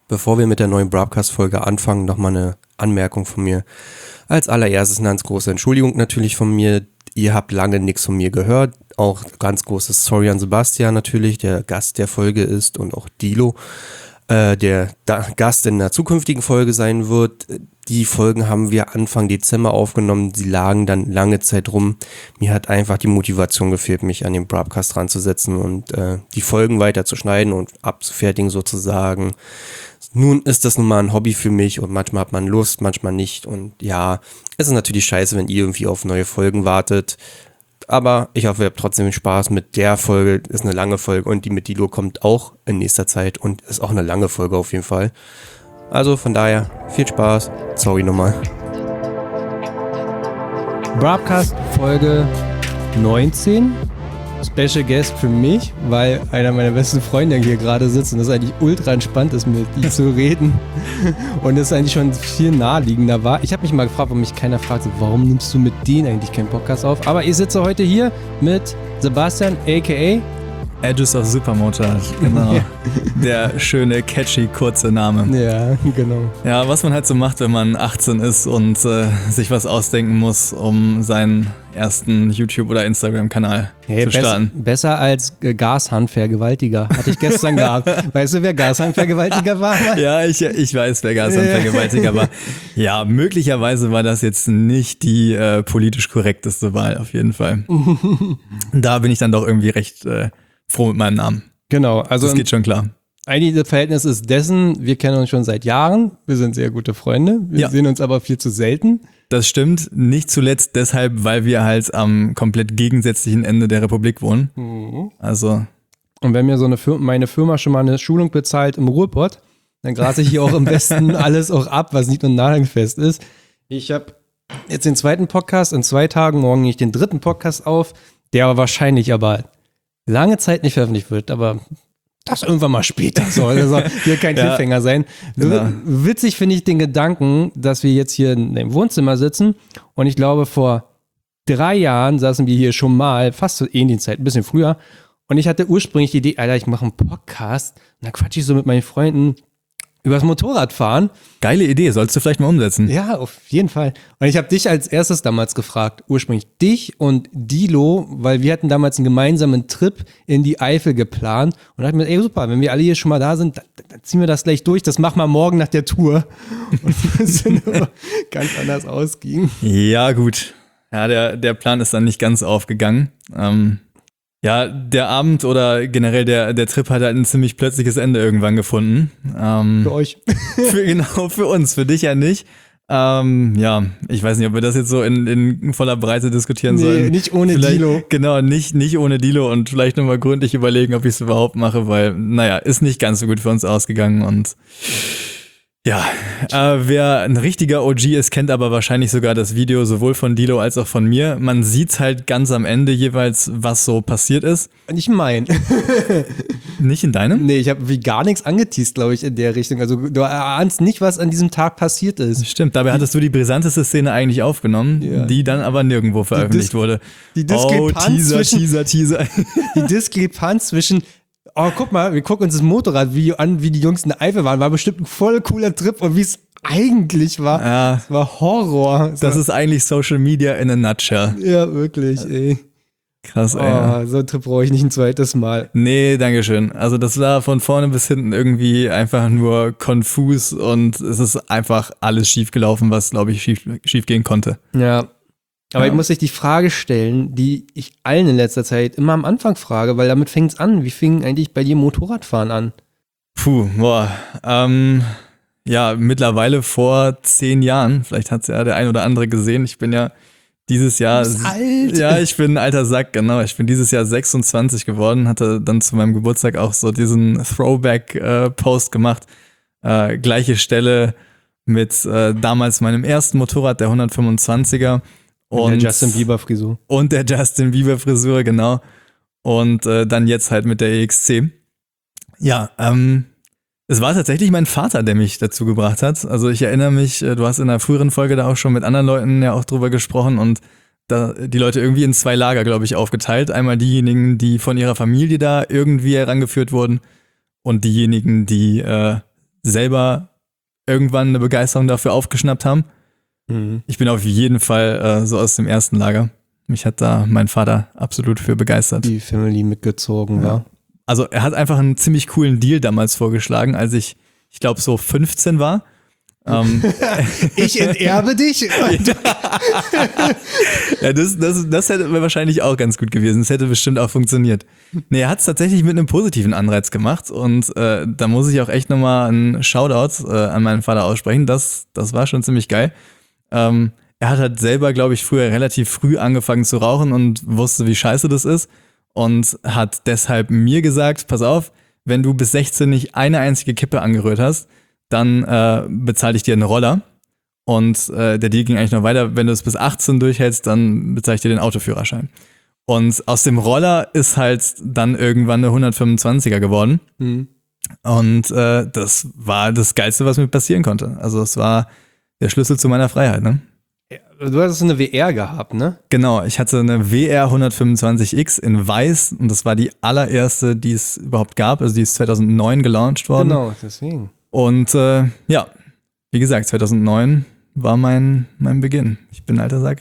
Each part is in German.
Bevor wir mit der neuen Broadcast-Folge anfangen, nochmal eine Anmerkung von mir. Als allererstes eine ganz große Entschuldigung natürlich von mir. Ihr habt lange nichts von mir gehört. Auch ganz großes Sorry an Sebastian natürlich, der Gast der Folge ist, und auch Dilo, der Gast in der zukünftigen Folge sein wird. Die Folgen haben wir Anfang Dezember aufgenommen. Sie lagen dann lange Zeit rum. Mir hat einfach die Motivation gefehlt, mich an den Broadcast ranzusetzen und die Folgen weiter zu schneiden und abzufertigen sozusagen. Nun ist das nun mal ein Hobby für mich und manchmal hat man Lust, manchmal nicht. Und ja, es ist natürlich scheiße, wenn ihr irgendwie auf neue Folgen wartet. Aber ich hoffe, ihr habt trotzdem Spaß mit der Folge. Ist eine lange Folge und die mit Dilo kommt auch in nächster Zeit und ist auch eine lange Folge auf jeden Fall. Also von daher, viel Spaß. Sorry nochmal. Broadcast Folge 19. Special Guest für mich, weil einer meiner besten Freunde hier gerade sitzt und das eigentlich ultra entspannt ist, mit ihm zu reden. Und das eigentlich schon viel naheliegender war. Ich habe mich mal gefragt, warum mich keiner fragt, so, warum nimmst du mit denen eigentlich keinen Podcast auf? Aber ich sitze heute hier mit Sebastian, a.k.a. Edges of Supermotard, genau. Ja. Der schöne, catchy, kurze Name. Ja, genau. Ja, was man halt so macht, wenn man 18 ist und sich was ausdenken muss, um seinen ersten YouTube- oder Instagram-Kanal zu starten. Besser als Gashandvergewaltiger, hatte ich gestern gehabt. Weißt du, wer Gashandvergewaltiger war? Ja, ich weiß, wer Gashandvergewaltiger war. Ja, möglicherweise war das jetzt nicht die politisch korrekteste Wahl, auf jeden Fall. Da bin ich dann doch irgendwie recht froh mit meinem Namen. Genau, also das geht schon klar. Eigentlich das Verhältnis ist dessen, wir kennen uns schon seit Jahren, wir sind sehr gute Freunde, wir sehen uns aber viel zu selten. Das stimmt, nicht zuletzt deshalb, weil wir halt am komplett gegensätzlichen Ende der Republik wohnen. Mhm. Also. Und wenn mir meine Firma schon mal eine Schulung bezahlt im Ruhrpott, dann grase ich hier auch am besten alles auch ab, was nicht nur nagelfest ist. Ich habe jetzt den zweiten Podcast in 2 Tagen, morgen nehme ich den 3. Podcast auf, der aber wahrscheinlich lange Zeit nicht veröffentlicht wird, aber das irgendwann mal später soll. Das soll hier kein Cliffhanger sein. Genau. Witzig finde ich den Gedanken, dass wir jetzt hier in dem Wohnzimmer sitzen und ich glaube, vor 3 Jahren saßen wir hier schon mal, fast zur ähnlichen Zeit, ein bisschen früher, und ich hatte ursprünglich die Idee, Alter, ich mache einen Podcast und dann quatsche ich so mit meinen Freunden übers Motorradfahren. Geile Idee, sollst du vielleicht mal umsetzen. Ja, auf jeden Fall. Und ich habe dich als erstes damals gefragt, ursprünglich dich und Dilo, weil wir hatten damals einen gemeinsamen Trip in die Eifel geplant und dachte mir, ey super, wenn wir alle hier schon mal da sind, dann ziehen wir das gleich durch, das machen wir morgen nach der Tour. Und das sind aber ganz anders ausging. Ja, gut. Ja, der Plan ist dann nicht ganz aufgegangen. Ja, der Abend oder generell der Trip hat halt ein ziemlich plötzliches Ende irgendwann gefunden. Für euch. Für uns, für dich ja nicht. Ja, ich weiß nicht, ob wir das jetzt so in voller Breite diskutieren sollen. Nee, nicht ohne Dilo. Genau, nicht ohne Dilo und vielleicht nochmal gründlich überlegen, ob ich es überhaupt mache, weil, naja, ist nicht ganz so gut für uns ausgegangen und ja, wer ein richtiger OG ist, kennt aber wahrscheinlich sogar das Video sowohl von Dilo als auch von mir. Man sieht halt ganz am Ende jeweils, was so passiert ist. Nicht mein. Nicht in deinem? Nee, ich habe wie gar nichts angeteased, glaube ich, in der Richtung. Also du ahnst nicht, was an diesem Tag passiert ist. Stimmt, dabei hattest du die brisanteste Szene eigentlich aufgenommen, die dann aber nirgendwo veröffentlicht wurde. Die Diskrepanz Teaser. Die Diskrepanz zwischen guck mal, wir gucken uns das Motorradvideo an, wie die Jungs in der Eifel waren. War bestimmt ein voll cooler Trip und wie es eigentlich war. Ja. Es war Horror. Das ist eigentlich Social Media in a nutshell. Ja, wirklich, ey. Krass, ey. So einen Trip brauche ich nicht ein zweites Mal. Nee, dankeschön. Also das war von vorne bis hinten irgendwie einfach nur konfus und es ist einfach alles schief gelaufen, was, glaube ich, schief gehen konnte. Ja. Aber ich muss dich die Frage stellen, die ich allen in letzter Zeit immer am Anfang frage, weil damit fängt es an. Wie fing eigentlich bei dir Motorradfahren an? Ja, mittlerweile vor 10 Jahren. Vielleicht hat es ja der ein oder andere gesehen. Ich bin ja dieses Jahr... Du bist alt. Ja, ich bin ein alter Sack, genau. Ich bin dieses Jahr 26 geworden, hatte dann zu meinem Geburtstag auch so diesen Throwback-Post gemacht. Gleiche Stelle mit damals meinem ersten Motorrad, der 125er. Und der Justin Bieber Frisur. Und der Justin Bieber Frisur, genau. Und dann jetzt halt mit der EXC. Ja, es war tatsächlich mein Vater, der mich dazu gebracht hat. Also ich erinnere mich, du hast in einer früheren Folge da auch schon mit anderen Leuten ja auch drüber gesprochen und da die Leute irgendwie in 2 Lager, glaube ich, aufgeteilt. Einmal diejenigen, die von ihrer Familie da irgendwie herangeführt wurden und diejenigen, die selber irgendwann eine Begeisterung dafür aufgeschnappt haben. Ich bin auf jeden Fall so aus dem ersten Lager. Mich hat da mein Vater absolut für begeistert. Die Family mitgezogen war. Also er hat einfach einen ziemlich coolen Deal damals vorgeschlagen, als ich glaube so 15 war. Ich enterbe dich? Ja, das hätte wahrscheinlich auch ganz gut gewesen. Das hätte bestimmt auch funktioniert. Nee, er hat es tatsächlich mit einem positiven Anreiz gemacht und da muss ich auch echt nochmal einen Shoutout an meinen Vater aussprechen. Das war schon ziemlich geil. Er hat halt selber, glaube ich, früher relativ früh angefangen zu rauchen und wusste, wie scheiße das ist und hat deshalb mir gesagt, pass auf, wenn du bis 16 nicht eine einzige Kippe angerührt hast, dann bezahle ich dir einen Roller. Und der Deal ging eigentlich noch weiter, wenn du es bis 18 durchhältst, dann bezahle ich dir den Autoführerschein. Und aus dem Roller ist halt dann irgendwann eine 125er geworden. Und das war das Geilste, was mir passieren konnte. Also es war der Schlüssel zu meiner Freiheit, ne? Du hattest eine WR gehabt, ne? Genau, ich hatte eine WR 125X in weiß und das war die allererste, die es überhaupt gab. Also die ist 2009 gelauncht worden. Genau, deswegen. Und ja, wie gesagt, 2009 war mein Beginn. Ich bin ein alter Sack.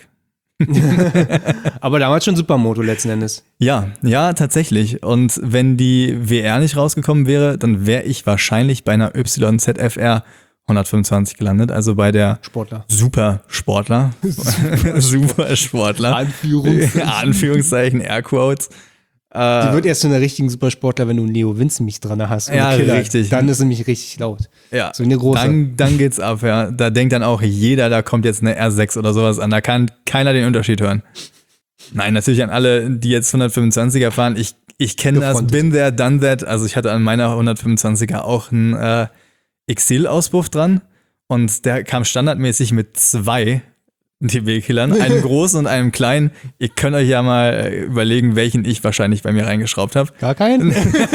Aber damals schon Supermoto letzten Endes. Ja, tatsächlich. Und wenn die WR nicht rausgekommen wäre, dann wäre ich wahrscheinlich bei einer YZF-R 125 gelandet, also bei der Supersportler. Supersportler. Anführungszeichen, Airquotes. Die wird erst zu einer richtigen Supersportler, wenn du einen Leo Vince mich dran hast. Ja, richtig. Dann ist sie nämlich richtig laut. Ja, so eine große. Dann geht's ab, ja. Da denkt dann auch jeder, da kommt jetzt eine R6 oder sowas an. Da kann keiner den Unterschied hören. Nein, natürlich an alle, die jetzt 125er fahren. Ich kenne das, been there, done that. Also ich hatte an meiner 125er auch einen Exil-Auspuff dran und der kam standardmäßig mit 2 dB-Killern, einem großen und einem kleinen. Ihr könnt euch ja mal überlegen, welchen ich wahrscheinlich bei mir reingeschraubt habe. Gar keinen?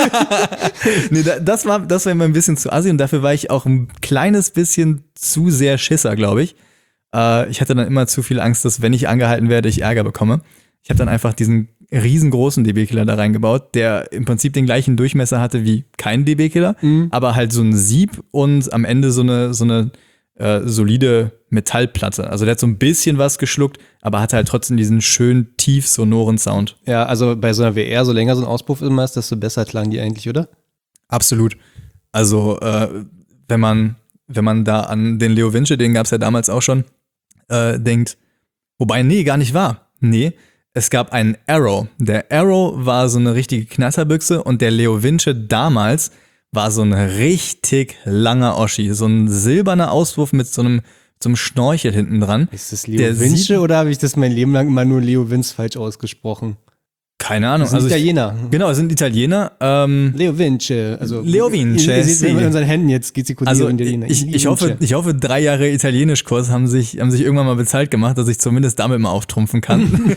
Nee, das war immer ein bisschen zu assi und dafür war ich auch ein kleines bisschen zu sehr Schisser, glaube ich. Ich hatte dann immer zu viel Angst, dass wenn ich angehalten werde, ich Ärger bekomme. Ich habe dann einfach diesen riesengroßen dB-Killer da reingebaut, der im Prinzip den gleichen Durchmesser hatte wie kein dB-Killer, aber halt so ein Sieb und am Ende so eine solide Metallplatte. Also der hat so ein bisschen was geschluckt, aber hatte halt trotzdem diesen schön tief sonoren Sound. Ja, also bei so einer WR, so länger so ein Auspuff immer ist, desto besser klangen die eigentlich, oder? Absolut. Also wenn man da an den Leo Vinci, den gab es ja damals auch schon, denkt, wobei, nee, gar nicht wahr. Nee, es gab einen Arrow. Der Arrow war so eine richtige Knatterbüchse und der Leo Vinci damals war so ein richtig langer Oschi. So ein silberner Auspuff mit so einem Schnorchel hinten dran. Ist das Leo Vinci oder habe ich das mein Leben lang immer nur Leo Vinci falsch ausgesprochen? Keine Ahnung. Das sind Italiener. Genau, es sind Italiener. Leo Vinci. Also Leo Vinci. Ihr seht mit unseren Händen jetzt gestikulieren. Also ich hoffe, 3 Jahre Italienischkurs haben sich irgendwann mal bezahlt gemacht, dass ich zumindest damit mal auftrumpfen kann.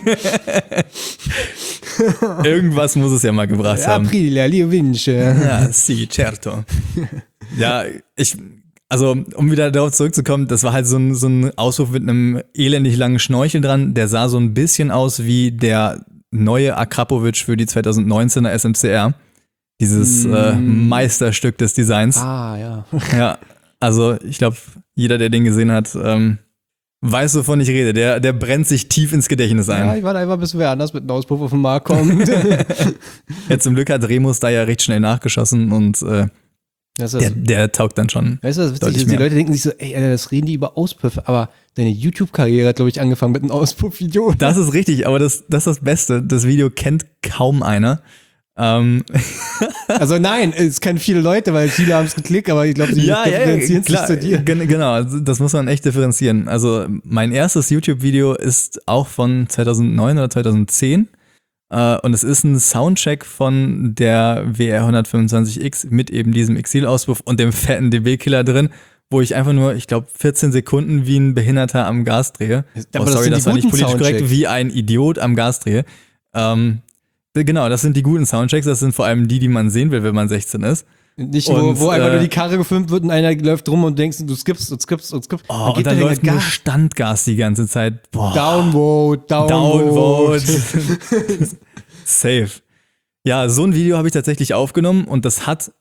Irgendwas muss es ja mal gebracht haben. Aprilia, Leo Vinci. Ja, sì, certo. Ja, also um wieder darauf zurückzukommen, das war halt so ein Auspuff mit einem elendig langen Schnorchel dran. Der sah so ein bisschen aus wie der neue Akrapovic für die 2019er SMCR. Dieses Meisterstück des Designs. Ah, ja. Ja, also ich glaube, jeder, der den gesehen hat, weiß, wovon ich rede. Der brennt sich tief ins Gedächtnis ein. Ja, ich warte einfach, bis wer anders mit einem Auspuff auf den Markt kommt. Ja, zum Glück hat Remus da ja recht schnell nachgeschossen und der taugt dann schon. Weißt du, was witzig ist? Die Leute denken sich so, ey, Alter, das reden die über Auspuffe, aber deine YouTube-Karriere hat, glaube ich, angefangen mit einem Auspuff-Video. Das ist richtig, aber das ist das Beste. Das Video kennt kaum einer. Also nein, es kennen viele Leute, weil viele haben es geklickt, aber ich glaube, sie differenzieren sich zu dir. Genau, das muss man echt differenzieren. Also mein erstes YouTube-Video ist auch von 2009 oder 2010. Und es ist ein Soundcheck von der WR 125X mit eben diesem Exil-Auspuff und dem fetten dB-Killer drin, wo ich einfach nur, ich glaube, 14 Sekunden wie ein Behinderter am Gas drehe. Aber sorry, das war nicht politisch korrekt, wie ein Idiot am Gas drehe. Genau, das sind die guten Soundchecks, das sind vor allem die man sehen will, wenn man 16 ist. Nicht, wo einfach nur die Karre gefilmt wird und einer läuft rum und denkst, du skippst. Und dann läuft nur Standgas die ganze Zeit. Boah. Downvote. Safe. Ja, so ein Video habe ich tatsächlich aufgenommen und das hat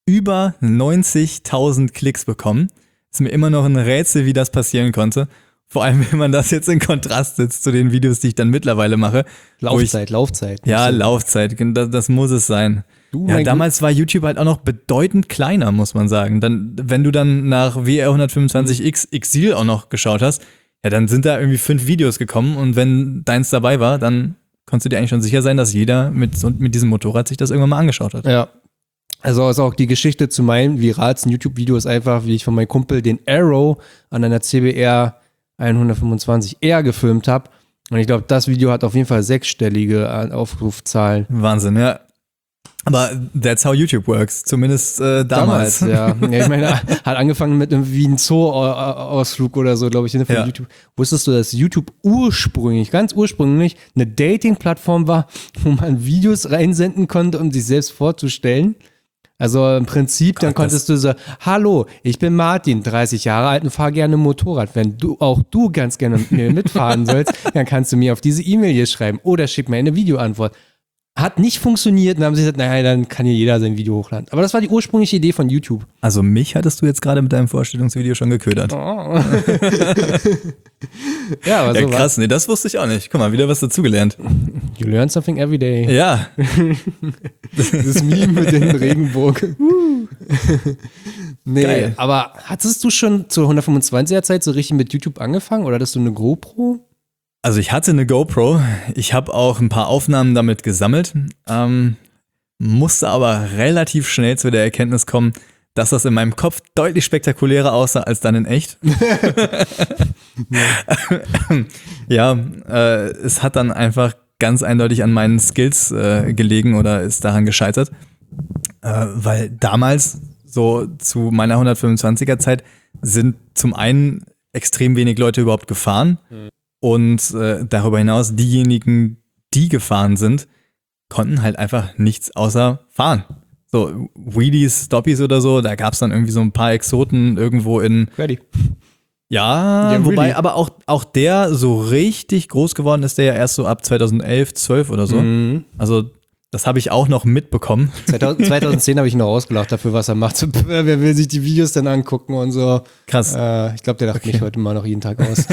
über 90.000 Klicks bekommen. Ist mir immer noch ein Rätsel, wie das passieren konnte. Vor allem, wenn man das jetzt in Kontrast setzt zu den Videos, die ich dann mittlerweile mache. Laufzeit. Ja, Laufzeit, das muss es sein. Damals war YouTube halt auch noch bedeutend kleiner, muss man sagen. Dann, wenn du dann nach WR125X Exil auch noch geschaut hast, ja, dann sind da irgendwie 5 Videos gekommen und wenn deins dabei war, dann konntest du dir eigentlich schon sicher sein, dass jeder mit diesem Motorrad sich das irgendwann mal angeschaut hat. Ja. Also ist auch die Geschichte zu meinem viralsten YouTube-Video ist einfach, wie ich von meinem Kumpel den Arrow an einer CBR 125R gefilmt habe. Und ich glaube, das Video hat auf jeden Fall 6-stellige Aufrufzahlen. Wahnsinn, ja. Aber that's how YouTube works, zumindest damals. Ja. Ich meine, hat angefangen mit irgendwie einem Zoo-Ausflug oder so, glaube ich, von YouTube. Wusstest du, dass YouTube ganz ursprünglich eine Dating-Plattform war, wo man Videos reinsenden konnte, um sich selbst vorzustellen? Also im Prinzip, dann konntest du so, hallo, ich bin Martin, 30 Jahre alt und fahre gerne Motorrad. Wenn du ganz gerne mit mir mitfahren sollst, dann kannst du mir auf diese E-Mail hier schreiben oder schick mir eine Videoantwort. Hat nicht funktioniert und dann haben sie gesagt, naja, dann kann hier jeder sein Video hochladen. Aber das war die ursprüngliche Idee von YouTube. Also mich hattest du jetzt gerade mit deinem Vorstellungsvideo schon geködert. Oh. Ja, aber so krass, nee, das wusste ich auch nicht. Guck mal, wieder was dazugelernt. You learn something every day. Ja. Das Meme mit den Regenbogen. Nee, geil. Aber hattest du schon zur 125er Zeit so richtig mit YouTube angefangen oder hattest du eine GoPro? Also ich hatte eine GoPro, ich habe auch ein paar Aufnahmen damit gesammelt, musste aber relativ schnell zu der Erkenntnis kommen, dass das in meinem Kopf deutlich spektakulärer aussah als dann in echt. Es hat dann einfach ganz eindeutig an meinen Skills gelegen oder ist daran gescheitert, weil damals so zu meiner 125er Zeit sind zum einen extrem wenig Leute überhaupt gefahren. Und darüber hinaus, diejenigen, die gefahren sind, konnten halt einfach nichts außer fahren. So Wheelies, Stoppies oder so, da gab es dann irgendwie so ein paar Exoten irgendwo in... Ready. Ja, Yeah, wobei really. aber auch der so richtig groß geworden ist, der ja erst so ab 2011, 12 oder so. Mhm. Also das habe ich auch noch mitbekommen. 2010 habe ich ihn noch ausgelacht dafür, was er macht. So, wer will sich die Videos denn angucken und so. Krass. Ich glaube, der lacht mich heute mal noch jeden Tag aus.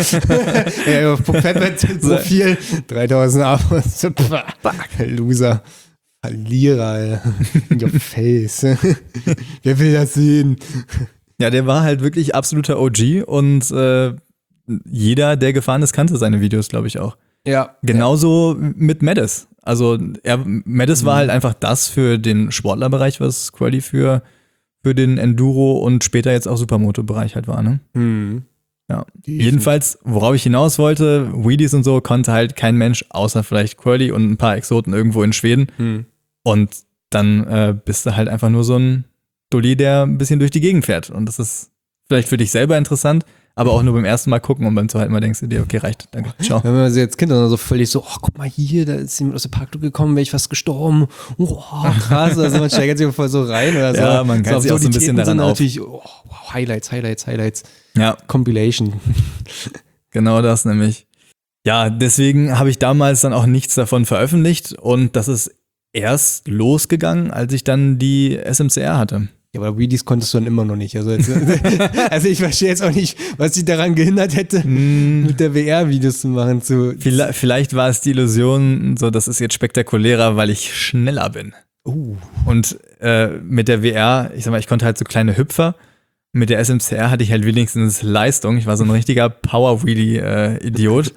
Profil 3000 Abos. Loser. Verlierer, Alter. In your face. Wer will das sehen? Ja, der war halt wirklich absoluter OG und jeder, der gefahren ist, kannte seine Videos, glaube ich, auch. Ja. Genauso mit Medes. Also Medes war halt einfach das für den Sportlerbereich, was Quali für den Enduro und später jetzt auch Supermoto-Bereich halt war, ne? Mhm. Ja. Jedenfalls, worauf ich hinaus wollte, Wheelies und so konnte halt kein Mensch, außer vielleicht Quali und ein paar Exoten irgendwo in Schweden. Mhm. Und dann bist du halt einfach nur so ein Dulli, der ein bisschen durch die Gegend fährt. Und das ist vielleicht für dich selber interessant, aber auch nur beim ersten Mal gucken und beim zweiten Mal denkst du dir, okay, reicht, danke, ciao. Wenn man sie als Kind dann so völlig so, oh, guck mal hier, da ist jemand aus der Parkluke gekommen, wäre ich fast gestorben. Oh, krass, also man steigert sich voll so rein oder so. Ja, man kann sich auch so ein bisschen daran sind auf. natürlich, oh, wow, Highlights. Ja, Compilation. genau das nämlich. Ja, deswegen habe ich damals dann auch nichts davon veröffentlicht und das ist erst losgegangen, als ich dann die SMCR hatte. Ja, aber Wheelies konntest du dann immer noch nicht. Also ich verstehe jetzt auch nicht, was dich daran gehindert hätte, mit der VR-Videos zu machen. Vielleicht war es die Illusion, so, das ist jetzt spektakulärer, weil ich schneller bin. Und mit der VR, ich sag mal, ich konnte halt so kleine Hüpfer. Mit der SMCR hatte ich halt wenigstens Leistung. Ich war so ein richtiger Power-Wheelie-Idiot.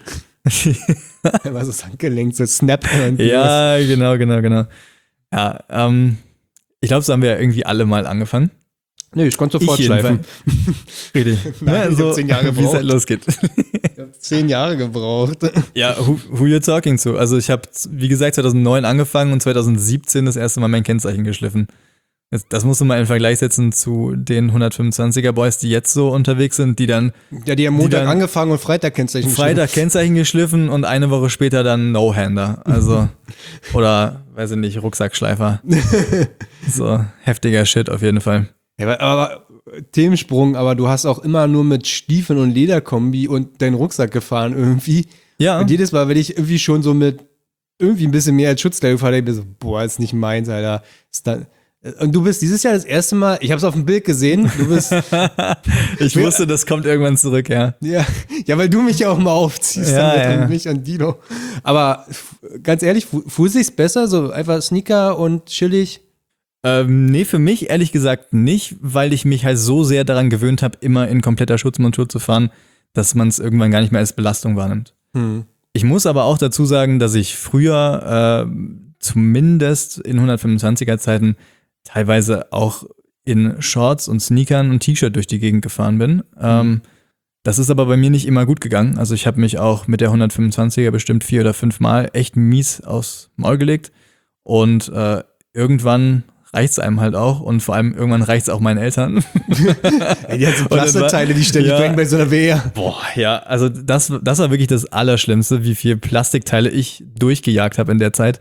Er war so das Handgelenk, so Snap. Ja, genau. Ja, ich glaube, so haben wir ja irgendwie alle mal angefangen. Nee, ich konnte sofort schleifen. Richtig. Nein, ich hab 10 Jahre Wie es gebraucht. halt losgeht. Ich habe 10 Jahre gebraucht. Ja, who you're talking to? Also ich habe, wie gesagt, 2009 angefangen und 2017 das erste Mal mein Kennzeichen geschliffen. Das musst du mal in Vergleich setzen zu den 125er Boys, die jetzt so unterwegs sind, die dann... Ja, die haben Montag angefangen und Freitag Kennzeichen geschliffen. Freitag Kennzeichen geschliffen und eine Woche später dann No-Hander. Also, oder, weiß ich nicht, Rucksackschleifer. So, heftiger Shit auf jeden Fall. Ja, aber Themensprung, aber du hast auch immer nur mit Stiefeln und Lederkombi und deinen Rucksack gefahren irgendwie. Ja. Und jedes Mal, wenn ich irgendwie schon so mit irgendwie ein bisschen mehr als Schutzkleidung fahre, ich bin so, boah, ist nicht meins, Alter. Und du bist dieses Jahr das erste Mal, ich habe es auf dem Bild gesehen, du bist, Ich wusste, das kommt irgendwann zurück, ja. ja, weil du mich ja auch mal aufziehst Ja, damit ja. und mich und Dino. Aber ganz ehrlich, fühlt sich's besser, so einfach Sneaker und chillig? Nee, für mich ehrlich gesagt nicht, weil ich mich halt so sehr daran gewöhnt habe, immer in kompletter Schutzmontur zu fahren, dass man es irgendwann gar nicht mehr als Belastung wahrnimmt. Ich muss aber auch dazu sagen, dass ich früher zumindest in 125er Zeiten teilweise auch in Shorts und Sneakern und T-Shirt durch die Gegend gefahren bin. Das ist aber bei mir nicht immer gut gegangen. Also ich habe mich auch mit der 125er bestimmt 4 oder 5 Mal echt mies aufs Maul gelegt. Und irgendwann reicht's einem halt auch. Und vor allem irgendwann reicht's auch meinen Eltern. Ey, die hat so Plastikteile, die ständig Ja. brennen bei so einer Wehr. Boah, ja, also das war wirklich das Allerschlimmste, wie viel Plastikteile ich durchgejagt habe in der Zeit.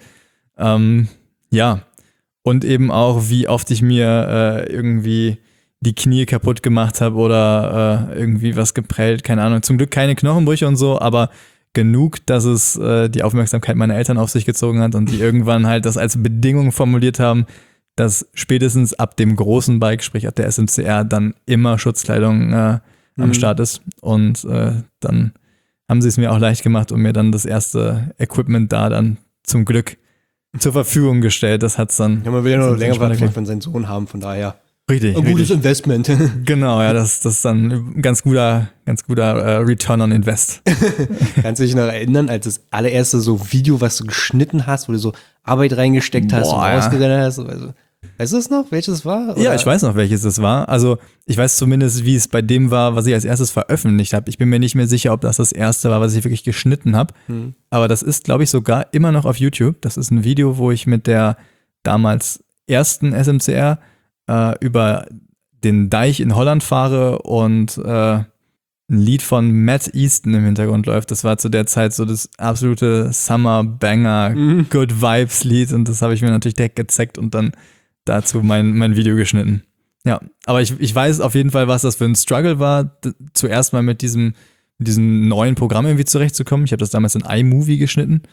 Ja, und eben auch, wie oft ich mir irgendwie die Knie kaputt gemacht habe oder irgendwie was geprellt, keine Ahnung. Zum Glück keine Knochenbrüche und so, aber genug, dass es die Aufmerksamkeit meiner Eltern auf sich gezogen hat und die irgendwann halt das als Bedingung formuliert haben, dass spätestens ab dem großen Bike, sprich ab der SMCR, dann immer Schutzkleidung am Start ist. Und dann haben sie es mir auch leicht gemacht und mir dann das erste Equipment da dann zum Glück zur Verfügung gestellt. Das hat's dann. Ja, man will ja noch länger Spannend vielleicht von seinem Sohn haben, von daher. Richtig. Ein gutes richtig. Investment. Genau, ja, das ist dann ein ganz guter Return on Invest. Kannst du dich noch erinnern, als das allererste so Video, was du geschnitten hast, wo du so Arbeit reingesteckt hast Boah, und ja. rausgerannt hast? Also, weißt du es noch, welches es war? Ja, Oder? ich weiß noch, welches das war. Also ich weiß zumindest, wie es bei dem war, was ich als erstes veröffentlicht habe. Ich bin mir nicht mehr sicher, ob das das erste war, was ich wirklich geschnitten habe. Aber das ist, glaube ich, sogar immer noch auf YouTube. Das ist ein Video, wo ich mit der damals ersten SMCR über den Deich in Holland fahre und ein Lied von Matt Easton im Hintergrund läuft. Das war zu der Zeit so das absolute Summer-Banger, Good Vibes-Lied und das habe ich mir natürlich direkt gezeckt und dann dazu mein Video geschnitten. Ja, aber ich weiß auf jeden Fall, was das für ein Struggle war, zuerst mal mit diesem neuen Programm irgendwie zurechtzukommen. Ich habe das damals in iMovie geschnitten.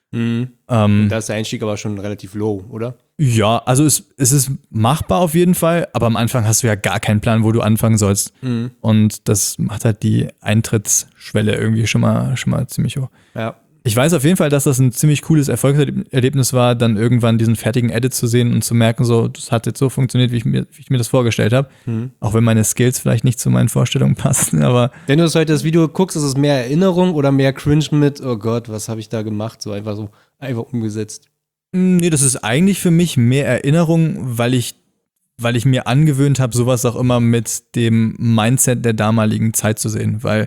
Da ist der Einstieg aber schon relativ low, oder? Ja, also es ist machbar auf jeden Fall, aber am Anfang hast du ja gar keinen Plan, wo du anfangen sollst. Und das macht halt die Eintrittsschwelle irgendwie schon mal ziemlich hoch. Ja. Ich weiß auf jeden Fall, dass das ein ziemlich cooles Erfolgserlebnis war, dann irgendwann diesen fertigen Edit zu sehen und zu merken, so, das hat jetzt so funktioniert, wie ich mir das vorgestellt habe. Auch wenn meine Skills vielleicht nicht zu meinen Vorstellungen passen, aber Wenn du das Video guckst, ist es mehr Erinnerung oder mehr Cringe mit, oh Gott, was habe ich da gemacht? So einfach umgesetzt. nee, das ist eigentlich für mich mehr Erinnerung, weil ich mir angewöhnt habe, sowas auch immer mit dem Mindset der damaligen Zeit zu sehen, weil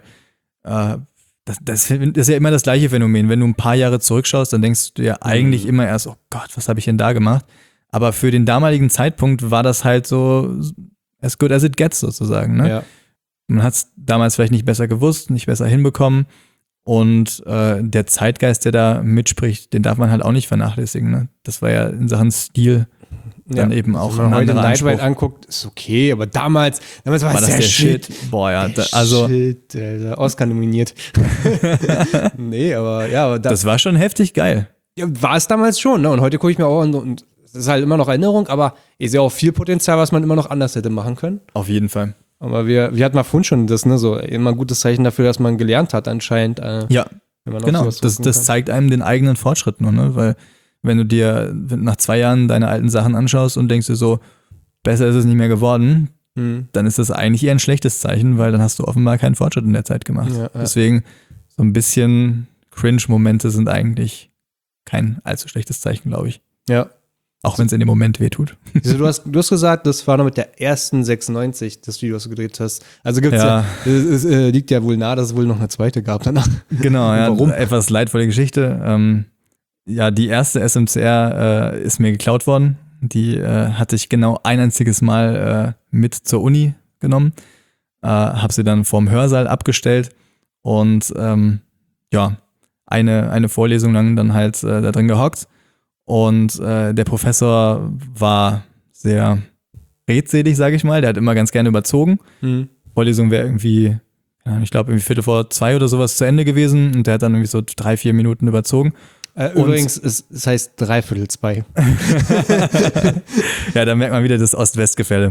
das ist ja immer das gleiche Phänomen. Wenn du ein paar Jahre zurückschaust, dann denkst du ja eigentlich immer erst, oh Gott, was habe ich denn da gemacht? Aber für den damaligen Zeitpunkt war das halt so as good as it gets sozusagen. Ne? Ja. Man hat es damals vielleicht nicht besser gewusst, nicht besser hinbekommen. Und der Zeitgeist, der da mitspricht, den darf man halt auch nicht vernachlässigen. Ne? Das war ja in Sachen Stil dann eben auch Wenn man heute anderer Night Ride Anspruch. anguckt, ist okay, aber damals war War es das der der Shit. Shit? Boah, ja. Der Also Shit, Alter. Oscar nominiert. Nee, aber das war schon heftig geil. ja, war es damals schon, ne? Und heute gucke ich mir auch an und es ist halt immer noch Erinnerung, aber ich sehe auch viel Potenzial, was man immer noch anders hätte machen können. Auf jeden Fall. Aber wir hatten mal vorhin schon das, ne, so immer ein gutes Zeichen dafür, dass man gelernt hat anscheinend. Ja, wenn man auf genau. sowas Das zurückgucken kann. zeigt einem den eigenen Fortschritt nur, ne? Weil wenn du dir nach 2 Jahren deine alten Sachen anschaust und denkst dir so, besser ist es nicht mehr geworden, dann ist das eigentlich eher ein schlechtes Zeichen, weil dann hast du offenbar keinen Fortschritt in der Zeit gemacht. Ja, ja. Deswegen so ein bisschen Cringe-Momente sind eigentlich kein allzu schlechtes Zeichen, glaube ich. Ja. Auch wenn es in dem Moment wehtut. Also du hast gesagt, das war noch mit der ersten 96, das Video, was du gedreht hast. Also gibt's Ja. es liegt ja wohl nahe, dass es wohl noch eine zweite gab danach. Genau, ja. Warum? Etwas leidvolle Geschichte. Ja, die erste SMCR ist mir geklaut worden. Die hatte ich genau ein einziges Mal mit zur Uni genommen. Habe sie dann vorm Hörsaal abgestellt und ja, eine Vorlesung lang dann halt da drin gehockt. Und der Professor war sehr redselig, sage ich mal. Der hat immer ganz gerne überzogen. Vorlesung wäre irgendwie, ja, ich glaube, irgendwie 1:45 oder sowas zu Ende gewesen. Und der hat dann irgendwie so 3-4 Minuten überzogen. Übrigens, es heißt 3/4. Ja, da merkt man wieder das Ost-West-Gefälle.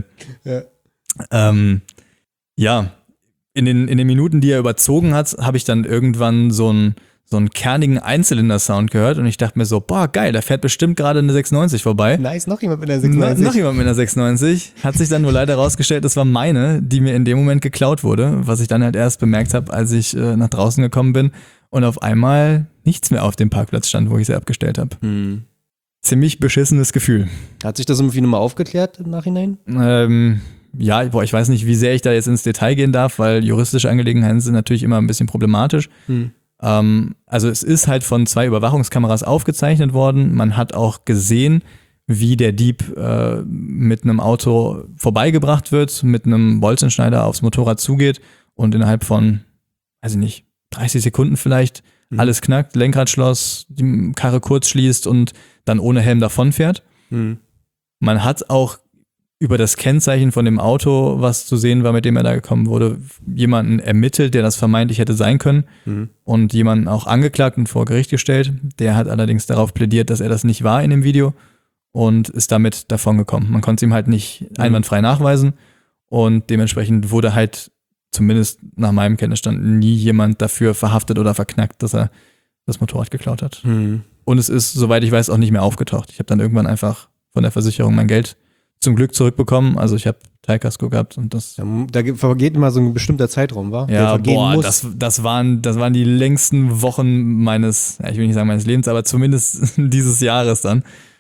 Ja, in den Minuten, die er überzogen hat, habe ich dann irgendwann so einen kernigen Einzylinder-Sound gehört und ich dachte mir so, boah, geil, da fährt bestimmt gerade eine 690 vorbei. Nice, noch jemand mit einer 690. Noch jemand mit einer 690. Hat sich dann nur leider rausgestellt, das war meine, die mir in dem Moment geklaut wurde, was ich dann halt erst bemerkt habe, als ich nach draußen gekommen bin und auf einmal nichts mehr auf dem Parkplatz stand, wo ich sie abgestellt habe. Ziemlich beschissenes Gefühl. Hat sich das irgendwie nochmal aufgeklärt im Nachhinein? Ja, ich weiß nicht, wie sehr ich da jetzt ins Detail gehen darf, weil juristische Angelegenheiten sind natürlich immer ein bisschen problematisch. Also es ist halt von 2 Überwachungskameras aufgezeichnet worden. Man hat auch gesehen, wie der Dieb mit einem Auto vorbeigebracht wird, mit einem Bolzenschneider aufs Motorrad zugeht und innerhalb von, weiß ich nicht, 30 Sekunden vielleicht alles knackt, Lenkradschloss, die Karre kurz schließt und dann ohne Helm davonfährt. Man hat auch über das Kennzeichen von dem Auto, was zu sehen war, mit dem er da gekommen wurde, jemanden ermittelt, der das vermeintlich hätte sein können und jemanden auch angeklagt und vor Gericht gestellt. Der hat allerdings darauf plädiert, dass er das nicht war in dem Video und ist damit davon gekommen. Man konnte es ihm halt nicht einwandfrei nachweisen und dementsprechend wurde halt zumindest nach meinem Kenntnisstand nie jemand dafür verhaftet oder verknackt, dass er das Motorrad geklaut hat. Und es ist, soweit ich weiß, auch nicht mehr aufgetaucht. Ich habe dann irgendwann einfach von der Versicherung mein Geld zum Glück zurückbekommen. Also ich habe Teilkasko gehabt und das. Da vergeht immer so ein bestimmter Zeitraum, wa? Ja, boah, das waren die längsten Wochen meines, ich will nicht sagen meines Lebens, aber zumindest dieses Jahres dann.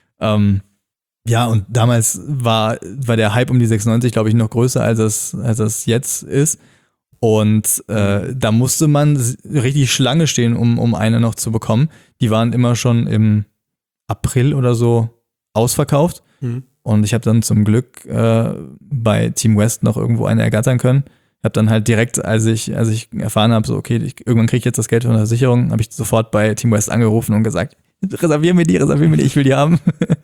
Ja, und damals war der Hype um die 690, glaube ich, noch größer, als es jetzt ist. Und da musste man richtig Schlange stehen, um eine noch zu bekommen. Die waren immer schon im April oder so ausverkauft. Und ich habe dann zum Glück bei Team West noch irgendwo eine ergattern können. Ich habe dann halt direkt, als ich erfahren habe, so okay, irgendwann kriege ich jetzt das Geld von der Versicherung, habe ich sofort bei Team West angerufen und gesagt, reservier mir die, ich will die haben.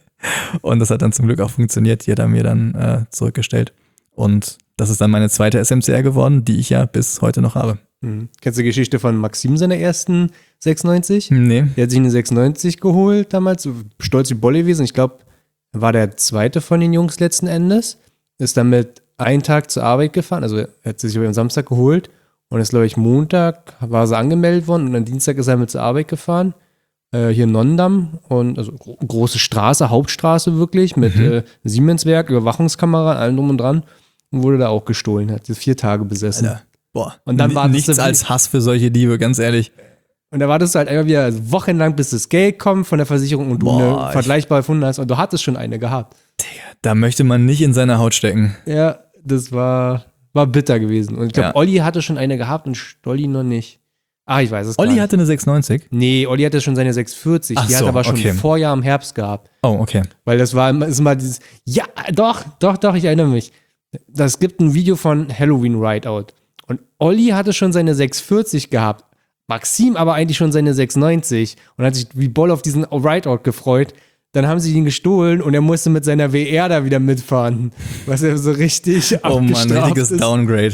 Und das hat dann zum Glück auch funktioniert. Die hat er mir dann zurückgestellt. Und das ist dann meine zweite SMCR geworden, die ich ja bis heute noch habe. Kennst du die Geschichte von Maxim, seiner ersten 690? Nee. Der hat sich eine 690 geholt damals, so stolz wie Bolle gewesen. Ich glaube, er war der zweite von den Jungs letzten Endes. Ist damit einen Tag zur Arbeit gefahren, also er hat sie sich am Samstag geholt und ist, glaube ich, Montag war sie angemeldet worden und am Dienstag ist er mit zur Arbeit gefahren. Hier in Nonnendamm und also große Straße, Hauptstraße wirklich, mit Siemenswerk, Überwachungskamera, allem drum und dran und wurde da auch gestohlen, hat 4 Tage besessen. Alter, boah. Und dann war nichts als Hass für solche Diebe, ganz ehrlich. Und da wartest du halt einfach wieder wochenlang, bis das Geld kommt von der Versicherung und du eine vergleichbar erfunden hast und du hattest schon eine gehabt. Digga, da möchte man nicht in seine Haut stecken. Ja, das war bitter gewesen. Und ich glaube, Olli hatte schon eine gehabt und Stolli noch nicht. Ich weiß es Olli gar nicht. hatte eine 690? Nee, Olli hatte schon seine 640. Ach die so, hat aber schon okay. Vorjahr im Herbst gehabt. Oh, okay. Weil das ist immer dieses, ja, doch, ich erinnere mich. Das gibt ein Video von Halloween Rideout. Und Olli hatte schon seine 640 gehabt. Maxim aber eigentlich schon seine 690 und hat sich wie Boll auf diesen Rideout gefreut. Dann haben sie ihn gestohlen und er musste mit seiner WR da wieder mitfahren. Was er so richtig abgestraft Mann, richtiges ist. Downgrade.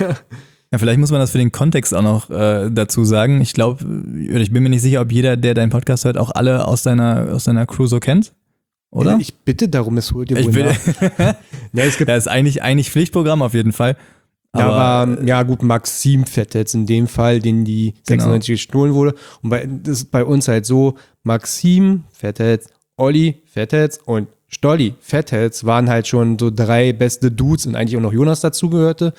Ja, vielleicht muss man das für den Kontext auch noch dazu sagen. Ich glaube, ich bin mir nicht sicher, ob jeder, der deinen Podcast hört, auch alle aus deiner Crew so kennt. Oder? Ich bitte darum, es holt dir wohl bitte. nach. Ja, es gibt Das ist eigentlich Pflichtprogramm auf jeden Fall. Aber ja gut, Maxim fährt jetzt in dem Fall, den die 96 gestohlen wurde. Und das ist bei uns halt so, Maxim fährt jetzt, Olli fährt jetzt und Stolli fährt jetzt waren halt schon so 3 beste Dudes und eigentlich auch noch Jonas dazugehörte.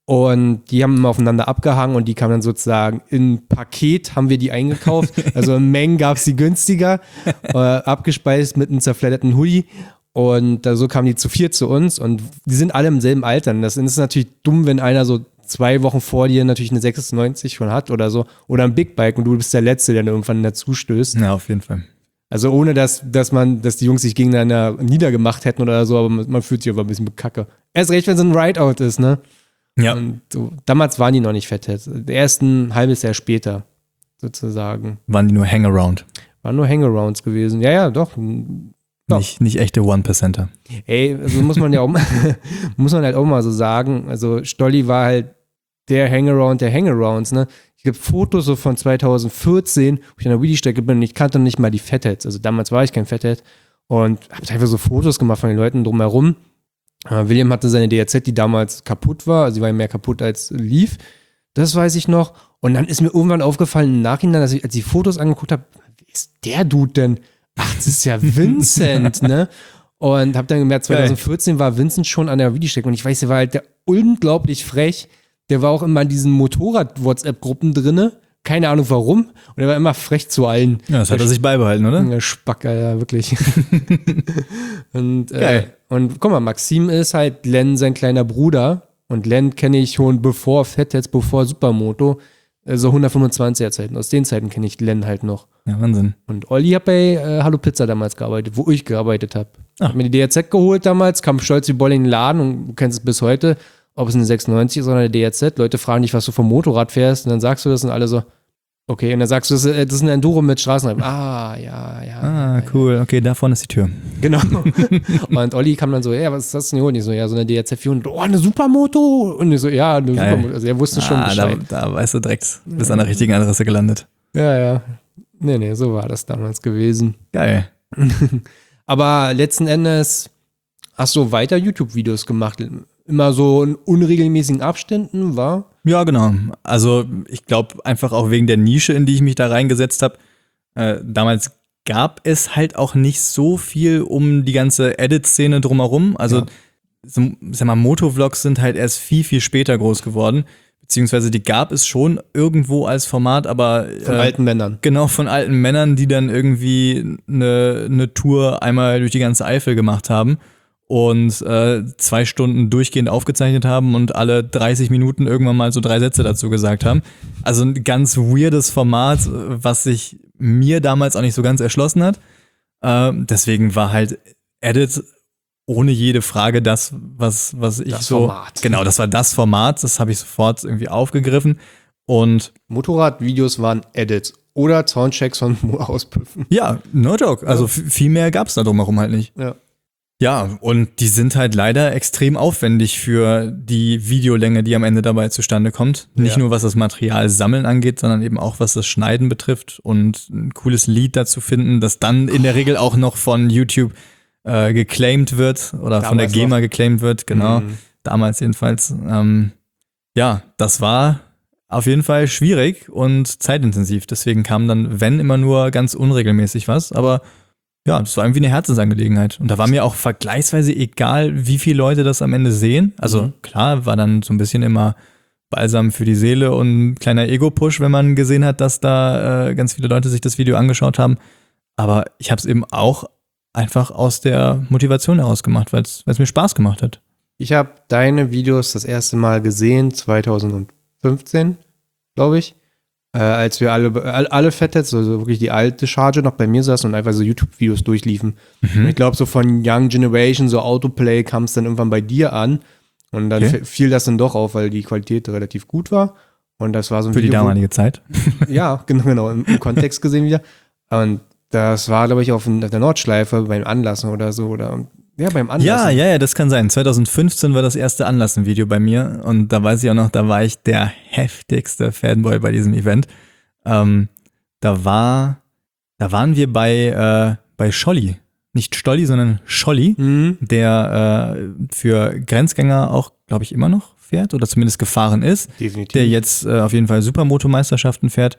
Und die haben immer aufeinander abgehangen und die kamen dann sozusagen in Paket, haben wir die eingekauft. Also in Mengen gab es die günstiger, abgespeist mit einem zerfledderten Hoodie. Und so kamen die zu 4 zu uns und die sind alle im selben Alter. Und das ist natürlich dumm, wenn einer so 2 Wochen vor dir natürlich eine 96 schon hat oder so. Oder ein Big Bike und du bist der Letzte, der irgendwann dazu stößt. Ja, auf jeden Fall. Also ohne, dass die Jungs sich gegeneinander niedergemacht hätten oder so, aber man fühlt sich aber ein bisschen bekacke. Erst recht, wenn es ein Rideout ist, ne? Ja. Und so, damals waren die noch nicht Fatheads. Erst ein halbes Jahr später, sozusagen. Waren die nur Hangaround? Waren nur Hangarounds gewesen. Ja, doch. Doch. Nicht echte One-Percenter. Ey, also muss man halt auch mal so sagen. Also Stolli war halt der Hangaround der Hangarounds, ne? Ich habe Fotos so von 2014, wo ich an der Wheelie-Strecke bin und ich kannte nicht mal die Fatheads. Also damals war ich kein Fathead und habe einfach so Fotos gemacht von den Leuten drumherum. William hatte seine DRZ, die damals kaputt war, also sie war ja mehr kaputt als lief. Das weiß ich noch. Und dann ist mir irgendwann aufgefallen im Nachhinein, dass ich, als ich die Fotos angeguckt habe, wer ist der Dude denn? Ach, das ist ja Vincent, ne? Und habe dann gemerkt, 2014 war Vincent schon an der Wheelie-Strecke und ich weiß, der war halt der unglaublich frech. Der war auch immer in diesen Motorrad-WhatsApp-Gruppen drinne. Keine Ahnung warum. Und er war immer frech zu allen. Ja, das hat er sich beibehalten, oder? Der Spack, Alter, wirklich. Und guck mal, Maxim ist halt Len sein kleiner Bruder. Und Len kenne ich schon bevor Fatheads, bevor Supermoto. So 125er Zeiten. Aus den Zeiten kenne ich Len halt noch. Ja, Wahnsinn. Und Olli hat bei Hallo Pizza damals gearbeitet, wo ich gearbeitet habe. Hab mir die DRZ geholt damals, kam stolz wie Boll in den Laden und du kennst es bis heute. Ob es eine 96 ist oder eine DRZ. Leute fragen dich, was du vom Motorrad fährst. Und dann sagst du das und alle so, okay. Und dann sagst du, das ist ein Enduro mit Straßenreifen. Ja. Cool. Okay, da vorne ist die Tür. Genau. Und Olli kam dann so, ja, was ist das denn hier? Und ich so, ja, so eine DRZ 400. Oh, eine Supermoto. Und ich so, ja, eine Supermoto. Also er wusste schon Bescheid. Da weißt du direkt, bist an der richtigen Adresse gelandet. Ja. Nee, so war das damals gewesen. Geil. Aber letzten Endes hast du weiter YouTube-Videos gemacht. Immer so in unregelmäßigen Abständen, war? Ja, genau. Also ich glaube einfach auch wegen der Nische, in die ich mich da reingesetzt habe. Damals gab es halt auch nicht so viel um die ganze Edit-Szene drumherum. Also sag mal, Motovlogs sind halt erst viel, viel später groß geworden. Beziehungsweise die gab es schon irgendwo als Format, aber von alten Männern. Genau, von alten Männern, die dann irgendwie eine Tour einmal durch die ganze Eifel gemacht haben. Und 2 Stunden durchgehend aufgezeichnet haben und alle 30 Minuten irgendwann mal so 3 Sätze dazu gesagt haben. Also ein ganz weirdes Format, was sich mir damals auch nicht so ganz erschlossen hat. Deswegen war halt Edit ohne jede Frage das, was ich das so... Format. Genau, das war das Format, das habe ich sofort irgendwie aufgegriffen. Und Motorradvideos waren Edits oder Soundchecks von Auspüffen. Ja, no joke. Also viel mehr gab es da drumherum halt nicht. Ja, und die sind halt leider extrem aufwendig für die Videolänge, die am Ende dabei zustande kommt. Nicht nur was das Material sammeln angeht, sondern eben auch was das Schneiden betrifft und ein cooles Lied dazu finden, das dann in der Regel auch noch von YouTube geclaimed wird oder damals von der GEMA geclaimed wird, genau. Damals jedenfalls. Ja, das war auf jeden Fall schwierig und zeitintensiv. Deswegen kam dann, wenn, immer nur ganz unregelmäßig was, aber ja, das war irgendwie eine Herzensangelegenheit. Und da war mir auch vergleichsweise egal, wie viele Leute das am Ende sehen. Also klar, war dann so ein bisschen immer Balsam für die Seele und ein kleiner Ego-Push, wenn man gesehen hat, dass da ganz viele Leute sich das Video angeschaut haben. Aber ich habe es eben auch einfach aus der Motivation heraus gemacht, weil es mir Spaß gemacht hat. Ich habe deine Videos das erste Mal gesehen, 2015, glaube ich. Als wir alle Fatheads, also wirklich die alte Charge noch bei mir saßen und einfach so YouTube-Videos durchliefen. Und ich glaube, so von Young Generation, so Autoplay kam es dann irgendwann bei dir an. Und dann fiel das dann doch auf, weil die Qualität relativ gut war. Und das war so ein Für Video, die damalige Zeit. Ja, genau, im Kontext gesehen wieder. Und das war, glaube ich, auf der Nordschleife beim Anlassen oder so. Ja, beim Anlassen. Ja, das kann sein. 2015 war das erste Anlassen-Video bei mir und da weiß ich auch noch, da war ich der heftigste Fanboy bei diesem Event. Da waren wir bei Scholli. Nicht Stolli, sondern Scholli, der für Grenzgänger auch, glaube ich, immer noch fährt oder zumindest gefahren ist. Definitiv. Der jetzt auf jeden Fall Supermoto-Meisterschaften fährt.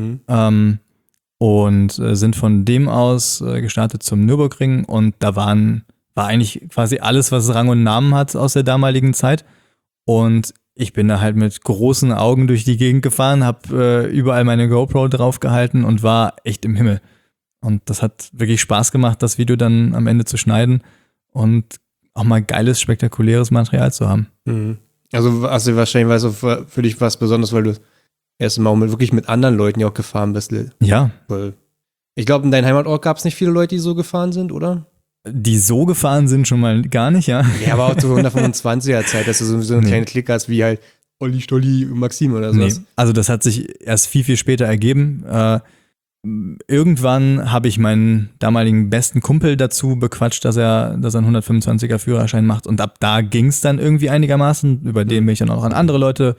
Und sind von dem aus gestartet zum Nürburgring und da war eigentlich quasi alles, was Rang und Namen hat aus der damaligen Zeit. Und ich bin da halt mit großen Augen durch die Gegend gefahren, habe überall meine GoPro draufgehalten und war echt im Himmel. Und das hat wirklich Spaß gemacht, das Video dann am Ende zu schneiden und auch mal geiles, spektakuläres Material zu haben. Also wahrscheinlich war es für dich was Besonderes, weil du das erste Mal wirklich mit anderen Leuten ja auch gefahren bist. Ja. Weil ich glaube, in deinem Heimatort gab es nicht viele Leute, die so gefahren sind, oder? Die so gefahren sind schon mal gar nicht, ja. Ja, aber auch zur 125er Zeit, dass du so eine kleine Clique hast wie halt Olli, Stolli, Maxim oder sowas. Nee. Also das hat sich erst viel, viel später ergeben. Irgendwann habe ich meinen damaligen besten Kumpel dazu bequatscht, dass er einen 125er Führerschein macht und ab da ging es dann irgendwie einigermaßen. Über den bin ich dann auch an andere Leute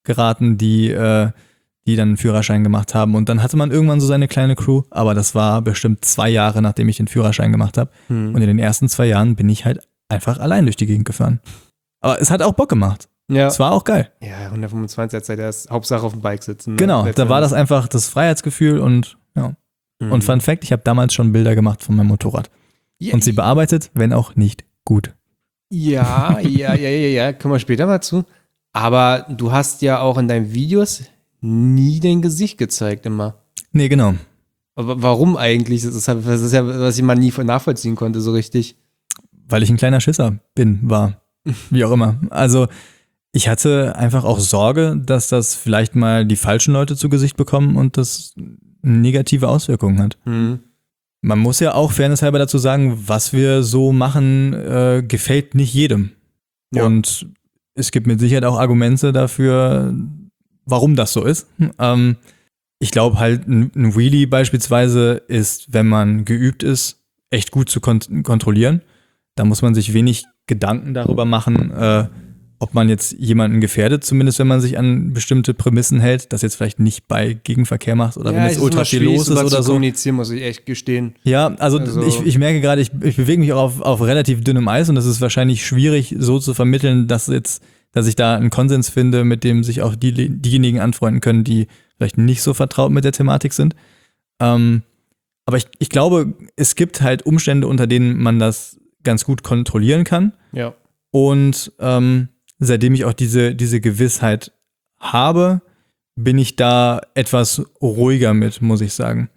geraten, die dann einen Führerschein gemacht haben. Und dann hatte man irgendwann so seine kleine Crew, aber das war bestimmt 2 Jahre, nachdem ich den Führerschein gemacht habe. Und in den ersten 2 Jahren bin ich halt einfach allein durch die Gegend gefahren. Aber es hat auch Bock gemacht. Ja. Es war auch geil. Ja, 125 Zeit erst Hauptsache auf dem Bike sitzen. Ne? Genau, da war das einfach das Freiheitsgefühl und ja. Und Fun Fact, ich habe damals schon Bilder gemacht von meinem Motorrad. Und sie bearbeitet, wenn auch nicht gut. Ja, kommen wir später mal zu. Aber du hast ja auch in deinen Videos nie dein Gesicht gezeigt immer. Nee, genau. Aber warum eigentlich? Das ist ja, was ich mal nie nachvollziehen konnte, so richtig. Weil ich ein kleiner Schisser war. Wie auch immer. Also ich hatte einfach auch Sorge, dass das vielleicht mal die falschen Leute zu Gesicht bekommen und das negative Auswirkungen hat. Man muss ja auch fairnesshalber dazu sagen, was wir so machen, gefällt nicht jedem. Ja. Und es gibt mit Sicherheit auch Argumente dafür, warum das so ist. Ich glaube halt, ein Wheelie beispielsweise ist, wenn man geübt ist, echt gut zu kontrollieren. Da muss man sich wenig Gedanken darüber machen, ob man jetzt jemanden gefährdet, zumindest wenn man sich an bestimmte Prämissen hält, das jetzt vielleicht nicht bei Gegenverkehr macht oder wenn jetzt ultra viel los ist oder so. Kommunizieren, muss ich echt gestehen. Ja, also ich merke gerade, ich bewege mich auch auf relativ dünnem Eis und das ist wahrscheinlich schwierig so zu vermitteln, dass ich da einen Konsens finde, mit dem sich auch diejenigen anfreunden können, die vielleicht nicht so vertraut mit der Thematik sind. Aber ich glaube, es gibt halt Umstände, unter denen man das ganz gut kontrollieren kann. Ja. Und seitdem ich auch diese Gewissheit habe, bin ich da etwas ruhiger mit, muss ich sagen.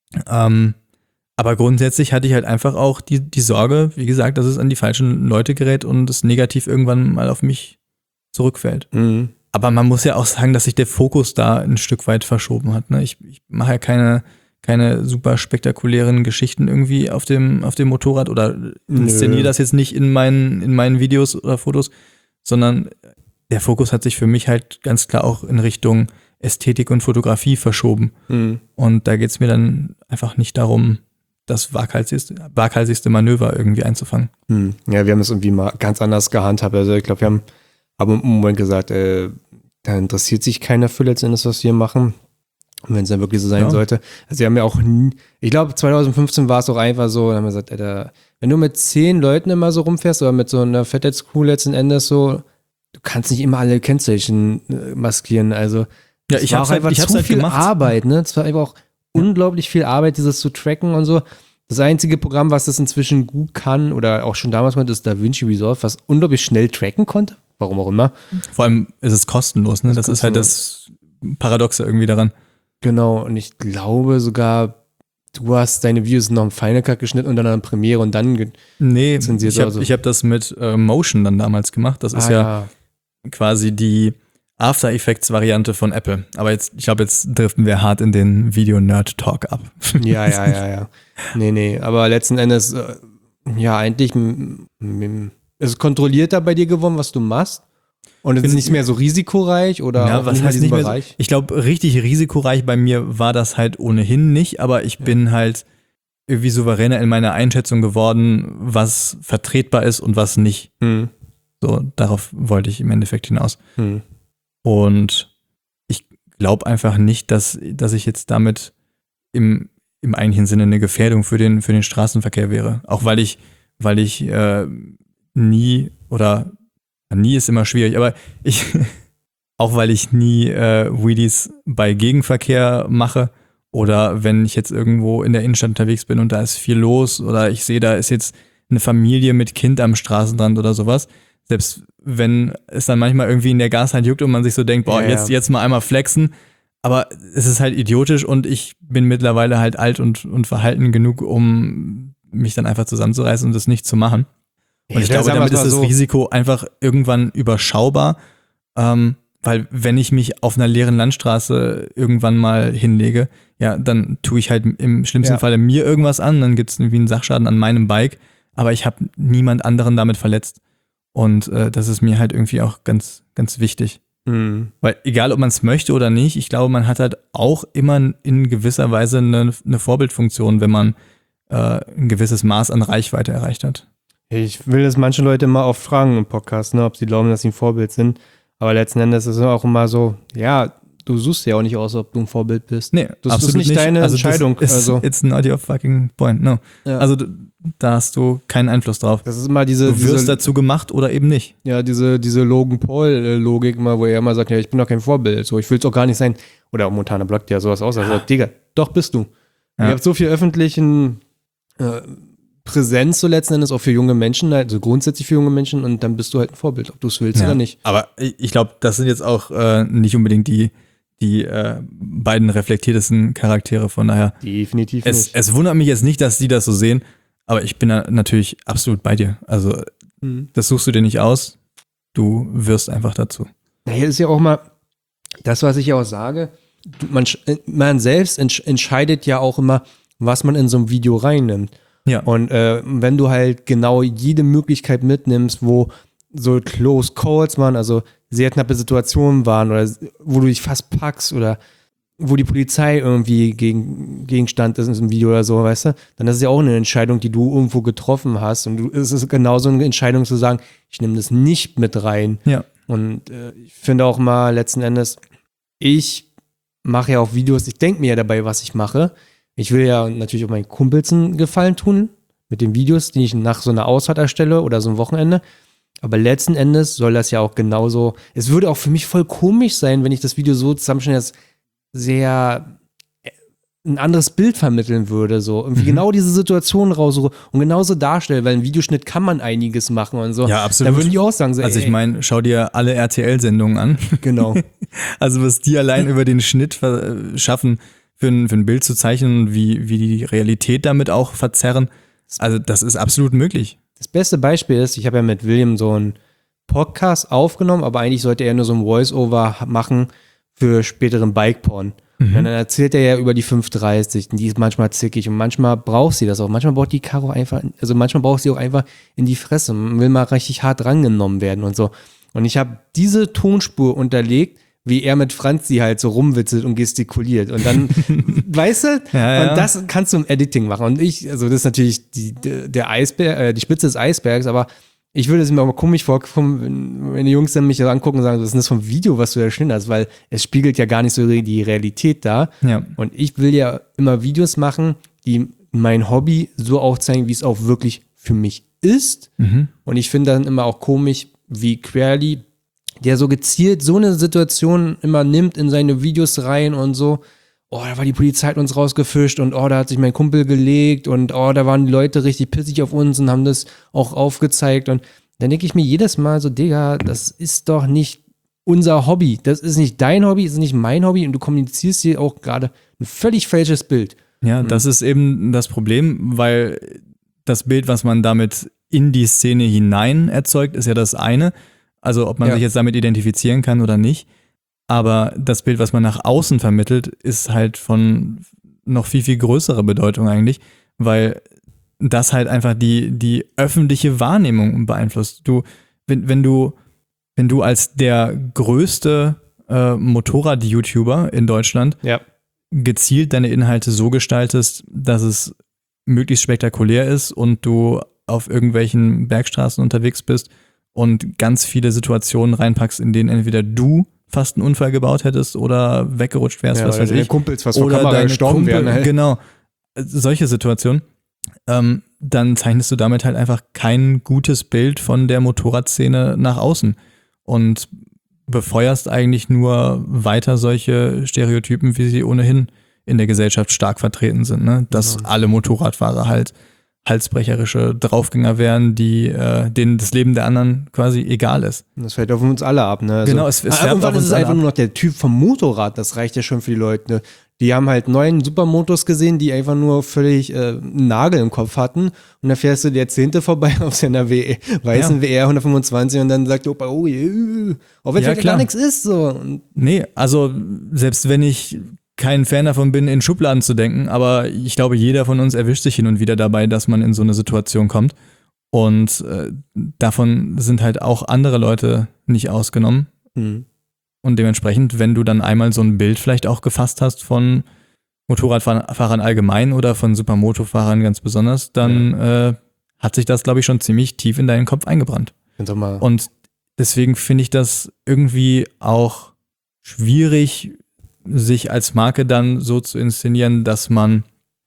Aber grundsätzlich hatte ich halt einfach auch die Sorge, wie gesagt, dass es an die falschen Leute gerät und es negativ irgendwann mal auf mich zurückfällt. Aber man muss ja auch sagen, dass sich der Fokus da ein Stück weit verschoben hat. Ne? Ich mache ja keine super spektakulären Geschichten irgendwie auf dem Motorrad oder inszeniere das jetzt nicht in meinen Videos oder Fotos, sondern der Fokus hat sich für mich halt ganz klar auch in Richtung Ästhetik und Fotografie verschoben. Und da geht es mir dann einfach nicht darum, das waghalsigste Manöver irgendwie einzufangen. Ja, wir haben es irgendwie mal ganz anders gehandhabt. Also ich glaube, wir haben aber im Moment gesagt, da interessiert sich keiner für letztendlich, was wir machen. Und wenn es dann wirklich so sein sollte. Also wir haben ja auch ich glaube 2015 war es auch einfach so, da haben wir gesagt, Alter, wenn du mit 10 Leuten immer so rumfährst oder mit so einer Fettheads-Crew letzten Endes so, du kannst nicht immer alle Kennzeichen maskieren. Also ja, ich habe halt viel gemacht. Arbeit, ne? Es war einfach auch unglaublich viel Arbeit, dieses zu tracken und so. Das einzige Programm, was das inzwischen gut kann oder auch schon damals konnte, ist DaVinci Resolve, was unglaublich schnell tracken konnte. Warum auch immer. Vor allem ist es kostenlos, ne? Das ist halt das Paradoxe irgendwie daran. Genau, und ich glaube sogar, du hast deine Videos noch im Final Cut geschnitten und dann an Premiere und dann zensiert. Ich hab das mit Motion dann damals gemacht. Das ist ja quasi die After Effects Variante von Apple. Aber jetzt driften wir hart in den Video-Nerd-Talk ab. Ja. Nee. Aber letzten Endes, eigentlich ist es kontrollierter bei dir geworden, was du machst? Und es ist nicht mehr so risikoreich oder was heißt nicht mehr so? Ich glaube, richtig risikoreich bei mir war das halt ohnehin nicht, aber ich bin halt irgendwie souveräner in meiner Einschätzung geworden, was vertretbar ist und was nicht. So, darauf wollte ich im Endeffekt hinaus. Und ich glaube einfach nicht, dass ich jetzt damit im eigentlichen Sinne eine Gefährdung für den Straßenverkehr wäre. Auch weil ich nie ist immer schwierig, aber auch weil ich nie Wheelies bei Gegenverkehr mache oder wenn ich jetzt irgendwo in der Innenstadt unterwegs bin und da ist viel los oder ich sehe, da ist jetzt eine Familie mit Kind am Straßenrand oder sowas, selbst wenn es dann manchmal irgendwie in der Gashand juckt und man sich so denkt, jetzt mal einmal flexen, aber es ist halt idiotisch und ich bin mittlerweile halt alt und verhalten genug, um mich dann einfach zusammenzureißen und das nicht zu machen. Und ich glaube, damit ist das Risiko einfach irgendwann überschaubar, weil wenn ich mich auf einer leeren Landstraße irgendwann mal hinlege, ja, dann tue ich halt im schlimmsten Falle mir irgendwas an, dann gibt es irgendwie einen Sachschaden an meinem Bike, aber ich habe niemand anderen damit verletzt. Und das ist mir halt irgendwie auch ganz, ganz wichtig. Weil egal, ob man es möchte oder nicht, ich glaube, man hat halt auch immer in gewisser Weise eine Vorbildfunktion, wenn man ein gewisses Maß an Reichweite erreicht hat. Ich will das manche Leute immer oft fragen im Podcast, ne, ob sie glauben, dass sie ein Vorbild sind. Aber letzten Endes ist es auch immer so, ja, du suchst ja auch nicht aus, ob du ein Vorbild bist. Nee, das ist nicht deine Entscheidung. It's not your fucking point, no. Ja. Also da hast du keinen Einfluss drauf. Das ist immer Du wirst dazu gemacht oder eben nicht. Ja, diese Logan Paul-Logik, wo er immer sagt, ja, ich bin doch kein Vorbild, so, ich will es auch gar nicht sein. Oder auch Montana blockt ja sowas aus, also Digga, doch bist du. Ja. Ihr habt so viel öffentlichen Präsenz so letzten Endes auch für junge Menschen, also grundsätzlich für junge Menschen, und dann bist du halt ein Vorbild, ob du es willst oder nicht. Aber ich glaube, das sind jetzt auch nicht unbedingt die beiden reflektiertesten Charaktere, von daher. Definitiv nicht. Es wundert mich jetzt nicht, dass die das so sehen, aber ich bin da natürlich absolut bei dir. Also das suchst du dir nicht aus, du wirst einfach dazu. Naja, ist ja auch mal das, was ich ja auch sage, man selbst entscheidet ja auch immer, was man in so ein Video reinnimmt. Ja. Und wenn du halt genau jede Möglichkeit mitnimmst, wo so Close Calls waren, also sehr knappe Situationen waren oder wo du dich fast packst oder wo die Polizei irgendwie Gegenstand ist in einem Video oder so, weißt du, dann ist es ja auch eine Entscheidung, die du irgendwo getroffen hast, und es ist genauso eine Entscheidung zu sagen, ich nehme das nicht mit rein. Ja. Und ich finde auch mal letzten Endes, ich mache ja auch Videos, ich denke mir ja dabei, was ich mache. Ich will ja natürlich auch meinen Kumpels einen Gefallen tun mit den Videos, die ich nach so einer Ausfahrt erstelle oder so ein Wochenende. Aber letzten Endes soll das ja auch genauso, es würde auch für mich voll komisch sein, wenn ich das Video so zusammenstelle, dass sehr ein anderes Bild vermitteln würde, so irgendwie genau diese Situation raussuche und genauso darstelle, weil im Videoschnitt kann man einiges machen und so. Ja, absolut. Da würden die auch sagen, so, also ich meine, schau dir alle RTL-Sendungen an. Genau. Also was die allein über den Schnitt schaffen, für ein Bild zu zeichnen und wie die Realität damit auch verzerren, also das ist absolut möglich. Das beste Beispiel ist, ich habe ja mit William so einen Podcast aufgenommen, aber eigentlich sollte er nur so ein Voice-Over machen für späteren Bike-Porn. Und dann erzählt er ja über die 530, und die ist manchmal zickig und manchmal braucht sie das auch. Manchmal braucht die Karo einfach, also manchmal braucht sie auch einfach in die Fresse und will mal richtig hart rangenommen werden und so. Und ich habe diese Tonspur unterlegt, wie er mit Franzi halt so rumwitzelt und gestikuliert. Und dann, weißt du, Ja. und das kannst du im Editing machen. Und also das ist natürlich der Eisberg, die Spitze des Eisbergs, aber ich würde es mir auch mal komisch vorkommen, wenn die Jungs dann mich angucken und sagen, was ist das für ein Video, was du da geschnitten hast, weil es spiegelt ja gar nicht so die Realität dar. Ja. Und ich will ja immer Videos machen, die mein Hobby so aufzeigen, wie es auch wirklich für mich ist. Und ich finde dann immer auch komisch, wie Querly, der so gezielt so eine Situation immer nimmt in seine Videos rein und so, oh, da war die Polizei, hat uns rausgefischt und oh, da hat sich mein Kumpel gelegt und oh, da waren die Leute richtig pissig auf uns und haben das auch aufgezeigt. Und dann denke ich mir jedes Mal so, Digga, das ist doch nicht unser Hobby. Das ist nicht dein Hobby, das ist nicht mein Hobby, und du kommunizierst hier auch gerade ein völlig falsches Bild. Ja, das ist eben das Problem, weil das Bild, was man damit in die Szene hinein erzeugt, ist ja das eine. Also ob man sich jetzt damit identifizieren kann oder nicht. Aber das Bild, was man nach außen vermittelt, ist halt von noch viel, viel größerer Bedeutung eigentlich, weil das halt einfach die öffentliche Wahrnehmung beeinflusst. Wenn du als der größte Motorrad-YouTuber in Deutschland gezielt deine Inhalte so gestaltest, dass es möglichst spektakulär ist und du auf irgendwelchen Bergstraßen unterwegs bist und ganz viele Situationen reinpackst, in denen entweder du fast einen Unfall gebaut hättest oder weggerutscht wärst, was weiß ich. Kumpels fast vor Oder Kamera deine gestorben Kumpel, wären. Halt. Genau, solche Situationen. Dann zeichnest du damit halt einfach kein gutes Bild von der Motorradszene nach außen und befeuerst eigentlich nur weiter solche Stereotypen, wie sie ohnehin in der Gesellschaft stark vertreten sind, ne? Dass alle Motorradfahrer halt halsbrecherische Draufgänger wären, denen das Leben der anderen quasi egal ist. Das fällt auf uns alle ab, ne? Also, Genau, es färbt irgendwann auf ist uns es alle einfach ab. nur noch der Typ vom Motorrad, das reicht ja schon für die Leute, ne? Die haben halt 9 Supermotos gesehen, die einfach nur völlig einen Nagel im Kopf hatten, und dann fährst du der 10. vorbei auf seiner weißen WR 125 und dann sagt der Opa, oh, auch wenn vielleicht gar nichts ist, so. Und nee, also selbst wenn ich kein Fan davon bin, in Schubladen zu denken, aber ich glaube, jeder von uns erwischt sich hin und wieder dabei, dass man in so eine Situation kommt. Und davon sind halt auch andere Leute nicht ausgenommen. Und dementsprechend, wenn du dann einmal so ein Bild vielleicht auch gefasst hast von Motorradfahrern allgemein oder von Supermoto-Fahrern ganz besonders, dann hat sich das, glaube ich, schon ziemlich tief in deinen Kopf eingebrannt. mal Und deswegen finde ich das irgendwie auch schwierig, sich als Marke dann so zu inszenieren, dass man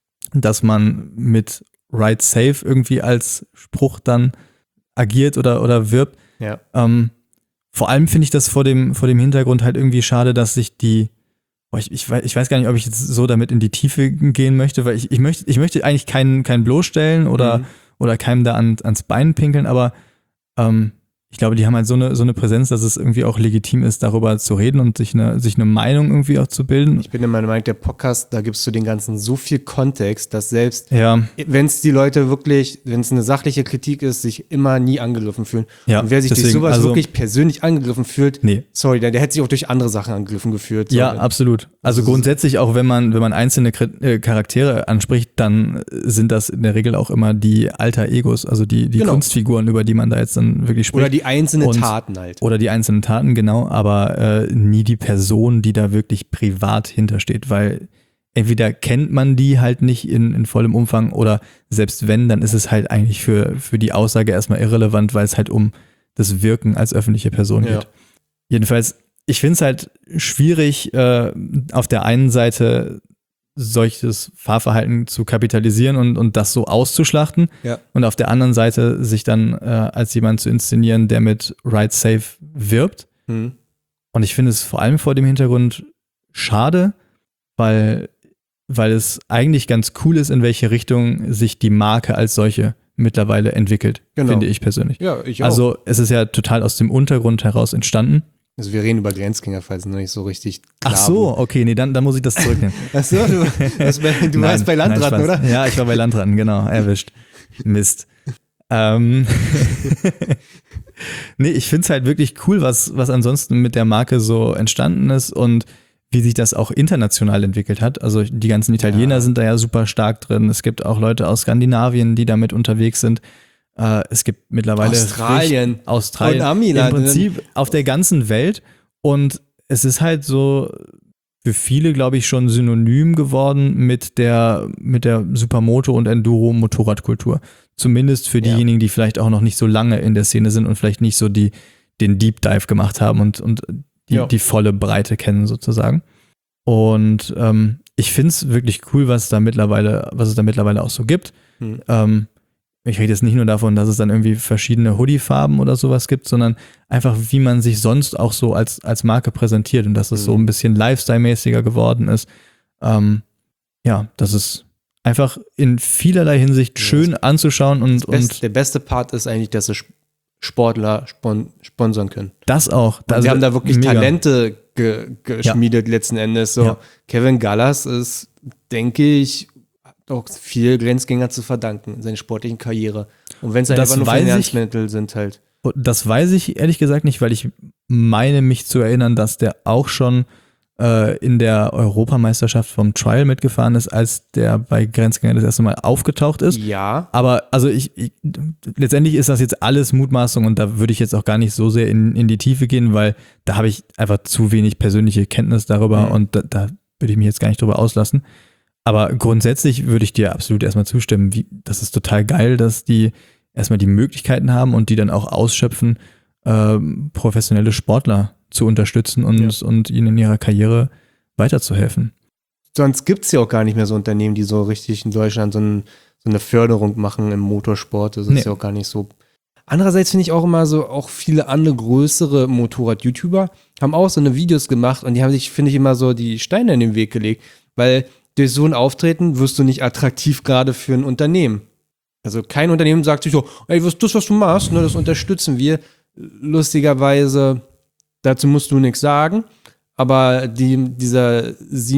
mit Ride Safe irgendwie als Spruch dann agiert oder wirbt. Ja. Vor allem finde ich das vor dem Hintergrund halt irgendwie schade, dass sich ich weiß gar nicht, ob ich jetzt so damit in die Tiefe gehen möchte, weil ich möchte eigentlich keinen bloßstellen oder keinem da ans Bein pinkeln, aber ich glaube, die haben halt so eine Präsenz, dass es irgendwie auch legitim ist, darüber zu reden und sich eine Meinung irgendwie auch zu bilden. Ich bin immer der Meinung, der Podcast, da gibst du den Ganzen so viel Kontext, dass selbst, Ja, wenn es die Leute wirklich, wenn es eine sachliche Kritik ist, sich immer nie angegriffen fühlen. Ja, und wer sich durch deswegen, sowas also- wirklich persönlich angegriffen fühlt, nee. sorry, der hätte sich auch durch andere Sachen angegriffen gefühlt. So. Ja, absolut. Also grundsätzlich auch, wenn man einzelne Charaktere anspricht, dann sind das in der Regel auch immer die Alter Egos, also die Genau. Kunstfiguren, über die man da jetzt dann wirklich spricht. Oder die einzelnen Und- Taten halt. Oder die einzelnen Taten, genau, aber nie die Person, die da wirklich privat hintersteht, weil entweder kennt man die halt nicht in vollem Umfang oder selbst wenn, dann ist es halt eigentlich für die Aussage erstmal irrelevant, weil es halt um das Wirken als öffentliche Person Ja. geht. Jedenfalls, ich finde es halt schwierig, auf der einen Seite solches Fahrverhalten zu kapitalisieren und das so auszuschlachten Ja. und auf der anderen Seite sich dann als jemand zu inszenieren, der mit Ride Safe wirbt. Hm. Und ich finde es vor allem vor dem Hintergrund schade, weil es eigentlich ganz cool ist, in welche Richtung sich die Marke als solche mittlerweile entwickelt, Genau. finde ich persönlich. Ja, ich auch. Also es ist ja total aus dem Untergrund heraus entstanden. Also wir reden über Grenzgänger, falls es noch nicht so richtig klar Ach so, okay, nee, dann muss ich das zurücknehmen. Ach so, du warst Nein, bei Landratten, Spaß. oder? Ja, ich war bei Landratten, genau, erwischt. Mist. Nee, ich finde es halt wirklich cool, was ansonsten mit der Marke so entstanden ist und wie sich das auch international entwickelt hat. Also die ganzen Italiener sind da ja super stark drin. Es gibt auch Leute aus Skandinavien, die damit unterwegs sind. Es gibt mittlerweile Australien. Australien Und Amiland. im Prinzip auf der ganzen Welt. Und es ist halt so für viele, glaube ich, schon synonym geworden mit der Supermoto- und Enduro-Motorradkultur. Zumindest für diejenigen, die vielleicht auch noch nicht so lange in der Szene sind und vielleicht nicht so den Deep Dive gemacht haben und die volle Breite kennen sozusagen. Und ich finde es wirklich cool, was es da mittlerweile auch so gibt. Ich rede jetzt nicht nur davon, dass es dann irgendwie verschiedene Hoodie-Farben oder sowas gibt, sondern einfach, wie man sich sonst auch so als Marke präsentiert und dass es so ein bisschen Lifestyle-mäßiger geworden ist. Dass es einfach in vielerlei Hinsicht schön anzuschauen und Der beste Part ist eigentlich, dass sie Sportler sponsern können. das auch. Und sie haben da wirklich mega. Talente geschmiedet letzten Endes. So. Ja. Kevin Gallas ist, denke ich, auch viel Grenzgänger zu verdanken in seiner sportlichen Karriere. Und wenn es Das einfach nur weiß ich. Finanzmittel sind halt. Das weiß ich ehrlich gesagt nicht, weil ich meine mich zu erinnern, dass der auch schon in der Europameisterschaft vom Trial mitgefahren ist, als der bei Grenzgänger das erste Mal aufgetaucht ist. Ja. Aber also letztendlich ist das jetzt alles Mutmaßung und da würde ich jetzt auch gar nicht so sehr in die Tiefe gehen, weil da habe ich einfach zu wenig persönliche Kenntnis darüber und da würde ich mich jetzt gar nicht drüber auslassen. Aber grundsätzlich würde ich dir absolut erstmal zustimmen. Das ist total geil, dass die erstmal die Möglichkeiten haben und die dann auch ausschöpfen, professionelle Sportler zu unterstützen und ihnen in ihrer Karriere weiterzuhelfen. Sonst gibt es ja auch gar nicht mehr so Unternehmen, die so richtig in Deutschland so eine Förderung machen im Motorsport. Das ist ja auch gar nicht so. Andererseits finde ich auch immer so, auch viele andere größere Motorrad-YouTuber haben auch so eine Videos gemacht und die haben sich, finde ich, immer so die Steine in den Weg gelegt, weil durch so ein Auftreten wirst du nicht attraktiv gerade für ein Unternehmen. Also kein Unternehmen sagt sich so, ey, was du machst, ne, das unterstützen wir. Lustigerweise, dazu musst du nichts sagen, aber dieser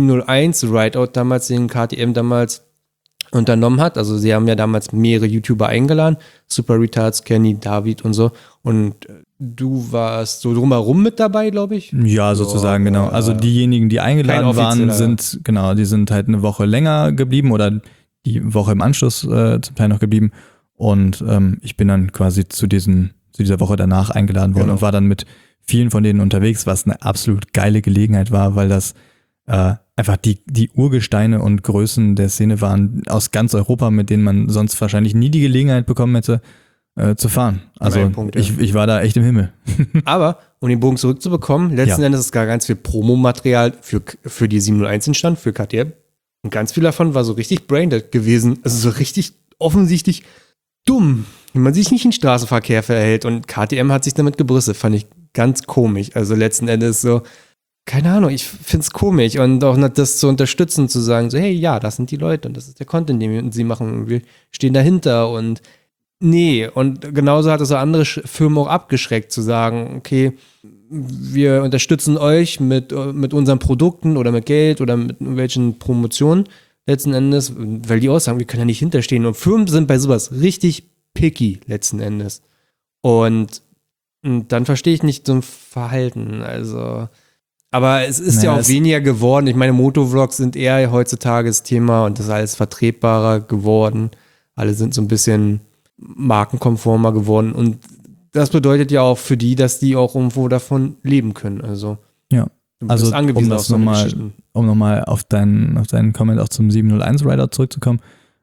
701 Rideout damals, den KTM damals unternommen hat, also sie haben ja damals mehrere YouTuber eingeladen, Super Retards, Kenny, David und so, und du warst so drumherum mit dabei, glaube ich? Ja, sozusagen, genau. Also diejenigen, die eingeladen waren, die sind halt eine Woche länger geblieben oder die Woche im Anschluss zum Teil noch geblieben und ich bin dann quasi zu dieser Woche danach eingeladen worden und war dann mit vielen von denen unterwegs, was eine absolut geile Gelegenheit war, weil das einfach die Urgesteine und Größen der Szene waren aus ganz Europa, mit denen man sonst wahrscheinlich nie die Gelegenheit bekommen hätte, zu fahren. Also Ein Punkt, ja. ich war da echt im Himmel. Aber, um den Bogen zurückzubekommen, letzten Endes ist gar ganz viel Promomaterial für die 701 entstanden, für KTM. Und ganz viel davon war so richtig braindead gewesen. Also so richtig offensichtlich dumm, wie man sich nicht im Straßenverkehr verhält. Und KTM hat sich damit gebrüstet, fand ich ganz komisch. Also letzten Endes so, keine Ahnung, ich finde es komisch. Und auch das zu unterstützen, zu sagen so, hey, ja, das sind die Leute und das ist der Content, den sie machen. Und wir stehen dahinter und nee, und genauso hat es so andere Firmen auch abgeschreckt, zu sagen, okay, wir unterstützen euch mit unseren Produkten oder mit Geld oder mit irgendwelchen Promotionen letzten Endes, weil die auch sagen, wir können ja nicht hinterstehen. Und Firmen sind bei sowas richtig picky letzten Endes. Und dann verstehe ich nicht so ein Verhalten, also. Aber es ist ja auch weniger geworden. Ich meine, Motovlogs sind eher heutzutage das Thema und das ist alles vertretbarer geworden. Alle sind so ein bisschen markenkonformer geworden und das bedeutet ja auch für die, dass die auch irgendwo davon leben können. Also, ja. Du bist angewiesen auf so Geschichten. Um nochmal auf deinen Comment auch zum 701 Rider zurückzukommen.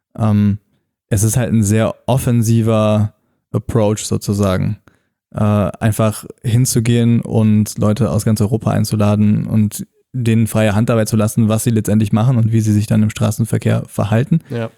Es ist halt ein sehr offensiver Approach sozusagen. Einfach hinzugehen und Leute aus ganz Europa einzuladen und denen freie Hand dabei zu lassen, was sie letztendlich machen und wie sie sich dann im Straßenverkehr verhalten. Ja.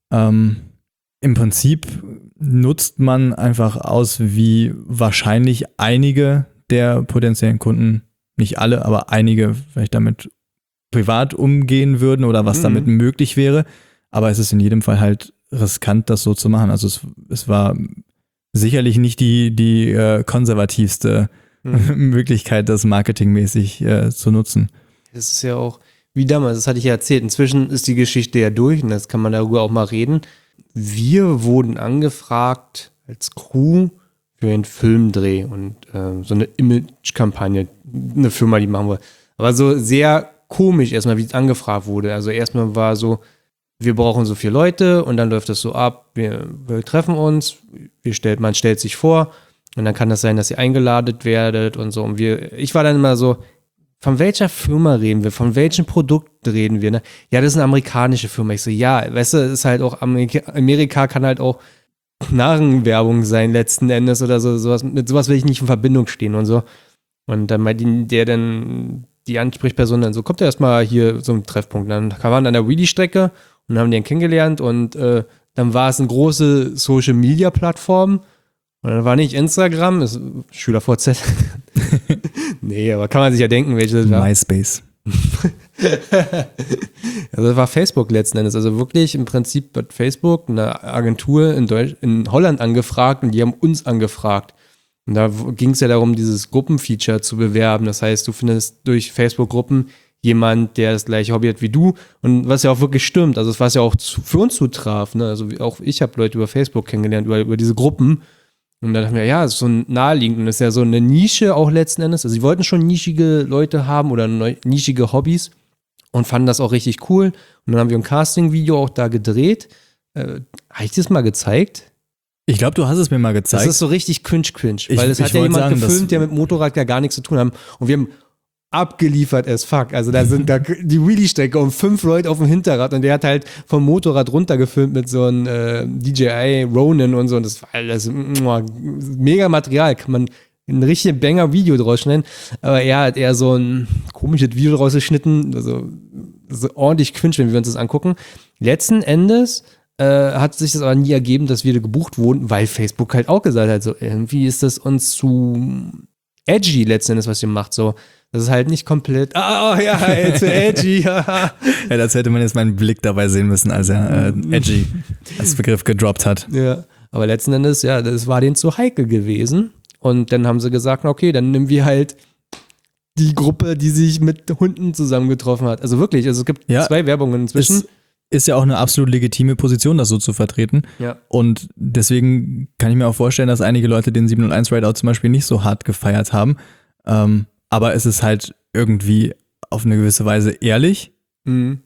Im Prinzip nutzt man einfach aus, wie wahrscheinlich einige der potenziellen Kunden, nicht alle, aber einige vielleicht damit privat umgehen würden oder was damit möglich wäre. Aber es ist in jedem Fall halt riskant, das so zu machen. Also es war sicherlich nicht die konservativste Möglichkeit, das marketingmäßig zu nutzen. Das ist ja auch, wie damals, das hatte ich ja erzählt, inzwischen ist die Geschichte ja durch und das kann man darüber auch mal reden. Wir wurden angefragt als Crew für einen Filmdreh und so eine Image-Kampagne, eine Firma, die machen wir. Aber so sehr komisch erstmal, wie es angefragt wurde. Also erstmal war so, wir brauchen so 4 Leute und dann läuft das so ab, wir treffen uns, man stellt sich vor und dann kann das sein, dass ihr eingeladen werdet und so. Und ich war dann immer so, von welcher Firma reden wir? Von welchem Produkt reden wir? Ne? Ja, das ist eine amerikanische Firma. Ich so, ja, weißt du, ist halt auch, Amerika kann halt auch Narrenwerbung sein letzten Endes oder so. Mit sowas will ich nicht in Verbindung stehen und so. Und dann meinte die Ansprechperson dann so, kommt ja erstmal hier so ein Treffpunkt. Dann waren an der Wheelie-Strecke und haben den kennengelernt und dann war es eine große Social-Media-Plattform. Und dann war nicht Instagram, ist SchülerVZ. Nee, aber kann man sich ja denken, welches das war. MySpace. Also das war Facebook letzten Endes. Also wirklich im Prinzip hat Facebook eine Agentur in Holland angefragt und die haben uns angefragt. Und da ging es ja darum, dieses Gruppenfeature zu bewerben. Das heißt, du findest durch Facebook-Gruppen jemand, der das gleiche Hobby hat wie du. Und was ja auch wirklich stimmt, also was ja auch für uns zutraf. Ne? Also auch ich habe Leute über Facebook kennengelernt, über diese Gruppen. Und dann dachten wir, ja, das ist so naheliegend und das ist ja so eine Nische auch letzten Endes. Also sie wollten schon nischige Leute haben oder nischige Hobbys und fanden das auch richtig cool. Und dann haben wir ein Casting-Video auch da gedreht. Habe ich das mal gezeigt? Ich glaube, du hast es mir mal gezeigt. Das ist so richtig cringe, weil es hat ja jemand gefilmt, der mit Motorrad ja gar nichts zu tun haben. Und wir haben abgeliefert as fuck. Also da sind da die Wheelie-Strecke und 5 Leute auf dem Hinterrad und der hat halt vom Motorrad runtergefilmt mit so einem DJI Ronin und so und das war alles mega Material, kann man ein richtiges Banger-Video draus schneiden, aber er hat eher so ein komisches Video draus geschnitten, also so ordentlich cringe, wenn wir uns das angucken. Letzten Endes hat sich das aber nie ergeben, dass wir gebucht wurden, weil Facebook halt auch gesagt hat, so irgendwie ist das uns zu edgy letzten Endes, was ihr macht, so. Das ist halt nicht komplett, zu edgy. Ja, das hätte man jetzt meinen Blick dabei sehen müssen, als er edgy als Begriff gedroppt hat. Ja, aber letzten Endes, ja, das war denen zu heikel gewesen. Und dann haben sie gesagt, okay, dann nehmen wir halt die Gruppe, die sich mit Hunden zusammengetroffen hat. Also wirklich, es gibt 2 Werbungen inzwischen. Ist ja auch eine absolut legitime Position, das so zu vertreten. Ja. Und deswegen kann ich mir auch vorstellen, dass einige Leute den 701 Rideout zum Beispiel nicht so hart gefeiert haben. Aber es ist halt irgendwie auf eine gewisse Weise ehrlich. Mhm.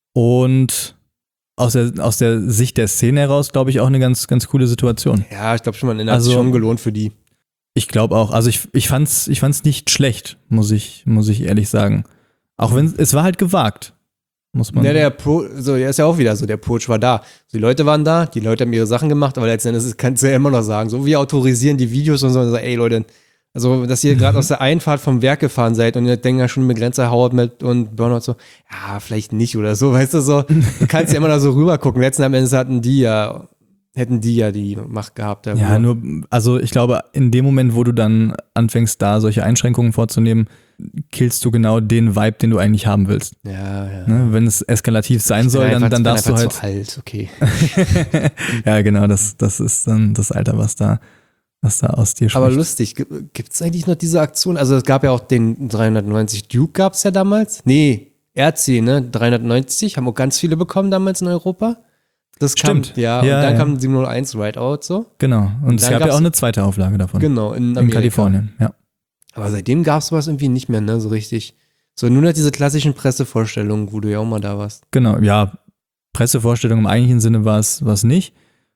Und aus der Sicht der Szene heraus, glaube ich, auch eine ganz, ganz coole Situation. Ja, ich glaube schon, man hat sich schon gelohnt für die. Ich glaube auch. Also ich fand's nicht schlecht, muss ich ehrlich sagen. Auch wenn es war halt gewagt. muss man. Ja, der ist ja auch wieder so, der Approach war da. So, die Leute waren da, die Leute haben ihre Sachen gemacht, aber letztendlich kannst du ja immer noch sagen, so, wir autorisieren die Videos und so, und sagen, ey Leute, also, dass ihr gerade aus der Einfahrt vom Werk gefahren seid und ihr denkt ja schon mit Grenzer Howard mit und Burnout so, ja, vielleicht nicht oder so, weißt du, so, du kannst ja immer noch so rüber gucken. Letzten Endes hätten die ja die Macht gehabt. Ja, nur, also ich glaube, in dem Moment, wo du dann anfängst, da solche Einschränkungen vorzunehmen, killst du genau den Vibe, den du eigentlich haben willst. Ja, ja. Ne? Wenn es eskalativ sein soll, dann darfst du halt. Zu alt, okay. Ja, genau, das ist dann das Alter, was da aus dir spricht. Aber lustig, gibt es eigentlich noch diese Aktion? Also es gab ja auch den 390 Duke, gab es ja damals. Nee, RC, ne? 390, haben auch ganz viele bekommen damals in Europa. Das Stimmt. Kam, ja, und dann kam 701 Rideout so. Genau, und es gab ja auch eine zweite Auflage davon. Genau, in Kalifornien, ja. Aber seitdem gab es sowas irgendwie nicht mehr, ne, so richtig. So nur noch diese klassischen Pressevorstellungen, wo du ja auch mal da warst. Genau, ja, Pressevorstellungen im eigentlichen Sinne war es nicht.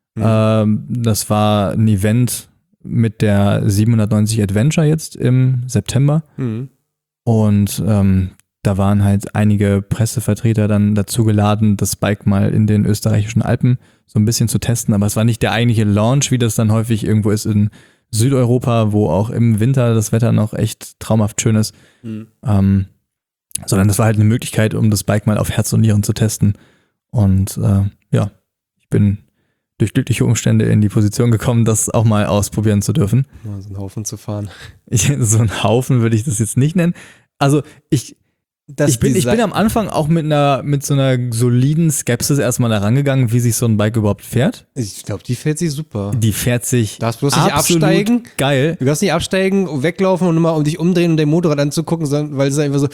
Das war ein Event mit der 790 Adventure jetzt im September. Und da waren halt einige Pressevertreter dann dazu geladen, das Bike mal in den österreichischen Alpen so ein bisschen zu testen. Aber es war nicht der eigentliche Launch, wie das dann häufig irgendwo ist in Südeuropa, wo auch im Winter das Wetter noch echt traumhaft schön ist. Sondern das war halt eine Möglichkeit, um das Bike mal auf Herz und Nieren zu testen. Und ja, ich bin durch glückliche Umstände in die Position gekommen, das auch mal ausprobieren zu dürfen. Ja, so einen Haufen zu fahren. So einen Haufen würde ich das jetzt nicht nennen. Also ich bin am Anfang auch mit so einer soliden Skepsis erstmal da rangegangen, wie sich so ein Bike überhaupt fährt. Ich glaube, die fährt sich super. Die fährt sich Du darfst bloß nicht absteigen. Geil. Du darfst nicht absteigen, weglaufen und immer um dich umdrehen und dein Motorrad anzugucken, weil es einfach so,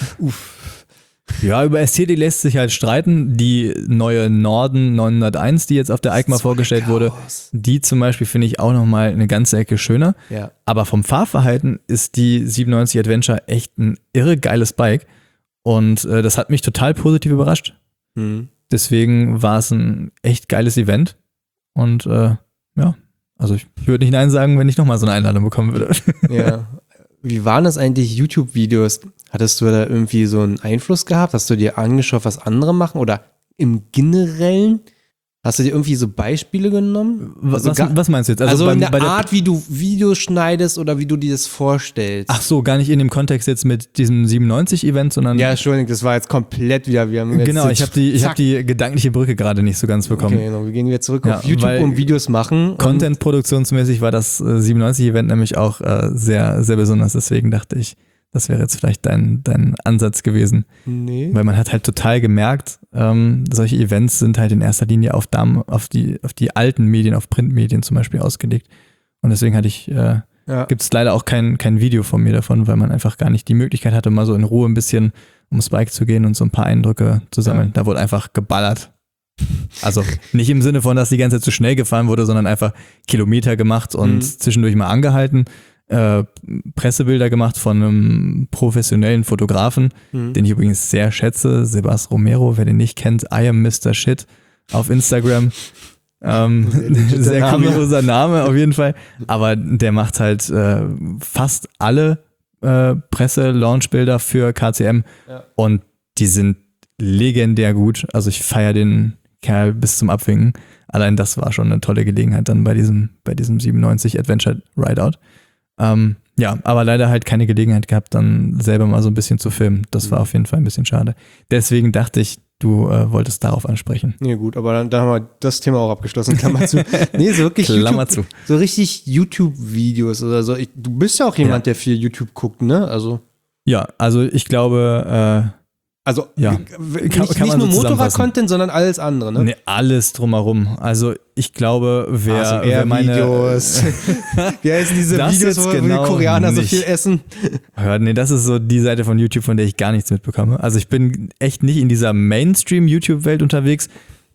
Ja, über Ästhetik lässt sich halt streiten. Die neue Norden 901, die jetzt auf der EICMA vorgestellt wurde, die zum Beispiel finde ich auch nochmal eine ganze Ecke schöner. Ja. Aber vom Fahrverhalten ist die 790 Adventure echt ein irre geiles Bike. Und das hat mich total positiv überrascht. Deswegen war es ein echt geiles Event. Und ja, also ich würde nicht Nein sagen, wenn ich nochmal so eine Einladung bekommen würde. Ja. Wie waren das eigentlich, YouTube-Videos? Hattest du da irgendwie so einen Einfluss gehabt? Hast du dir angeschaut, was andere machen? Oder im Generellen? Hast du dir irgendwie so Beispiele genommen? Was meinst du jetzt? Also in der Art, wie du Videos schneidest oder wie du dir das vorstellst. Ach so, gar nicht in dem Kontext jetzt mit diesem 97-Event, sondern... Ja, Entschuldigung, das war jetzt komplett wieder... Genau, ich hab die gedankliche Brücke gerade nicht so ganz bekommen. Okay, genau, wir gehen wieder zurück auf YouTube und Videos machen. Content-produktionsmäßig war das 97-Event nämlich auch sehr, sehr besonders. Deswegen dachte ich, das wäre jetzt vielleicht dein Ansatz gewesen. Nee. Weil man hat halt total gemerkt, solche Events sind halt in erster Linie auf die alten Medien, auf Printmedien zum Beispiel ausgelegt. Und deswegen gibt es leider auch kein Video von mir davon, weil man einfach gar nicht die Möglichkeit hatte, mal so in Ruhe ein bisschen ums Bike zu gehen und so ein paar Eindrücke zu sammeln. Ja. Da wurde einfach geballert. Also nicht im Sinne von, dass die ganze Zeit zu schnell gefahren wurde, sondern einfach Kilometer gemacht und zwischendurch mal angehalten. Pressebilder gemacht von einem professionellen Fotografen, den ich übrigens sehr schätze, Sebas Romero, wer den nicht kennt, I am Mr. Shit auf Instagram. Sehr kurioser Name auf jeden Fall, aber der macht halt fast alle Presse-Launch-Bilder für KCM und die sind legendär gut, also ich feiere den Kerl bis zum Abwinken. Allein das war schon eine tolle Gelegenheit dann bei diesem 97 Adventure Rideout. Ja, aber leider halt keine Gelegenheit gehabt, dann selber mal so ein bisschen zu filmen. Das war auf jeden Fall ein bisschen schade. Deswegen dachte ich, du wolltest darauf ansprechen. Ja gut, aber dann haben wir das Thema auch abgeschlossen. Klammer zu. Nee, so wirklich Klammer zu. So richtig YouTube-Videos oder so. Du bist ja auch jemand, der viel YouTube guckt, ne? Also. Ja, also ich glaube, also ja. nicht nur Motorrad-Content, sondern alles andere, ne? Nee, alles drumherum. Also ich glaube, wer meine Videos. Wie heißen diese Videos, wo die Koreaner nicht so viel essen? Ja, nee, das ist so die Seite von YouTube, von der ich gar nichts mitbekomme. Also ich bin echt nicht in dieser Mainstream-YouTube-Welt unterwegs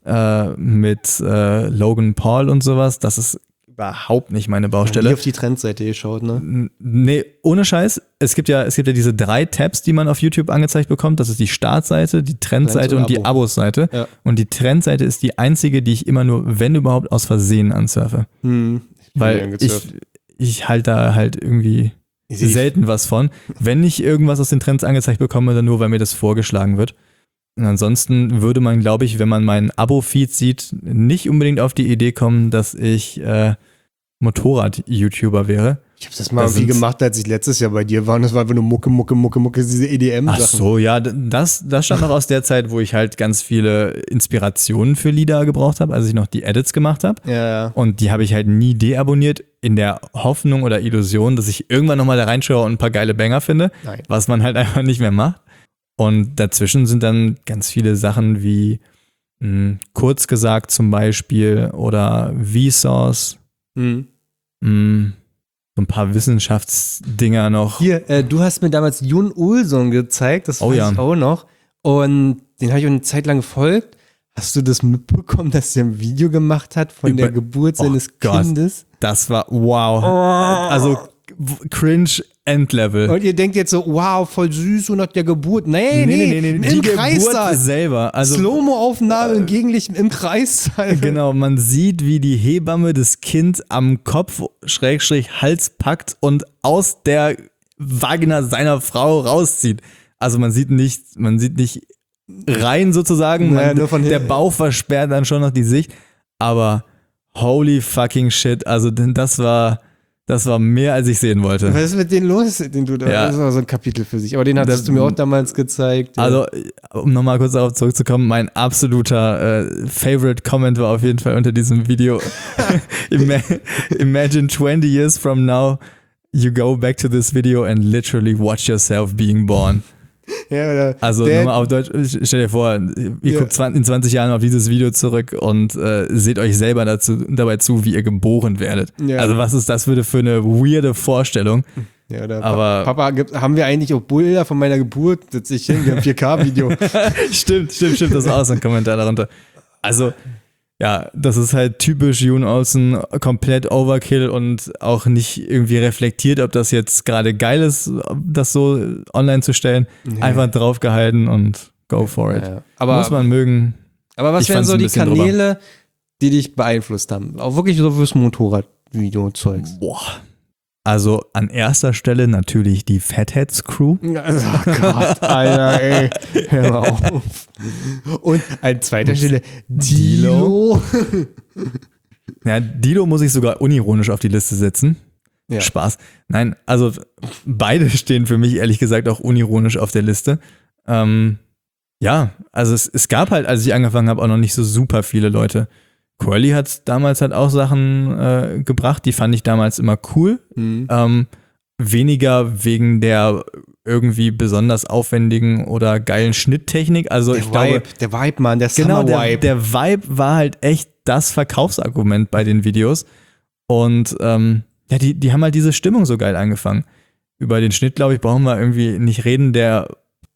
mit Logan Paul und sowas. Das ist überhaupt nicht meine Baustelle. Nie auf die Trendseite geschaut, ne? Nee, ohne Scheiß. Es gibt ja diese 3 Tabs, die man auf YouTube angezeigt bekommt. Das ist die Startseite, die Trendseite und die Abos-Seite. Ja. Und die Trendseite ist die einzige, die ich immer nur, wenn überhaupt, aus Versehen ansurfe. Weil ich halte da halt irgendwie selten was von. Wenn ich irgendwas aus den Trends angezeigt bekomme, dann nur, weil mir das vorgeschlagen wird. Und ansonsten würde man, glaube ich, wenn man meinen Abo-Feed sieht, nicht unbedingt auf die Idee kommen, dass ich Motorrad-YouTuber wäre. Ich habe das mal irgendwie gemacht, als ich letztes Jahr bei dir war. Und das war einfach nur Mucke, diese EDM-Sachen. Ach so, ja, das stammt noch aus der Zeit, wo ich halt ganz viele Inspirationen für Lieder gebraucht habe, als ich noch die Edits gemacht habe. Ja. Und die habe ich halt nie deabonniert, in der Hoffnung oder Illusion, dass ich irgendwann nochmal da reinschaue und ein paar geile Banger finde, Nein. Was man halt einfach nicht mehr macht. Und dazwischen sind dann ganz viele Sachen wie kurz gesagt zum Beispiel oder Vsauce. So ein paar Wissenschaftsdinger noch. Hier, du hast mir damals Jon Olsson gezeigt, das weiß ich auch noch. Und den habe ich auch eine Zeit lang gefolgt. Hast du das mitbekommen, dass er ein Video gemacht hat von der Geburt seines Kindes? Das war wow. Also cringe Endlevel. Und ihr denkt jetzt so, wow, voll süß und nach der Geburt. Nee, im die Kreissaal. Geburt selber. Also, Slow-Mo-Aufnahme im Gegenlicht im Kreissaal. Genau, man sieht, wie die Hebamme das Kind am Kopf /Hals packt und aus der Vagina seiner Frau rauszieht. Also man sieht nicht rein sozusagen. Naja, nur von der Bauch versperrt dann schon noch die Sicht. Aber holy fucking shit. Also das war mehr, als ich sehen wollte. Was ist mit denen los, den du da? Ja. Das war so ein Kapitel für sich. Aber den hattest du mir auch damals gezeigt. Ja. Also, um nochmal kurz darauf zurückzukommen, mein absoluter Favorite Comment war auf jeden Fall unter diesem Video. Imagine 20 years from now, you go back to this video and literally watch yourself being born. Ja, also nochmal auf Deutsch, stell dir vor, ihr guckt in 20 Jahren auf dieses Video zurück und seht euch selber dabei zu, wie ihr geboren werdet. Ja. Also was ist das für eine weirde Vorstellung? Ja, oder aber Papa, haben wir eigentlich auch Bilder von meiner Geburt? Setz ich hin, wir haben 4K-Video. Stimmt, das ist auch so ein Kommentar darunter. Also, ja, das ist halt typisch Jon Olsson, komplett Overkill und auch nicht irgendwie reflektiert, ob das jetzt gerade geil ist, das so online zu stellen. Nee. Einfach draufgehalten und go for it. Ja. Aber, muss man mögen. Aber was wären so die Kanäle, die dich beeinflusst haben? Auch wirklich so fürs Motorrad-Video-Zeugs. Boah. Also an erster Stelle natürlich die Fatheads Crew. Oh Gott, Alter, ey. Hör mal auf. Und an zweiter Stelle Dilo. Ja, Dilo muss ich sogar unironisch auf die Liste setzen. Ja. Spaß. Nein, also beide stehen für mich ehrlich gesagt auch unironisch auf der Liste. Ja, also es gab halt, als ich angefangen habe, auch noch nicht so super viele Leute. Quirly hat damals halt auch Sachen gebracht, die fand ich damals immer cool. Weniger wegen der irgendwie besonders aufwendigen oder geilen Schnitttechnik. Also der Vibe, Mann, der Summer-Vibe. Der Vibe war halt echt das Verkaufsargument bei den Videos. Und ja, die haben halt diese Stimmung so geil angefangen. Über den Schnitt, glaube ich, brauchen wir irgendwie nicht reden, der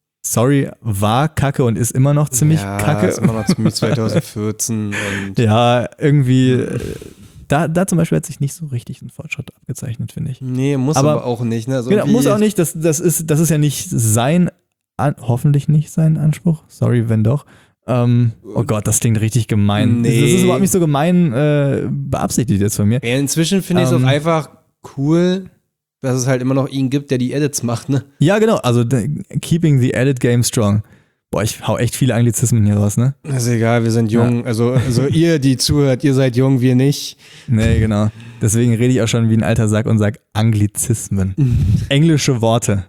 war kacke und ist immer noch ziemlich kacke. Ist immer noch ziemlich 2014. Und ja, irgendwie, da zum Beispiel hat sich nicht so richtig ein Fortschritt abgezeichnet, finde ich. Nee, muss aber auch nicht. Ne? Also genau, muss auch nicht, das ist ja nicht hoffentlich nicht sein Anspruch. Sorry, wenn doch. Oh Gott, das klingt richtig gemein. Nee. Das ist überhaupt nicht so gemein beabsichtigt jetzt von mir. Ja, inzwischen finde ich es auch einfach cool, dass es halt immer noch ihn gibt, der die Edits macht, ne? Ja, genau. Also keeping the edit game strong. Boah, ich hau echt viele Anglizismen hier raus, ne? Das ist egal, wir sind jung. Ja. Also ihr, die zuhört, ihr seid jung, wir nicht. Nee, genau. Deswegen rede ich auch schon wie ein alter Sack und sag Anglizismen. Englische Worte.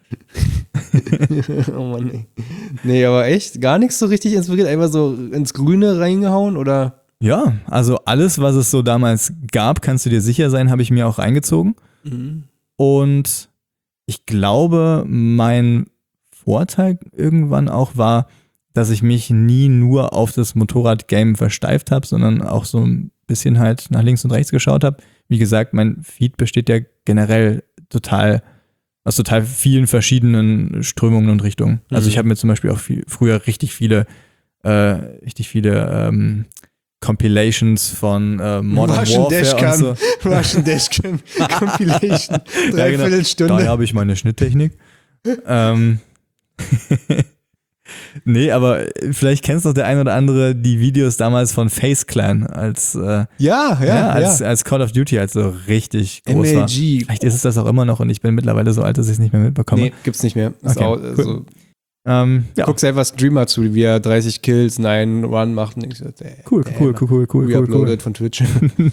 Oh Mann, ey. Nee, aber echt gar nichts so richtig inspiriert, einfach so ins Grüne reingehauen, oder? Ja, also alles, was es so damals gab, kannst du dir sicher sein, habe ich mir auch reingezogen. Mhm. Und ich glaube, mein Vorteil irgendwann auch war, dass ich mich nie nur auf das Motorrad-Game versteift habe, sondern auch so ein bisschen halt nach links und rechts geschaut habe. Wie gesagt, mein Feed besteht ja generell aus total vielen verschiedenen Strömungen und Richtungen. Mhm. Also ich habe mir zum Beispiel auch früher richtig viele Compilations von Modern Russian Warfare Dashcam, und so. Russian Dashcam Compilation, Dreiviertelstunde. Da habe ich meine Schnitttechnik. Nee, aber vielleicht kennst doch der ein oder andere die Videos damals von Face Clan als Call of Duty, als so richtig groß MLG. War. Vielleicht ist es das auch immer noch und ich bin mittlerweile so alt, dass ich es nicht mehr mitbekomme. Nee, gibt's nicht mehr. Okay, cool. Ja. Guckst einfach Streamer zu, wie er 30 Kills in einen Run macht. Und ich so, Cool. Reuploaded von Twitch.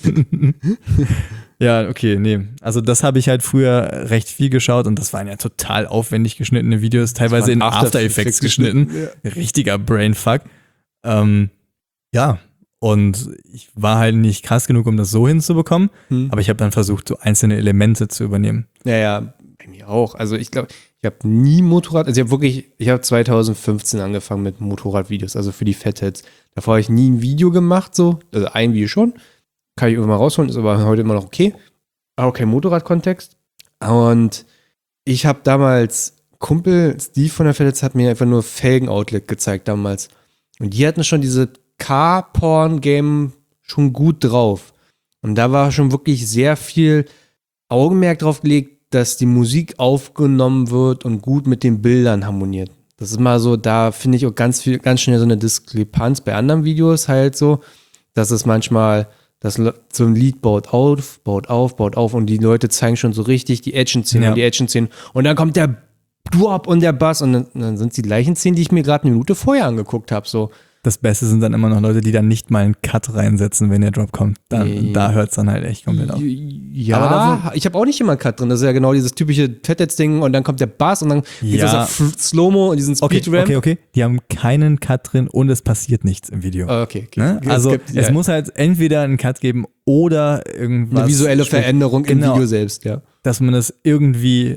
Ja, okay, nee. Also das habe ich halt früher recht viel geschaut und das waren ja total aufwendig geschnittene Videos, teilweise in After Effects geschnitten. Ja. Richtiger Brainfuck. Ja, und ich war halt nicht krass genug, um das so hinzubekommen, aber ich habe dann versucht, so einzelne Elemente zu übernehmen. Ja, bei mir auch. Also ich glaube, ich habe nie Motorrad, also ich habe 2015 angefangen mit Motorradvideos, also für die Fatheads. Davor habe ich nie ein Video gemacht, so, also ein Video schon. Kann ich irgendwann mal rausholen, ist aber heute immer noch okay. Aber kein Motorradkontext. Und ich habe damals, Kumpel Steve von der Fatheads hat mir einfach nur Felgen-Outlet gezeigt damals. Und die hatten schon diese Car-Porn-Game schon gut drauf. Und da war schon wirklich sehr viel Augenmerk drauf gelegt, dass die Musik aufgenommen wird und gut mit den Bildern harmoniert. Das ist mal so, da finde ich auch ganz schnell so eine Diskrepanz bei anderen Videos halt so, dass es manchmal so ein Lied baut auf und die Leute zeigen schon so richtig die Action-Szenen und dann kommt der Drop und der Bass und dann sind es die gleichen Szenen, die ich mir gerade eine Minute vorher angeguckt habe, so. Das Beste sind dann immer noch Leute, die dann nicht mal einen Cut reinsetzen, wenn der Drop kommt. Da hört es dann halt echt komplett auf. Ja, aber ich habe auch nicht immer einen Cut drin. Das ist ja genau dieses typische Fatheads-Ding und dann kommt der Bass und dann geht das auf Slow-Mo und diesen Speed-Ramp. Okay. Die haben keinen Cut drin und es passiert nichts im Video. Okay. Ne? Also es muss halt entweder einen Cut geben oder irgendwas. Eine visuelle Veränderung im Video selbst, ja. Dass man irgendwie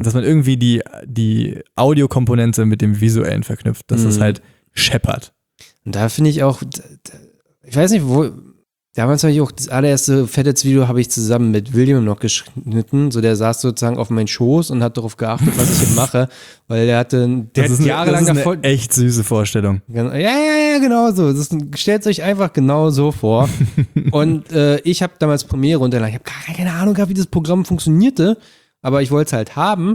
die Audiokomponente mit dem Visuellen verknüpft, dass das halt scheppert. Und da finde ich auch, ich weiß nicht, damals habe ich auch das allererste Fatheads-Video habe ich zusammen mit William noch geschnitten, so der saß sozusagen auf meinen Schoß und hat darauf geachtet, was ich hier mache, weil der hat jahrelang das ist eine echt süße Vorstellung. Ja, genau so. Stellt euch einfach genau so vor. Und ich habe damals Premiere runtergeladen. Ich habe gar keine Ahnung gehabt, wie das Programm funktionierte, aber ich wollte es halt haben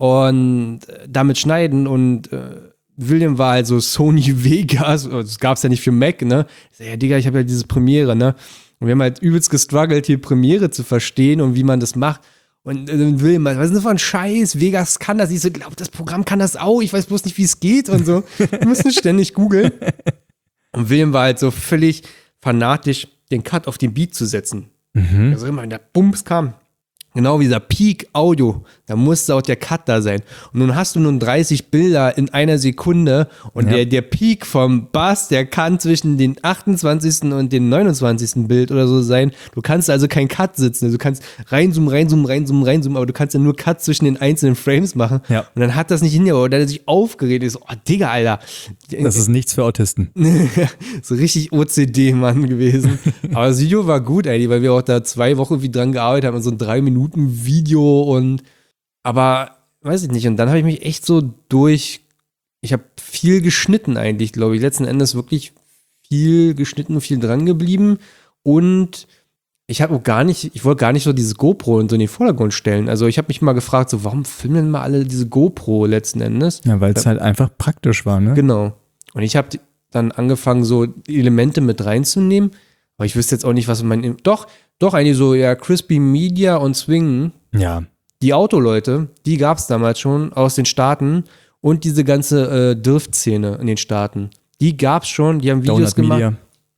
und damit schneiden und William war halt so Sony Vegas, das gab es ja nicht für Mac, ne? Ich sag, ja, Digga, ich habe ja dieses Premiere, ne? Und wir haben halt übelst gestruggelt, hier Premiere zu verstehen und wie man das macht. Und William, was ist denn für ein Scheiß? Vegas kann das. Ich so, glaub, das Programm kann das auch. Ich weiß bloß nicht, wie es geht und so. Wir müssen ständig googeln. Und William war halt so völlig fanatisch, den Cut auf den Beat zu setzen. Also immer, wenn der Bums kam, genau wie dieser Peak-Audio, da musste auch der Cut da sein. Und nun hast du nun 30 Bilder in einer Sekunde und der Peak vom Bass, der kann zwischen den 28. und den 29. Bild oder so sein. Du kannst also keinen Cut sitzen. Du kannst reinzoomen, aber du kannst ja nur Cut zwischen den einzelnen Frames machen. Ja. Und dann hat das nicht hingehauen. Und dann hat er sich aufgeregt. Ich so, oh Digga, Alter. Das ist nichts für Autisten. So richtig OCD-Mann gewesen. Aber das Video war gut eigentlich, weil wir auch da 2 Wochen wie dran gearbeitet haben. So ein 3-Minuten-Video aber weiß ich nicht. Und dann habe ich mich echt so ich habe viel geschnitten eigentlich, glaube ich. Letzten Endes wirklich viel geschnitten und viel dran geblieben. Und ich wollte gar nicht so diese GoPro in so in den Vordergrund stellen. Also ich habe mich mal gefragt, so warum filmen mal alle diese GoPro letzten Endes? Ja, weil es halt einfach praktisch war, ne? Genau. Und ich habe dann angefangen, so Elemente mit reinzunehmen. Aber ich wüsste jetzt auch nicht, was Doch, eigentlich so, ja, Crispy Media und Swing. Ja. Die Autoleute, die gab es damals schon aus den Staaten und diese ganze Drift-Szene in den Staaten. Die gab es schon, die haben Videos gemacht.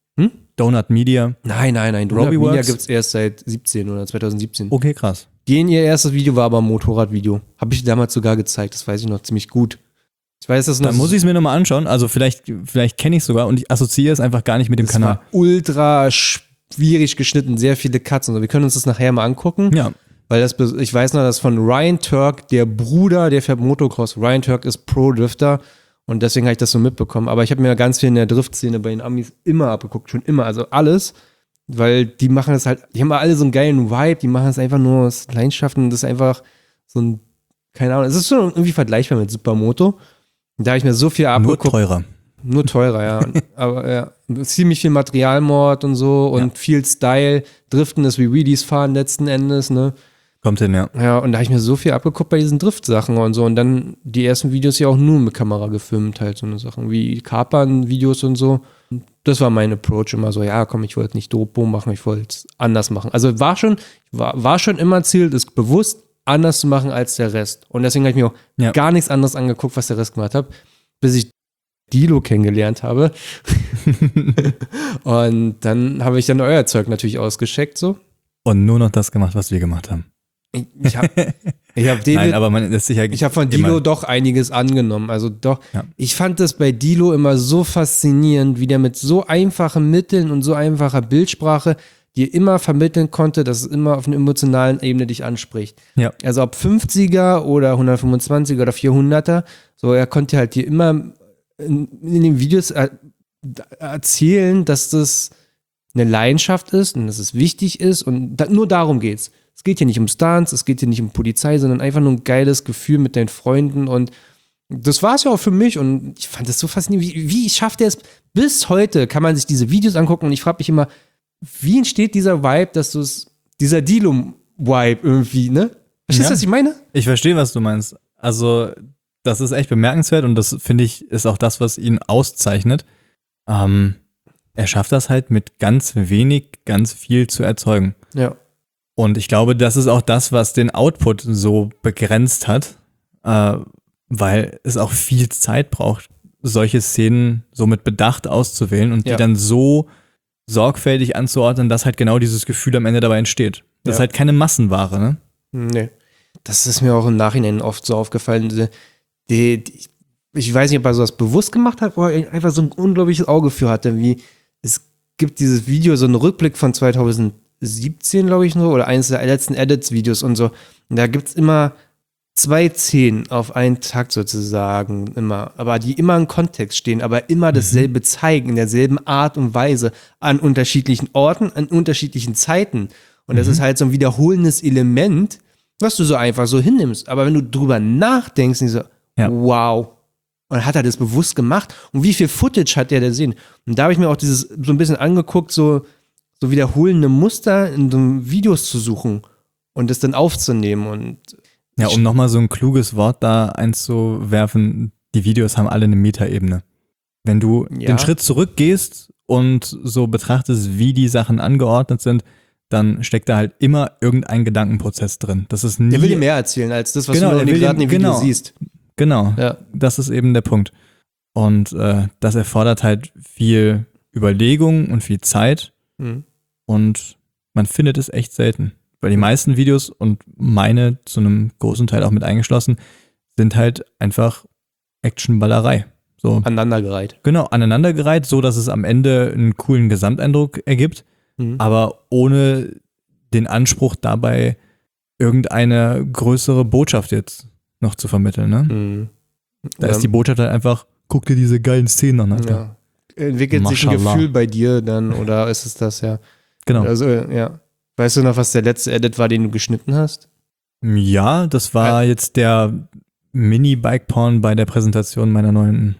Donut Media. Nein. Donut Media gibt es erst seit 2017. Okay, krass. Ihr erstes Video war aber ein Motorradvideo. Habe ich damals sogar gezeigt, das weiß ich noch ziemlich gut. Ich weiß, das Dann muss ich es mir nochmal anschauen. Also vielleicht kenne ich es sogar und ich assoziiere es einfach gar nicht mit dem Kanal. War ultra schwierig geschnitten, sehr viele Cuts und so. Wir können uns das nachher mal angucken. Ja. Weil ich weiß noch, dass von Ryan Turk, der Bruder, der fährt Motocross. Ryan Turk ist Pro-Drifter und deswegen habe ich das so mitbekommen. Aber ich habe mir ganz viel in der Drift-Szene bei den Amis immer abgeguckt, schon immer, also alles. Weil die machen das halt, die haben alle so einen geilen Vibe, die machen das einfach nur aus Leidenschaften. Das ist einfach so ein, keine Ahnung, es ist schon irgendwie vergleichbar mit Supermoto. Und da habe ich mir so viel abgeguckt. Nur teurer, ja. Aber ja, ziemlich viel Materialmord und so und viel Style. Driften ist wie Wheelies fahren letzten Endes, ne? Kommt hin, ja. Ja, und da habe ich mir so viel abgeguckt bei diesen Drift-Sachen und so. Und dann die ersten Videos ja auch nur mit Kamera gefilmt, halt so eine Sachen wie Kapern-Videos und so. Das war mein Approach immer so, ja komm, ich wollte nicht Dopo machen, ich wollte es anders machen. Also war schon immer Ziel, das bewusst anders zu machen als der Rest. Und deswegen habe ich mir auch gar nichts anderes angeguckt, was der Rest gemacht hat. bis ich Dilo kennengelernt habe. Und dann habe ich dann euer Zeug natürlich ausgecheckt, so. Und nur noch das gemacht, was wir gemacht haben. Ich habe Nein, aber man ist sicher. ich habe von Dilo doch einiges angenommen. Also doch, Ja. Ich fand das bei Dilo immer so faszinierend, wie der mit so einfachen Mitteln und so einfacher Bildsprache dir immer vermitteln konnte, dass es immer auf einer emotionalen Ebene dich anspricht. Ja. Also ob 50er oder 125er oder 400er, so er konnte halt dir immer in den Videos erzählen, dass das eine Leidenschaft ist und dass es wichtig ist und nur darum geht's. Es geht hier nicht um Stunts, es geht hier nicht um Polizei, sondern einfach nur ein geiles Gefühl mit deinen Freunden und das war es ja auch für mich und ich fand das so faszinierend. Wie schafft er es? Bis heute kann man sich diese Videos angucken und ich frage mich immer, wie entsteht dieser Vibe, dieser Dilo-Vibe irgendwie, ne? Verstehst du, was ich meine? Ich verstehe, was du meinst. Also, das ist echt bemerkenswert und das, finde ich, ist auch das, was ihn auszeichnet. Er schafft das halt mit ganz wenig, ganz viel zu erzeugen. Ja. Und ich glaube, das ist auch das, was den Output so begrenzt hat, weil es auch viel Zeit braucht, solche Szenen so mit Bedacht auszuwählen und die dann so sorgfältig anzuordnen, dass halt genau dieses Gefühl am Ende dabei entsteht. Das ist halt keine Massenware, ne? Nee. Das ist mir auch im Nachhinein oft so aufgefallen. Ich weiß nicht, ob er sowas bewusst gemacht hat, oder er einfach so ein unglaubliches Auge für hatte, wie es gibt dieses Video, so einen Rückblick von 2017, glaube ich, nur, oder eines der letzten Edits-Videos und so. Und da gibt es immer 2 Szenen auf einen Takt sozusagen, immer, aber die immer im Kontext stehen, aber immer dasselbe zeigen, in derselben Art und Weise, an unterschiedlichen Orten, an unterschiedlichen Zeiten. Und das ist halt so ein wiederholendes Element, was du so einfach so hinnimmst. Aber wenn du drüber nachdenkst, so, wow. Und hat er das bewusst gemacht? Und wie viel Footage hat der da sehen? Und da habe ich mir auch dieses so ein bisschen angeguckt, so wiederholende Muster in so Videos zu suchen und das dann aufzunehmen. Und ja, um nochmal so ein kluges Wort da einzuwerfen, die Videos haben alle eine Metaebene. Wenn du den Schritt zurückgehst und so betrachtest, wie die Sachen angeordnet sind, dann steckt da halt immer irgendein Gedankenprozess drin. Das ist nie. Der will dir mehr erzählen, als das, was du gerade in dem Video siehst. Genau, das ist eben der Punkt. Und das erfordert halt viel Überlegung und viel Zeit. Und man findet es echt selten. Weil die meisten Videos und meine zu einem großen Teil auch mit eingeschlossen, sind halt einfach Actionballerei. So. Aneinandergereiht. Genau, aneinandergereiht, so dass es am Ende einen coolen Gesamteindruck ergibt, aber ohne den Anspruch dabei, irgendeine größere Botschaft jetzt noch zu vermitteln. Ne? Da ist die Botschaft halt einfach, guck dir diese geilen Szenen an. Alter. Ja. Entwickelt sich ein Gefühl bei dir dann, oder ist es das, ja? Genau. Also, ja. Weißt du noch, was der letzte Edit war, den du geschnitten hast? Ja, das war jetzt der Mini-Bike-Porn bei der Präsentation meiner neuen,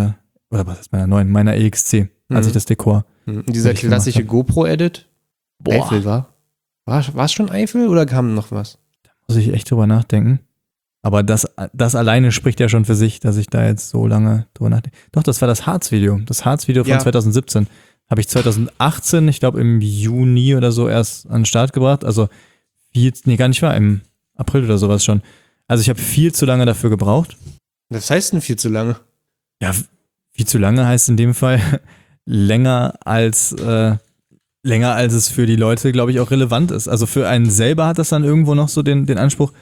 meiner EXC, als ich das Dekor. Dieser klassische GoPro-Edit? Boah. Eifel war es schon Eifel oder kam noch was? Da muss ich echt drüber nachdenken. Aber das alleine spricht ja schon für sich, dass ich da jetzt so lange drüber nachdenke. Doch, das war das Harz-Video. Das Harz-Video von 2017. Habe ich 2018, ich glaube im Juni oder so erst an den Start gebracht. Also gar nicht wahr, im April oder sowas schon. Also ich habe viel zu lange dafür gebraucht. Was heißt denn viel zu lange? Ja, viel zu lange heißt in dem Fall länger als es für die Leute, glaube ich, auch relevant ist. Also für einen selber hat das dann irgendwo noch so den Anspruch.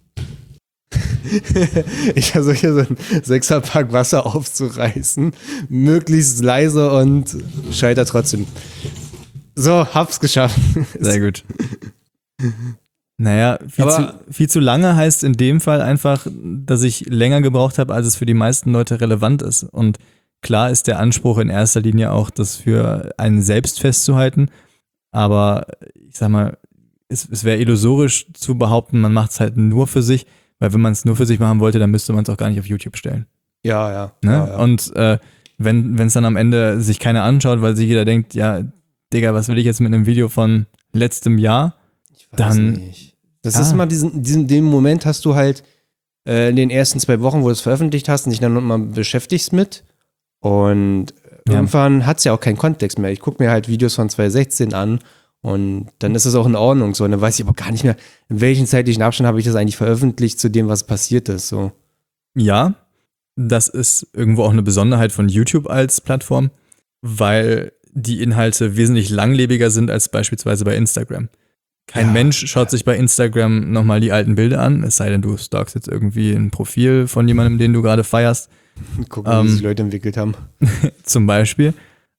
Ich versuche hier so ein 6er-Pack Wasser aufzureißen, möglichst leise und scheiter trotzdem. So, hab's geschafft. Sehr gut. Naja, viel zu lange heißt in dem Fall einfach, dass ich länger gebraucht habe, als es für die meisten Leute relevant ist. Und klar ist der Anspruch in erster Linie auch, das für einen selbst festzuhalten. Aber ich sag mal, es wäre illusorisch zu behaupten, man macht es halt nur für sich. Weil wenn man es nur für sich machen wollte, dann müsste man es auch gar nicht auf YouTube stellen. Ja. Ne? Ja. Und wenn es dann am Ende sich keiner anschaut, weil sich jeder denkt, ja, Digga, was will ich jetzt mit einem Video von letztem Jahr? Ich weiß nicht. Das ist immer den Moment hast du halt in den ersten 2 Wochen, wo du es veröffentlicht hast und dich dann nochmal beschäftigst mit. Und irgendwann hat es ja auch keinen Kontext mehr. Ich gucke mir halt Videos von 2016 an. Und dann ist es auch in Ordnung so. Und dann weiß ich aber gar nicht mehr, in welchem zeitlichen Abstand habe ich das eigentlich veröffentlicht zu dem, was passiert ist. So. Ja, das ist irgendwo auch eine Besonderheit von YouTube als Plattform, weil die Inhalte wesentlich langlebiger sind als beispielsweise bei Instagram. Kein Mensch schaut sich bei Instagram nochmal die alten Bilder an, es sei denn, du stalkst jetzt irgendwie ein Profil von jemandem, den du gerade feierst. Gucken, wie sich Leute entwickelt haben. Zum Beispiel.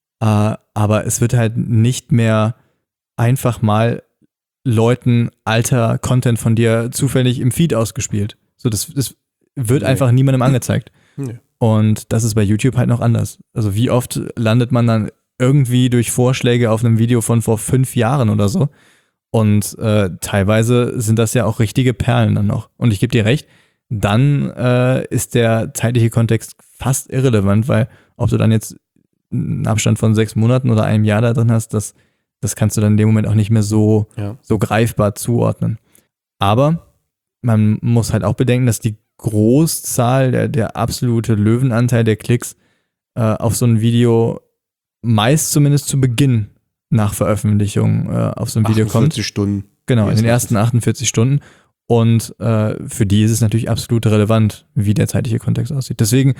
Aber es wird halt nicht mehr einfach mal Leuten alter Content von dir zufällig im Feed ausgespielt. So, das wird einfach niemandem angezeigt. Nee. Und das ist bei YouTube halt noch anders. Also wie oft landet man dann irgendwie durch Vorschläge auf einem Video von vor 5 Jahren oder so. Und teilweise sind das ja auch richtige Perlen dann noch. Und ich gebe dir recht, dann ist der zeitliche Kontext fast irrelevant, weil ob du dann jetzt einen Abstand von 6 Monaten oder einem Jahr da drin hast, das kannst du dann in dem Moment auch nicht mehr so greifbar zuordnen. Aber man muss halt auch bedenken, dass die Großzahl, der absolute Löwenanteil der Klicks auf so ein Video meist zumindest zu Beginn nach Veröffentlichung auf so ein Video kommt. 48 Stunden. Genau, in den ersten 48 Stunden. Und für die ist es natürlich absolut relevant, wie der zeitliche Kontext aussieht. Deswegen,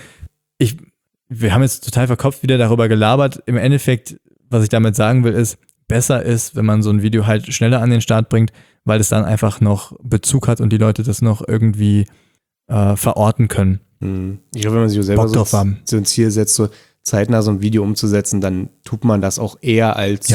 wir haben jetzt total verkopft wieder darüber gelabert. Im Endeffekt, was ich damit sagen will, ist, besser ist, wenn man so ein Video halt schneller an den Start bringt, weil es dann einfach noch Bezug hat und die Leute das noch irgendwie verorten können. Ich glaube, wenn man sich selber so ein Ziel setzt, so zeitnah so ein Video umzusetzen, dann tut man das auch eher als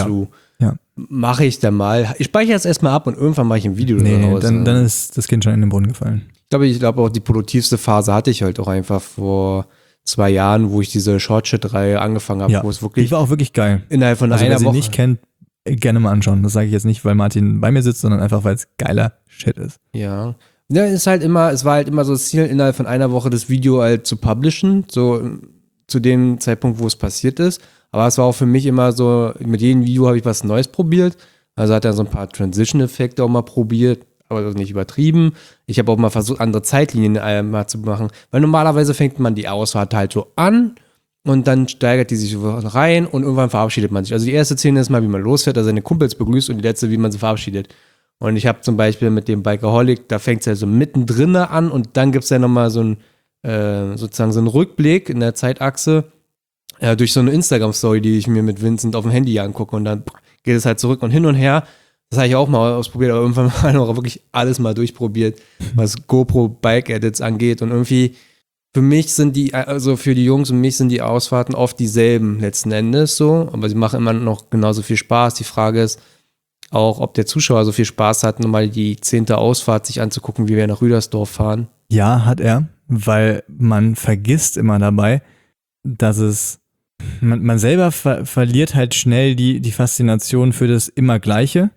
mache ich dann mal. Ich speichere es erstmal ab und irgendwann mache ich ein Video daraus. Dann ist das Kind schon in den Brunnen gefallen. Ich glaube auch die produktivste Phase hatte ich halt auch einfach vor 2 Jahren, wo ich diese Short-Shit-Reihe angefangen habe, wo es wirklich. Die war auch wirklich geil. Innerhalb von einer Woche. Wer sie nicht kennt, gerne mal anschauen. Das sage ich jetzt nicht, weil Martin bei mir sitzt, sondern einfach, weil es geiler Shit ist. Ja. Ja, es war halt immer so das Ziel, innerhalb von einer Woche das Video halt zu publishen, so zu dem Zeitpunkt, wo es passiert ist. Aber es war auch für mich immer so, mit jedem Video habe ich was Neues probiert. Also hat er so ein paar Transition-Effekte auch mal probiert, aber nicht übertrieben. Ich habe auch mal versucht, andere Zeitlinien mal zu machen, weil normalerweise fängt man die Ausfahrt halt so an und dann steigert die sich so rein und irgendwann verabschiedet man sich. Also die erste Szene ist mal, wie man losfährt, also seine Kumpels begrüßt und die letzte, wie man sie verabschiedet. Und ich habe zum Beispiel mit dem Bikeaholic, da fängt es ja so mittendrin an und dann gibt es ja nochmal so sozusagen so einen Rückblick in der Zeitachse durch so eine Instagram-Story, die ich mir mit Vincent auf dem Handy angucke und dann geht es halt zurück und hin und her. Das habe ich auch mal ausprobiert, aber irgendwann mal auch wirklich alles mal durchprobiert, was GoPro-Bike-Edits angeht und irgendwie für mich sind also für die Jungs und mich sind die Ausfahrten oft dieselben letzten Endes so, aber sie machen immer noch genauso viel Spaß. Die Frage ist auch, ob der Zuschauer so viel Spaß hat, nochmal die 10. Ausfahrt sich anzugucken, wie wir nach Rüdersdorf fahren. Ja, hat er, weil man vergisst immer dabei, dass man selber verliert halt schnell die Faszination für das immer Gleiche,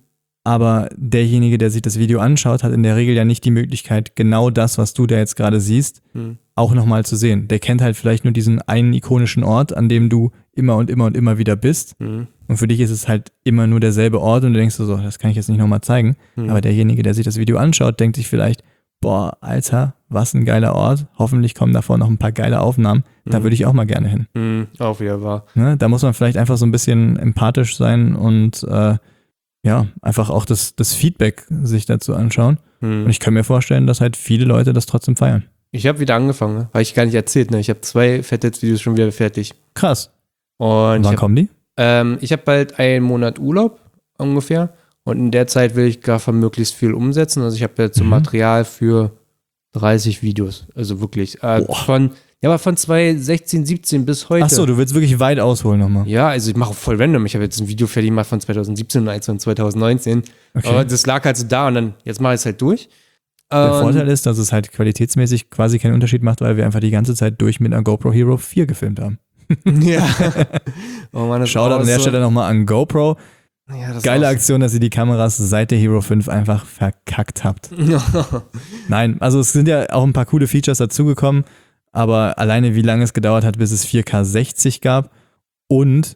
aber derjenige, der sich das Video anschaut, hat in der Regel ja nicht die Möglichkeit, genau das, was du da jetzt gerade siehst, auch nochmal zu sehen. Der kennt halt vielleicht nur diesen einen ikonischen Ort, an dem du immer und immer und immer wieder bist. Und für dich ist es halt immer nur derselbe Ort und du denkst so, das kann ich jetzt nicht nochmal zeigen. Aber derjenige, der sich das Video anschaut, denkt sich vielleicht, boah, Alter, was ein geiler Ort. Hoffentlich kommen davor noch ein paar geile Aufnahmen. Da würde ich auch mal gerne hin. Auch wieder wahr. Ne? Da muss man vielleicht einfach so ein bisschen empathisch sein und einfach auch das Feedback sich dazu anschauen. Und ich kann mir vorstellen, dass halt viele Leute das trotzdem feiern. Ich habe wieder angefangen, ne? Weil ich gar nicht erzählt. Ne? Ich habe 2 Fettheads-Videos schon wieder fertig. Krass. Und wann kommen die? Ich habe bald einen Monat Urlaub ungefähr. Und in der Zeit will ich gar möglichst viel umsetzen. Also ich habe jetzt so Material für 30 Videos. Also wirklich. Von 2016, 17 bis heute. Achso, du willst wirklich weit ausholen nochmal. Ja, also ich mache voll random. Ich habe jetzt ein Video fertig gemacht von 2017 und eins von 2019. Okay. Aber das lag halt so da und dann, jetzt mache ich es halt durch. Der Vorteil ist, dass es halt qualitätsmäßig quasi keinen Unterschied macht, weil wir einfach die ganze Zeit durch mit einer GoPro Hero 4 gefilmt haben. Ja. Oh Mann, Shoutout an der Stelle nochmal an GoPro. Ja, geile Aktion, dass ihr die Kameras seit der Hero 5 einfach verkackt habt. Nein, also es sind ja auch ein paar coole Features dazugekommen, aber alleine wie lange es gedauert hat, bis es 4K 60 gab und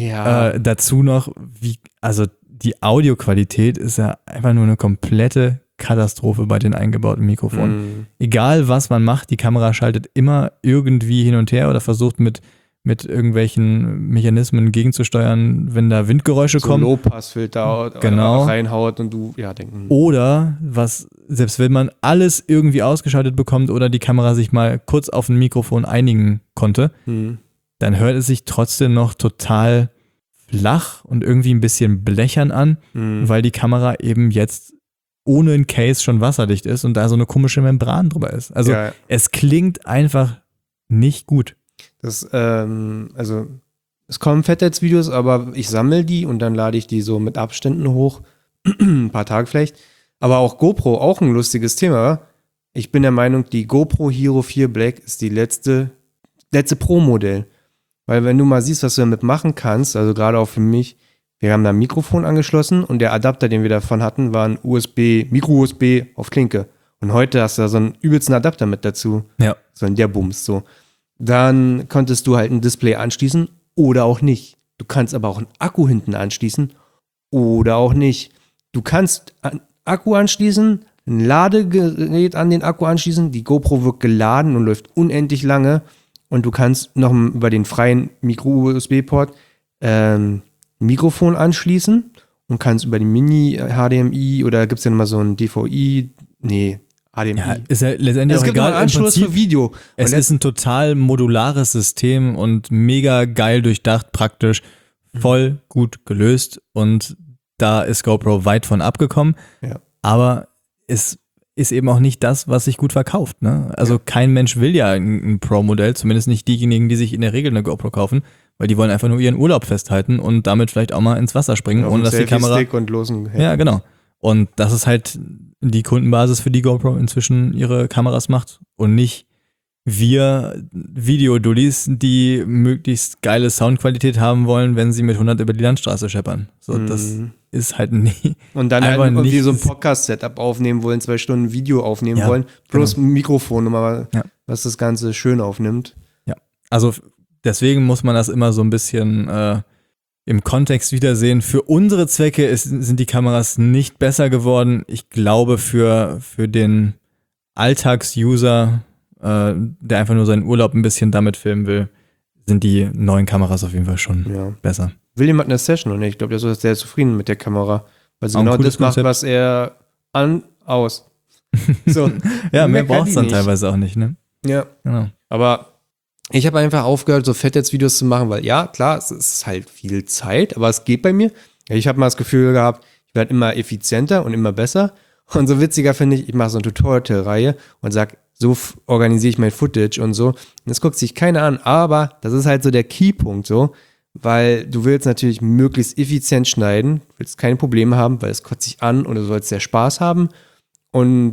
dazu noch, also die Audioqualität ist ja einfach nur eine komplette Katastrophe bei den eingebauten Mikrofonen. Egal was man macht, die Kamera schaltet immer irgendwie hin und her oder versucht mit mit irgendwelchen Mechanismen gegenzusteuern, wenn da Windgeräusche kommen. Low-Pass-Filter Genau. reinhaut und du, denken. Oder selbst wenn man alles irgendwie ausgeschaltet bekommt oder die Kamera sich mal kurz auf ein Mikrofon einigen konnte, dann hört es sich trotzdem noch total flach und irgendwie ein bisschen blechern an, weil die Kamera eben jetzt ohne ein Case schon wasserdicht ist und da so eine komische Membran drüber ist. Also es klingt einfach nicht gut. Es kommen Fettheads-Videos, aber ich sammle die und dann lade ich die so mit Abständen hoch. Ein paar Tage vielleicht. Aber auch GoPro, auch ein lustiges Thema. Ich bin der Meinung, die GoPro Hero 4 Black ist die letzte Pro-Modell. Weil wenn du mal siehst, was du damit machen kannst, also gerade auch für mich, wir haben da ein Mikrofon angeschlossen und der Adapter, den wir davon hatten, war ein Micro-USB auf Klinke. Und heute hast du da so einen übelsten Adapter mit dazu. Ja. So ein der Bums, so. Dann konntest du halt ein Display anschließen oder auch nicht. Du kannst aber auch einen Akku hinten anschließen oder auch nicht. Du kannst einen Akku anschließen, ein Ladegerät an den Akku anschließen, die GoPro wird geladen und läuft unendlich lange und du kannst noch über den freien Micro-USB-Port Mikrofon anschließen und kannst über die Mini-HDMI oder gibt es ja nochmal so ein HDMI. Ja, ist ja letztendlich es auch gibt egal. noch einen Anschluss für Video. Es ist ein total modulares System und mega geil durchdacht, praktisch, voll gut gelöst und da ist GoPro weit von abgekommen. Ja. Aber es ist eben auch nicht das, was sich gut verkauft. Ne? Also kein Mensch will ja ein Pro-Modell, zumindest nicht diejenigen, die sich in der Regel eine GoPro kaufen, weil die wollen einfach nur ihren Urlaub festhalten und damit vielleicht auch mal ins Wasser springen, ohne dass die Kamera... Und losen ja, genau. Und das ist halt die Kundenbasis, für die GoPro inzwischen ihre Kameras macht und nicht wir Videodullis, die möglichst geile Soundqualität haben wollen, wenn sie mit 100 über die Landstraße scheppern. So, das ist halt nie. Und dann halt irgendwie so ein Podcast-Setup aufnehmen wollen, 2 Stunden Video aufnehmen wollen, plus ein Mikrofon, was das Ganze schön aufnimmt. Ja, also deswegen muss man das immer so ein bisschen im Kontext wiedersehen. Für unsere Zwecke sind die Kameras nicht besser geworden. Ich glaube, für den Alltagsuser, der einfach nur seinen Urlaub ein bisschen damit filmen will, sind die neuen Kameras auf jeden Fall schon besser. Will jemand eine Session und ich glaube, der ist sehr zufrieden mit der Kamera, weil sie genau das macht, was er aus. So, ja, mehr braucht es dann teilweise auch nicht, ne? Ja, genau. Aber ich habe einfach aufgehört, so Fettheads-Videos zu machen, weil ja, klar, es ist halt viel Zeit, aber es geht bei mir. Ich habe mal das Gefühl gehabt, ich werde immer effizienter und immer besser. Und so witziger finde ich mache so eine Tutorial-Reihe und sage, so organisiere ich mein Footage und so. Und das guckt sich keiner an, aber das ist halt so der Keypunkt so, weil du willst natürlich möglichst effizient schneiden, willst keine Probleme haben, weil es kotzt sich an und du sollst sehr Spaß haben. Und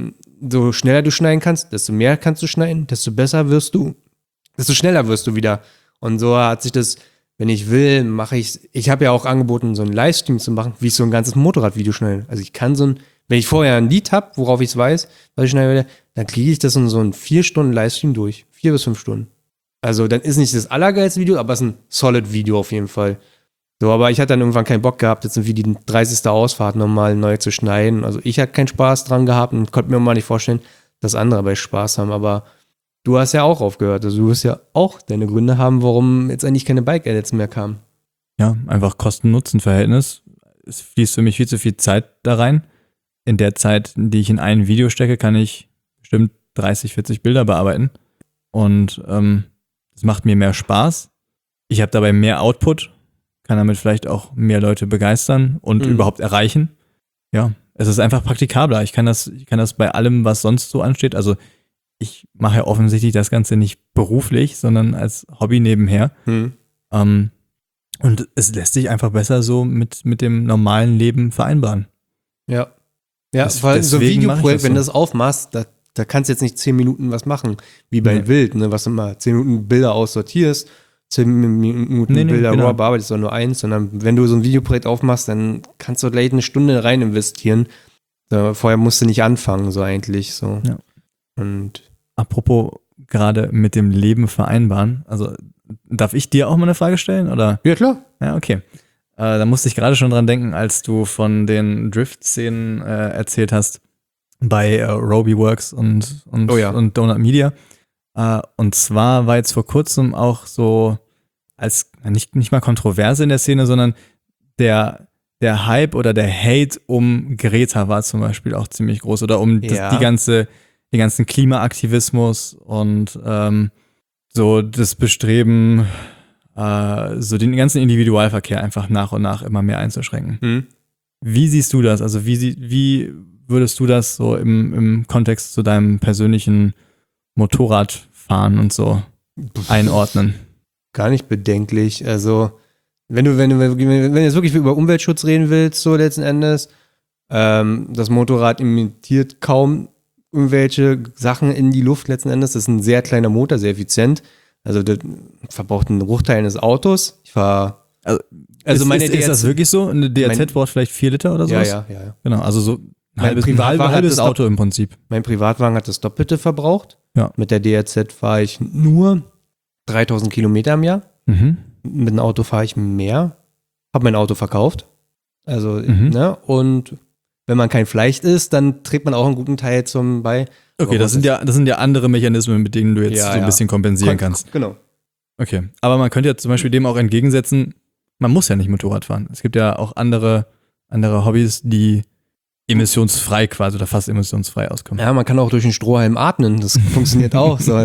so schneller du schneiden kannst, desto mehr kannst du schneiden, desto schneller wirst du wieder. Und so hat sich das, wenn ich will, ich habe ja auch angeboten, so einen Livestream zu machen, wie ich so ein ganzes Motorradvideo schneide. Also ich kann wenn ich vorher ein Lied habe, worauf ich es weiß, was ich schneiden werde, dann kriege ich das in so einen 4 Stunden Livestream durch. 4 bis 5 Stunden. Also dann ist nicht das allergeilste Video, aber es ist ein solid Video auf jeden Fall. So, aber ich hatte dann irgendwann keinen Bock gehabt, jetzt irgendwie die 30. Ausfahrt nochmal neu zu schneiden. Also ich hatte keinen Spaß dran gehabt und konnte mir mal nicht vorstellen, dass andere bei Spaß haben, aber du hast ja auch aufgehört. Also du wirst ja auch deine Gründe haben, warum jetzt eigentlich keine Bike-Edits mehr kamen. Ja, einfach Kosten-Nutzen-Verhältnis. Es fließt für mich viel zu viel Zeit da rein. In der Zeit, die ich in ein Video stecke, kann ich bestimmt 30, 40 Bilder bearbeiten. Und es macht mir mehr Spaß. Ich habe dabei mehr Output, kann damit vielleicht auch mehr Leute begeistern und überhaupt erreichen. Ja, es ist einfach praktikabler. Ich kann das bei allem, was sonst so ansteht. Also ich mache ja offensichtlich das Ganze nicht beruflich, sondern als Hobby nebenher. Und es lässt sich einfach besser so mit dem normalen Leben vereinbaren. Ja. Ja, weil so ein Videoprojekt, wenn du das aufmachst, da kannst du jetzt nicht 10 Minuten was machen, wie bei Bild, ne, was du immer 10 Minuten Bilder aussortierst, 10 Minuten Bilder raw bearbeitest, sondern nur eins, sondern wenn du so ein Videoprojekt aufmachst, dann kannst du gleich eine Stunde rein investieren. Vorher musst du nicht anfangen, so eigentlich. So. Ja. Und apropos gerade mit dem Leben vereinbaren, also darf ich dir auch mal eine Frage stellen? Oder? Ja, klar. Ja, okay. Da musste ich gerade schon dran denken, als du von den Drift-Szenen erzählt hast bei Roby Works und Donut Media. Und zwar war jetzt vor kurzem auch so als nicht mal Kontroverse in der Szene, sondern der Hype oder der Hate um Greta war zum Beispiel auch ziemlich groß oder um den ganzen Klimaaktivismus und so das Bestreben, so den ganzen Individualverkehr einfach nach und nach immer mehr einzuschränken. Wie siehst du das? Also wie würdest du das so im Kontext zu deinem persönlichen Motorradfahren und so einordnen? Gar nicht bedenklich. Also wenn du jetzt wirklich über Umweltschutz reden willst, so letzten Endes, das Motorrad emittiert kaum irgendwelche Sachen in die Luft letzten Endes. Das ist ein sehr kleiner Motor, sehr effizient. Also das verbraucht einen Bruchteil eines Autos. Ich fahre ist das wirklich so? Eine DRZ braucht vielleicht 4 Liter oder sowas? Ja. Genau, also so ein Privatwagen halbes Auto im Prinzip. Mein Privatwagen hat das Doppelte verbraucht. Ja. Mit der DRZ fahre ich nur 3000 Kilometer im Jahr. Mit dem Auto fahre ich mehr. Habe mein Auto verkauft. Also, ne? Und wenn man kein Fleisch isst, dann trägt man auch einen guten Teil zum bei. Okay, das sind ja andere Mechanismen, mit denen du jetzt so ein bisschen kompensieren kannst. Genau. Okay, aber man könnte ja zum Beispiel dem auch entgegensetzen, man muss ja nicht Motorrad fahren. Es gibt ja auch andere Hobbys, die emissionsfrei quasi oder fast emissionsfrei auskommen. Ja, man kann auch durch den Strohhalm atmen. Das funktioniert auch. So.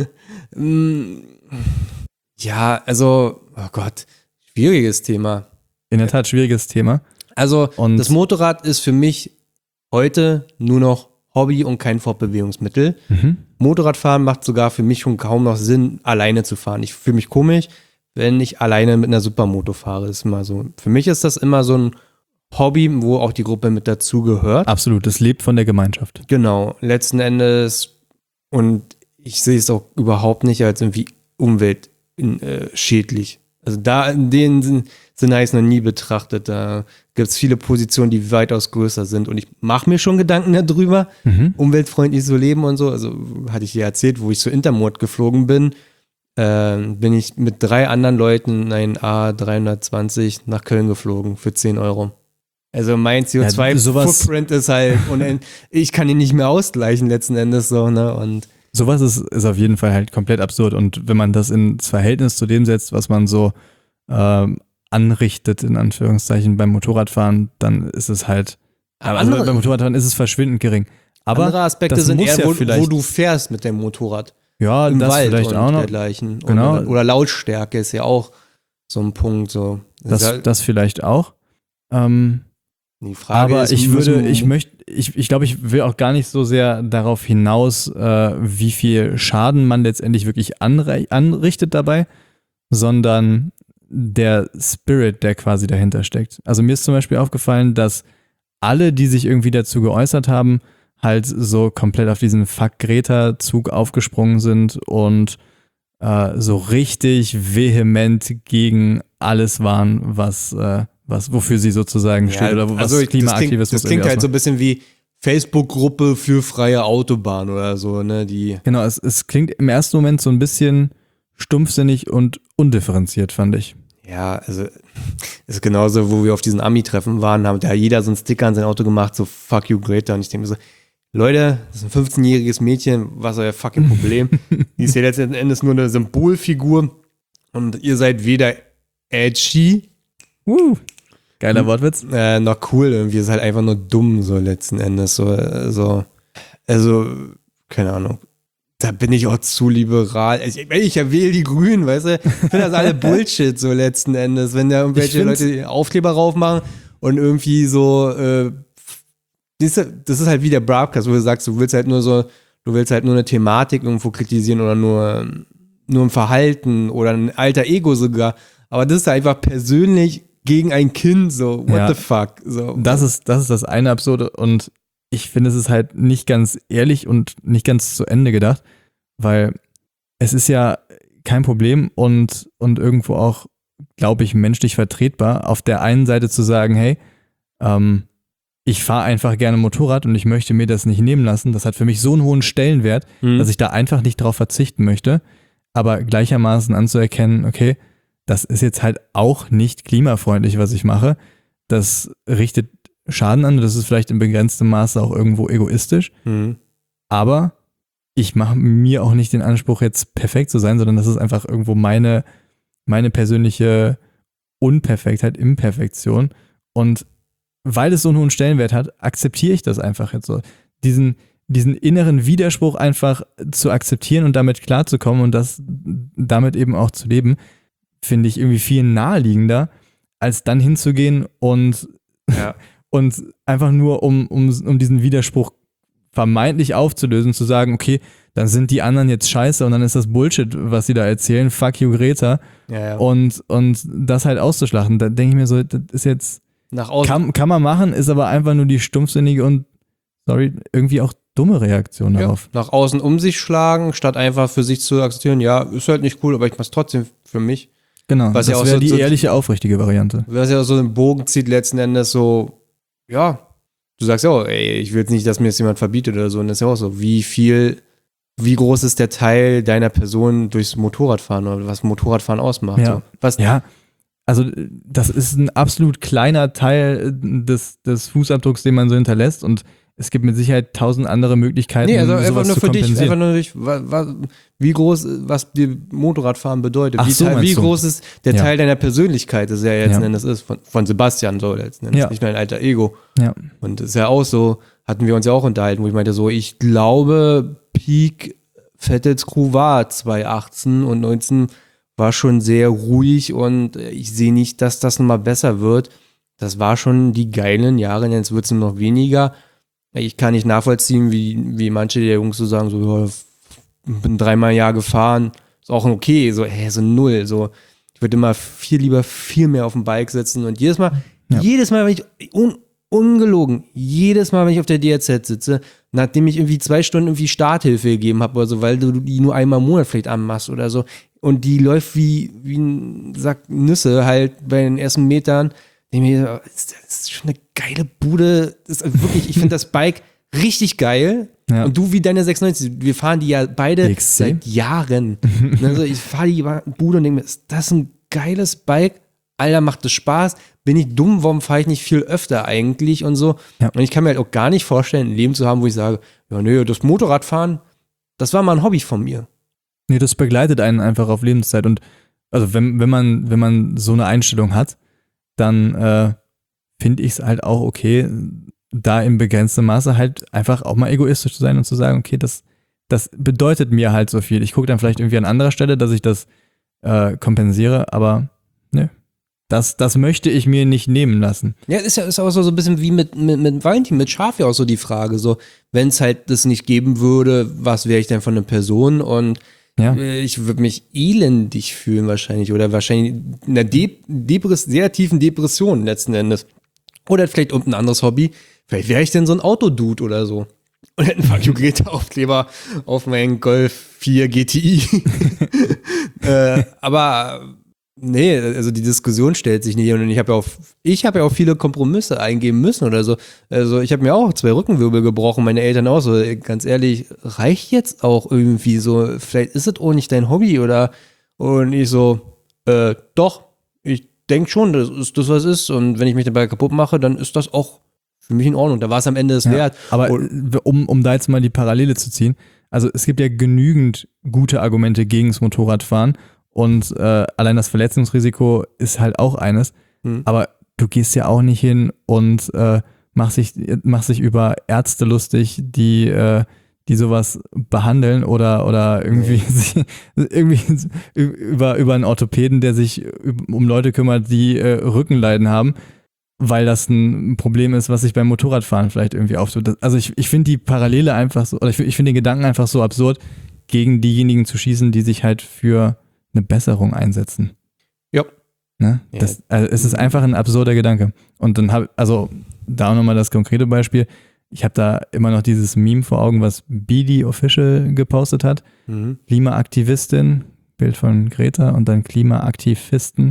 Ja, also, oh Gott, schwieriges Thema. In der Tat, schwieriges Thema. Also, das Motorrad ist für mich heute nur noch Hobby und kein Fortbewegungsmittel. Motorradfahren macht sogar für mich schon kaum noch Sinn, alleine zu fahren. Ich fühle mich komisch, wenn ich alleine mit einer Supermoto fahre. Das ist immer so. Für mich ist das immer so ein Hobby, wo auch die Gruppe mit dazugehört. Absolut, das lebt von der Gemeinschaft. Genau, letzten Endes. Und ich sehe es auch überhaupt nicht als irgendwie umweltschädlich. Also da in den Sinne habe ich es noch nie betrachtet. Da gibt es viele Positionen, die weitaus größer sind. Und ich mache mir schon Gedanken darüber, umweltfreundlich so leben und so. Also hatte ich dir erzählt, wo ich so Intermod geflogen bin, bin ich mit 3 anderen Leuten in ein A320 nach Köln geflogen für 10 Euro. Also mein CO2-Footprint ist halt, und ich kann ihn nicht mehr ausgleichen letzten Endes so, ne? Und sowas ist auf jeden Fall halt komplett absurd. Und wenn man das ins Verhältnis zu dem setzt, was man so anrichtet, in Anführungszeichen, beim Motorradfahren, dann ist es halt, also beim Motorradfahren ist es verschwindend gering. Aber andere Aspekte sind eher, wo du fährst mit dem Motorrad. Ja, im das Wald vielleicht und auch noch. Dergleichen. Genau. Oder Lautstärke ist ja auch so ein Punkt. So. Das vielleicht auch. Die Frage aber ist, ich glaube, ich will auch gar nicht so sehr darauf hinaus, wie viel Schaden man letztendlich wirklich anrichtet dabei, sondern der Spirit, der quasi dahinter steckt. Also mir ist zum Beispiel aufgefallen, dass alle, die sich irgendwie dazu geäußert haben, halt so komplett auf diesen Fuck-Greta-Zug aufgesprungen sind und so richtig vehement gegen alles waren, wofür sie sozusagen steht oder was Klimaaktivismus. Das klingt halt so ein bisschen wie Facebook-Gruppe für freie Autobahn oder so, ne? Genau, es klingt im ersten Moment so ein bisschen stumpfsinnig und undifferenziert, fand ich. Ja, also ist genauso, wo wir auf diesen Ami-Treffen waren, hat ja jeder so einen Sticker an sein Auto gemacht, so fuck you Greta. Und ich denke mir so, Leute, das ist ein 15-jähriges Mädchen, was ist euer fucking Problem? Die ist ja letzten Endes nur eine Symbolfigur und ihr seid weder edgy, geiler Wortwitz. Noch cool, irgendwie ist halt einfach nur dumm, so letzten Endes. Also, keine Ahnung. Da bin ich auch zu liberal. Ich wähle die Grünen, weißt du? Ich finde das alle Bullshit, so letzten Endes. Wenn da irgendwelche Leute Aufkleber raufmachen und irgendwie so, das ist halt wie der Broadcast, wo du sagst, du willst halt nur eine Thematik irgendwo kritisieren oder nur ein Verhalten oder ein alter Ego sogar. Aber das ist einfach persönlich gegen ein Kind, so, what the fuck? So. Das ist das eine Absurde und ich finde, es ist halt nicht ganz ehrlich und nicht ganz zu Ende gedacht, weil es ist ja kein Problem und irgendwo auch, glaube ich, menschlich vertretbar, auf der einen Seite zu sagen, hey, ich fahre einfach gerne Motorrad und ich möchte mir das nicht nehmen lassen. Das hat für mich so einen hohen Stellenwert, dass ich da einfach nicht drauf verzichten möchte, aber gleichermaßen anzuerkennen, okay, das ist jetzt halt auch nicht klimafreundlich, was ich mache. Das richtet Schaden an, das ist vielleicht in begrenztem Maße auch irgendwo egoistisch. Aber ich mache mir auch nicht den Anspruch, jetzt perfekt zu sein, sondern das ist einfach irgendwo meine persönliche Unperfektheit, Imperfektion. Und weil es so einen hohen Stellenwert hat, akzeptiere ich das einfach jetzt so. Diesen inneren Widerspruch einfach zu akzeptieren und damit klarzukommen und das damit eben auch zu leben, finde ich irgendwie viel naheliegender, als dann hinzugehen und einfach nur um diesen Widerspruch vermeintlich aufzulösen, zu sagen, okay, dann sind die anderen jetzt scheiße und dann ist das Bullshit, was sie da erzählen, fuck you Greta, und das halt auszuschlachten. Da denke ich mir so, das ist jetzt nach außen. Kann man machen, ist aber einfach nur die stumpfsinnige und irgendwie auch dumme Reaktion darauf. Nach außen um sich schlagen, statt einfach für sich zu akzeptieren, ja, ist halt nicht cool, aber ich mach's trotzdem für mich. Genau, was das ja auch wäre so, die ehrliche, aufrichtige Variante. Was ja auch so einen Bogen zieht, letzten Endes so, ja, du sagst ja auch, ey, ich will jetzt nicht, dass mir das jemand verbietet oder so, und das ist ja auch so, wie groß ist der Teil deiner Person durchs Motorradfahren oder was Motorradfahren ausmacht. Ja, so. Was, also das ist ein absolut kleiner Teil des Fußabdrucks, den man so hinterlässt, und es gibt mit Sicherheit 1000 andere Möglichkeiten, also sowas einfach nur zu für dich, kompensieren. einfach nur durch, wie groß, was dir Motorradfahren bedeutet. Ach so, Wie meinst du? groß ist der Teil deiner Persönlichkeit, das ja letzten Endes ist, von Sebastian so letzten Endes, nicht nur ein alter Ego. Ja. Und das ist ja auch so, hatten wir uns ja auch unterhalten, wo ich meinte so, ich glaube, Peak Vettels Crew war 2018 und 19 war schon sehr ruhig und ich sehe nicht, dass das nochmal besser wird. Das war schon die geilen Jahre, jetzt wird es nur noch weniger. Ich kann nicht nachvollziehen, wie manche der Jungs so sagen, so, ja, bin 3-mal im Jahr gefahren, ist auch okay, so 0, so. Ich würde immer viel mehr auf dem Bike sitzen und jedes Mal, wenn ich, ungelogen, jedes Mal, wenn ich auf der DRZ sitze, nachdem ich irgendwie 2 Stunden irgendwie Starthilfe gegeben habe oder so, weil du die nur einmal im Monat vielleicht anmachst oder so, und die läuft wie ein Sack Nüsse halt bei den ersten Metern, denke ich mir, das ist schon eine geile Bude. Das ist wirklich, ich finde das Bike richtig geil. Ja. Und du wie deine 96, wir fahren die ja beide seit Jahren. Also ich fahre die Bude und denke mir, ist das ein geiles Bike? Alter, macht das Spaß? Bin ich dumm? Warum fahre ich nicht viel öfter eigentlich und so? Ja. Und ich kann mir halt auch gar nicht vorstellen, ein Leben zu haben, wo ich sage, ja, nö, das Motorradfahren, das war mal ein Hobby von mir. Nee, das begleitet einen einfach auf Lebenszeit. Und also wenn man so eine Einstellung hat, dann finde ich es halt auch okay, da im begrenzten Maße halt einfach auch mal egoistisch zu sein und zu sagen, okay, das bedeutet mir halt so viel. Ich gucke dann vielleicht irgendwie an anderer Stelle, dass ich das kompensiere, aber ne, das möchte ich mir nicht nehmen lassen. Ja, ist auch so ein bisschen wie mit Valentin, mit Schaf ja auch so die Frage, so, wenn es halt das nicht geben würde, was wäre ich denn von einer Person? Und ich würde mich elendig fühlen wahrscheinlich oder wahrscheinlich in einer sehr tiefen Depression letzten Endes. Oder vielleicht ein anderes Hobby. Vielleicht wäre ich denn so ein Autodude oder so. Und hätte einen Fuck you Greta-Aufkleber auf meinen Golf 4 GTI. Aber nee, also die Diskussion stellt sich nicht. Und ich habe ja auch viele Kompromisse eingehen müssen oder so. Also ich habe mir auch 2 Rückenwirbel gebrochen, meine Eltern auch so. Ganz ehrlich, reicht jetzt auch irgendwie so. Vielleicht ist es auch nicht dein Hobby oder. Und ich so, doch, ich denke schon, das ist das, was es ist. Und wenn ich mich dabei kaputt mache, dann ist das auch für mich in Ordnung. Da war es am Ende es wert. Aber um da jetzt mal die Parallele zu ziehen, also es gibt ja genügend gute Argumente gegen das Motorradfahren. Und allein das Verletzungsrisiko ist halt auch eines. Aber du gehst ja auch nicht hin und machst sich über Ärzte lustig, die sowas behandeln oder irgendwie, irgendwie über einen Orthopäden, der sich um Leute kümmert, die Rückenleiden haben, weil das ein Problem ist, was sich beim Motorradfahren vielleicht irgendwie auftut. Also ich finde die Parallele einfach so, oder ich finde den Gedanken einfach so absurd, gegen diejenigen zu schießen, die sich halt für eine Besserung einsetzen. Ja. Ne? Es ist einfach ein absurder Gedanke. Und dann da auch nochmal das konkrete Beispiel. Ich habe da immer noch dieses Meme vor Augen, was BD Official gepostet hat. Klimaaktivistin, Bild von Greta und dann Klimaaktivisten.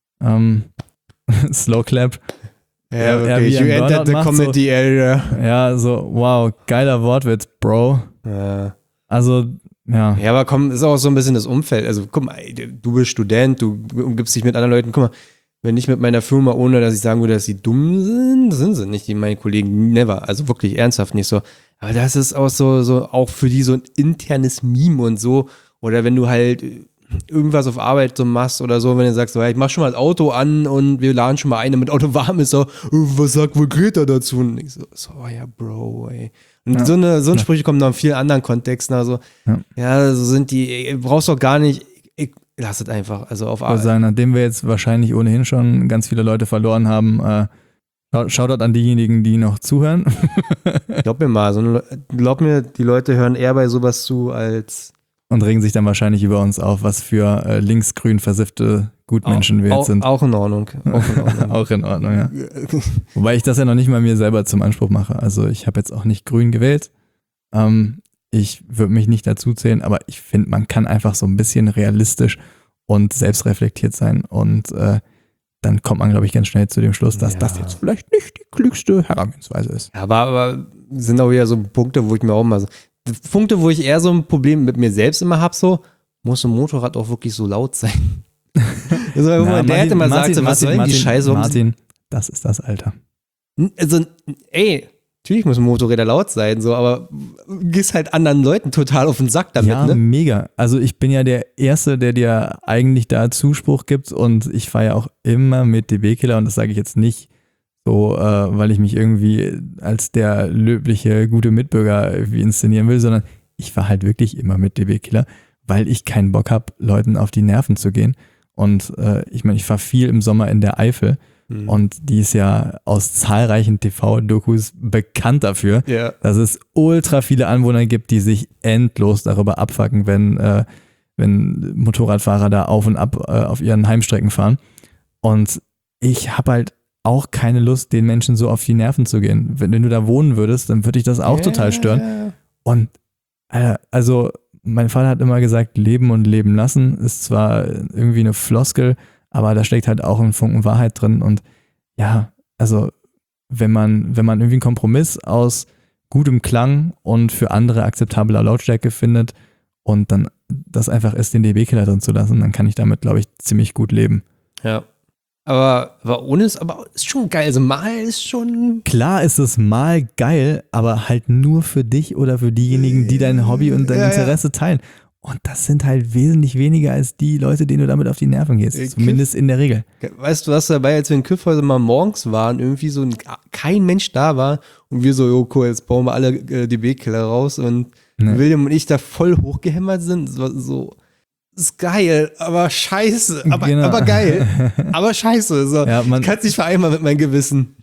Slow Clap. Ja, okay. You entered the comedy area. Ja, so, wow, geiler Wortwitz, Bro. Ja. Also, ja. Ja, aber komm, ist auch so ein bisschen das Umfeld. Also, guck mal, du bist Student, du umgibst dich mit anderen Leuten. Guck mal, wenn ich mit meiner Firma, ohne dass ich sagen würde, dass sie dumm sind, sind sie nicht, meine Kollegen, never. Also wirklich ernsthaft nicht so. Aber das ist auch so auch für die so ein internes Meme und so. Oder wenn du halt irgendwas auf Arbeit so machst oder so, wenn du sagst, so, ich mach schon mal das Auto an und wir laden schon mal ein, damit das Auto warm ist, so, was sagt wohl Greta dazu? Und ich so, ja, Bro, ey. Und so ein Sprüche kommen noch in vielen anderen Kontexten, also, ja, so sind die, brauchst doch gar nicht, lass es einfach, also auf Arbeit. Ich würde sagen, nachdem wir jetzt wahrscheinlich ohnehin schon ganz viele Leute verloren haben, Shoutout an diejenigen, die noch zuhören. Glaub mir, die Leute hören eher bei sowas zu, als und regen sich dann wahrscheinlich über uns auf, was für linksgrün versiffte Gutmenschen wir jetzt sind. Auch in Ordnung. Auch in Ordnung, ja. Wobei ich das ja noch nicht mal mir selber zum Anspruch mache. Also ich habe jetzt auch nicht grün gewählt. Ich würde mich nicht dazu zählen, aber ich finde, man kann einfach so ein bisschen realistisch und selbstreflektiert sein und dann kommt man, glaube ich, ganz schnell zu dem Schluss, dass das jetzt vielleicht nicht die klügste Herangehensweise ist. Ja, aber sind auch wieder so Punkte, wo ich mir auch mal so, Punkte, wo ich eher so ein Problem mit mir selbst immer habe, so, muss ein Motorrad auch wirklich so laut sein? Also, der hätte mal gesagt, so, was soll denn die Scheiße? Martin, das ist das Alter. Also, ey, natürlich müssen Motorräder laut sein, so, aber gehst halt anderen Leuten total auf den Sack damit, ja, ne? Mega. Also ich bin ja der Erste, der dir eigentlich da Zuspruch gibt und ich fahre ja auch immer mit DB-Killer und das sage ich jetzt nicht so, weil ich mich irgendwie als der löbliche, gute Mitbürger irgendwie inszenieren will, sondern ich fahre halt wirklich immer mit DB-Killer, weil ich keinen Bock habe, Leuten auf die Nerven zu gehen. Und ich meine, ich fahre viel im Sommer in der Eifel und die ist ja aus zahlreichen TV-Dokus bekannt dafür, dass es ultra viele Anwohner gibt, die sich endlos darüber abfacken, wenn Motorradfahrer da auf und ab auf ihren Heimstrecken fahren. Und ich habe halt auch keine Lust, den Menschen so auf die Nerven zu gehen. Wenn du da wohnen würdest, dann würde ich das auch total stören. Und also mein Vater hat immer gesagt, leben und leben lassen ist zwar irgendwie eine Floskel, aber da steckt halt auch ein Funken Wahrheit drin. Und ja, also wenn man irgendwie einen Kompromiss aus gutem Klang und für andere akzeptabler Lautstärke findet und dann das einfach ist, den DB-Killer drin zu lassen, dann kann ich damit, glaube ich, ziemlich gut leben. Ja. Aber ohne es, aber ist schon geil. Also mal ist schon. Klar ist es mal geil, aber halt nur für dich oder für diejenigen, die dein Hobby und dein Interesse teilen. Und das sind halt wesentlich weniger als die Leute, denen du damit auf die Nerven gehst. Zumindest in der Regel. Weißt du, was dabei, als wir in Kyffhäuser mal morgens waren, irgendwie so kein Mensch da war und wir so, cool, jetzt bauen wir alle DB-Killer raus und William und ich da voll hochgehämmert sind. So. Ist geil, aber scheiße, aber geil, aber scheiße. So. Ja, ich kann es nicht vereinbaren mit meinem Gewissen.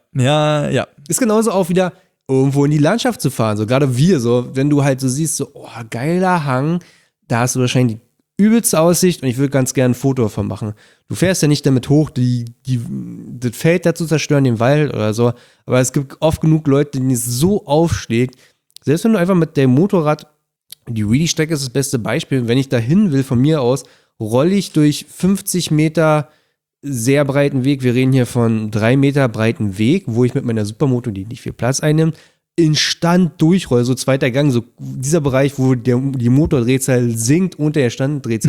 Ja. Ist genauso auch wieder irgendwo in die Landschaft zu fahren. So gerade wir, so wenn du halt so siehst, so geiler Hang, da hast du wahrscheinlich die übelste Aussicht und ich würde ganz gerne ein Foto davon machen. Du fährst ja nicht damit hoch, das Feld da zu zerstören, den Wald oder so, aber es gibt oft genug Leute, denen es so aufschlägt, selbst wenn du einfach mit dem Motorrad. Die Wheelie-Strecke ist das beste Beispiel. Wenn ich da hin will, von mir aus, rolle ich durch 50 Meter sehr breiten Weg. Wir reden hier von 3 Meter breiten Weg, wo ich mit meiner Supermoto, die nicht viel Platz einnimmt, in Stand durchrolle. So zweiter Gang, so dieser Bereich, wo die Motordrehzahl sinkt unter der Standdrehzahl.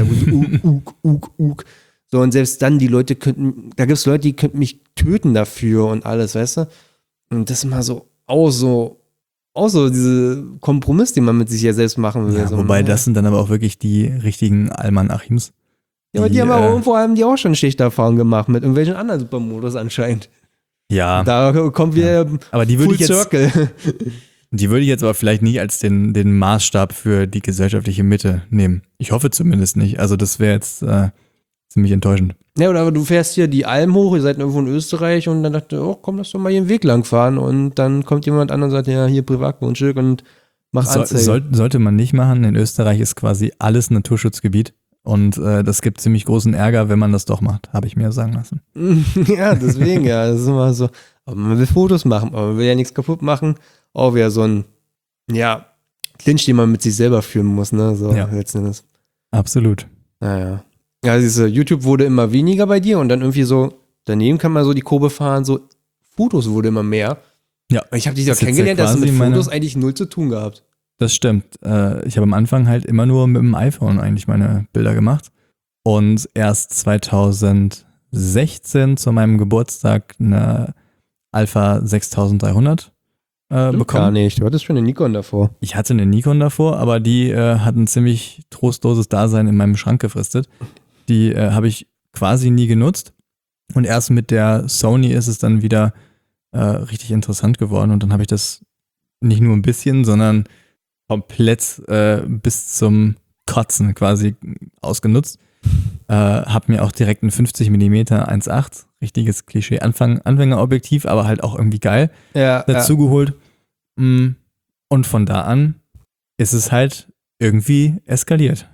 So, und selbst dann, da gibt es Leute, die könnten mich töten dafür und alles, weißt du? Und das ist mal so, auch so diese Kompromiss, den man mit sich ja selbst machen will. Ja, wobei das sind dann aber auch wirklich die richtigen Alman-Achims. Ja, aber die haben aber vor allem auch schon Schichterfahrung gemacht mit irgendwelchen anderen Supermotos anscheinend. Ja. Da kommt wieder aber die Full Circle. Die würde ich jetzt aber vielleicht nicht als den Maßstab für die gesellschaftliche Mitte nehmen. Ich hoffe zumindest nicht. Also das wäre jetzt ziemlich enttäuschend. Ja, oder du fährst hier die Alm hoch, ihr seid irgendwo in Österreich und dann dachte ich, komm, lass doch mal hier den Weg lang fahren und dann kommt jemand an und sagt, ja, hier Privatgrundstück und mach Anzeige. Sollte man nicht machen. In Österreich ist quasi alles Naturschutzgebiet und das gibt ziemlich großen Ärger, wenn man das doch macht, habe ich mir sagen lassen. Ja, deswegen, ja, das ist immer so. Aber man will Fotos machen, aber man will ja nichts kaputt machen. Auch wieder so ein, Clinch, den man mit sich selber führen muss, ne, so letzten Endes. Absolut. Naja. Ja, diese YouTube wurde immer weniger bei dir und dann irgendwie so, daneben kann man so die Kurve fahren, so Fotos wurde immer mehr. Ja. Ich habe dich ja kennengelernt, dass du mit Fotos eigentlich null zu tun gehabt. Das stimmt. Ich habe am Anfang halt immer nur mit dem iPhone eigentlich meine Bilder gemacht und erst 2016 zu meinem Geburtstag eine Alpha 6300 Gar bekommen. nicht, du hattest schon eine Nikon davor. Ich hatte eine Nikon davor, aber die hat ein ziemlich trostloses Dasein in meinem Schrank gefristet. Die habe ich quasi nie genutzt. Und erst mit der Sony ist es dann wieder richtig interessant geworden. Und dann habe ich das nicht nur ein bisschen, sondern komplett bis zum Kotzen quasi ausgenutzt. Hab mir auch direkt ein 50mm 1.8, richtiges Klischee Anfängerobjektiv, aber halt auch irgendwie geil, dazu geholt. Und von da an ist es halt irgendwie eskaliert.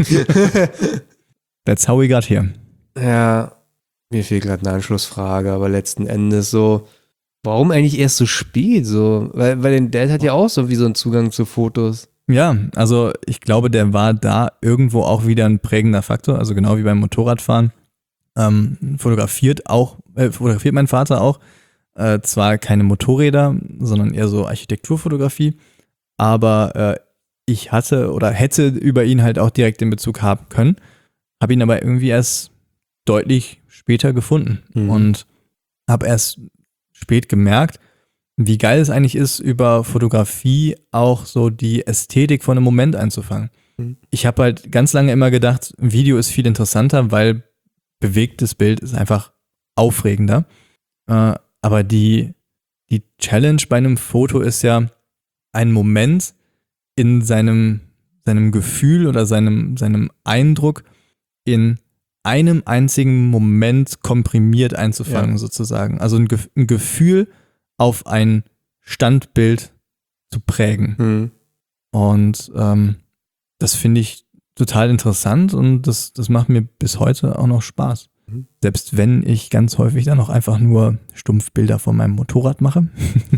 That's how we got here. Ja, mir fehlt gerade eine Anschlussfrage, aber letzten Endes so, warum eigentlich erst so spät so? Weil dein Dad hat ja auch so wie so einen Zugang zu Fotos. Ja, also ich glaube, der war da irgendwo auch wieder ein prägender Faktor, also genau wie beim Motorradfahren. Fotografiert mein Vater auch. Zwar keine Motorräder, sondern eher so Architekturfotografie, aber ich hatte oder hätte über ihn halt auch direkt den Bezug haben können, habe ihn aber irgendwie erst deutlich später gefunden und habe erst spät gemerkt, wie geil es eigentlich ist, über Fotografie auch so die Ästhetik von einem Moment einzufangen. Ich habe halt ganz lange immer gedacht, Video ist viel interessanter, weil bewegtes Bild ist einfach aufregender. Aber die Challenge bei einem Foto ist ja, einen Moment in seinem Gefühl oder seinem Eindruck in einem einzigen Moment komprimiert einzufangen, sozusagen. Also ein Gefühl auf ein Standbild zu prägen. Und das finde ich total interessant und das macht mir bis heute auch noch Spaß. Selbst wenn ich ganz häufig dann auch einfach nur Stumpfbilder von meinem Motorrad mache.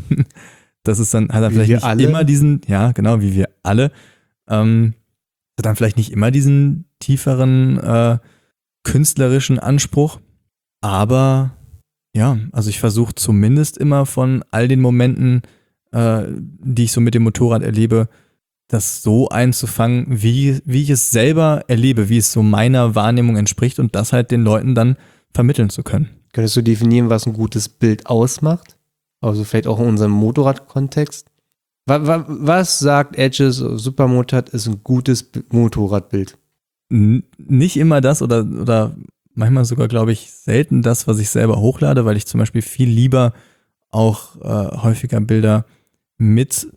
Das ist dann, hat er vielleicht nicht immer diesen, ja genau, wie wir alle, hat dann vielleicht nicht immer diesen tieferen künstlerischen Anspruch, aber ja, also ich versuche zumindest immer von all den Momenten, die ich so mit dem Motorrad erlebe, das so einzufangen, wie ich es selber erlebe, wie es so meiner Wahrnehmung entspricht und das halt den Leuten dann vermitteln zu können. Könntest du definieren, was ein gutes Bild ausmacht? Also vielleicht auch in unserem Motorradkontext? Was sagt Edges Supermotard ist ein gutes Motorradbild? Nicht immer das oder manchmal sogar, glaube ich, selten das, was ich selber hochlade, weil ich zum Beispiel viel lieber auch häufiger Bilder mit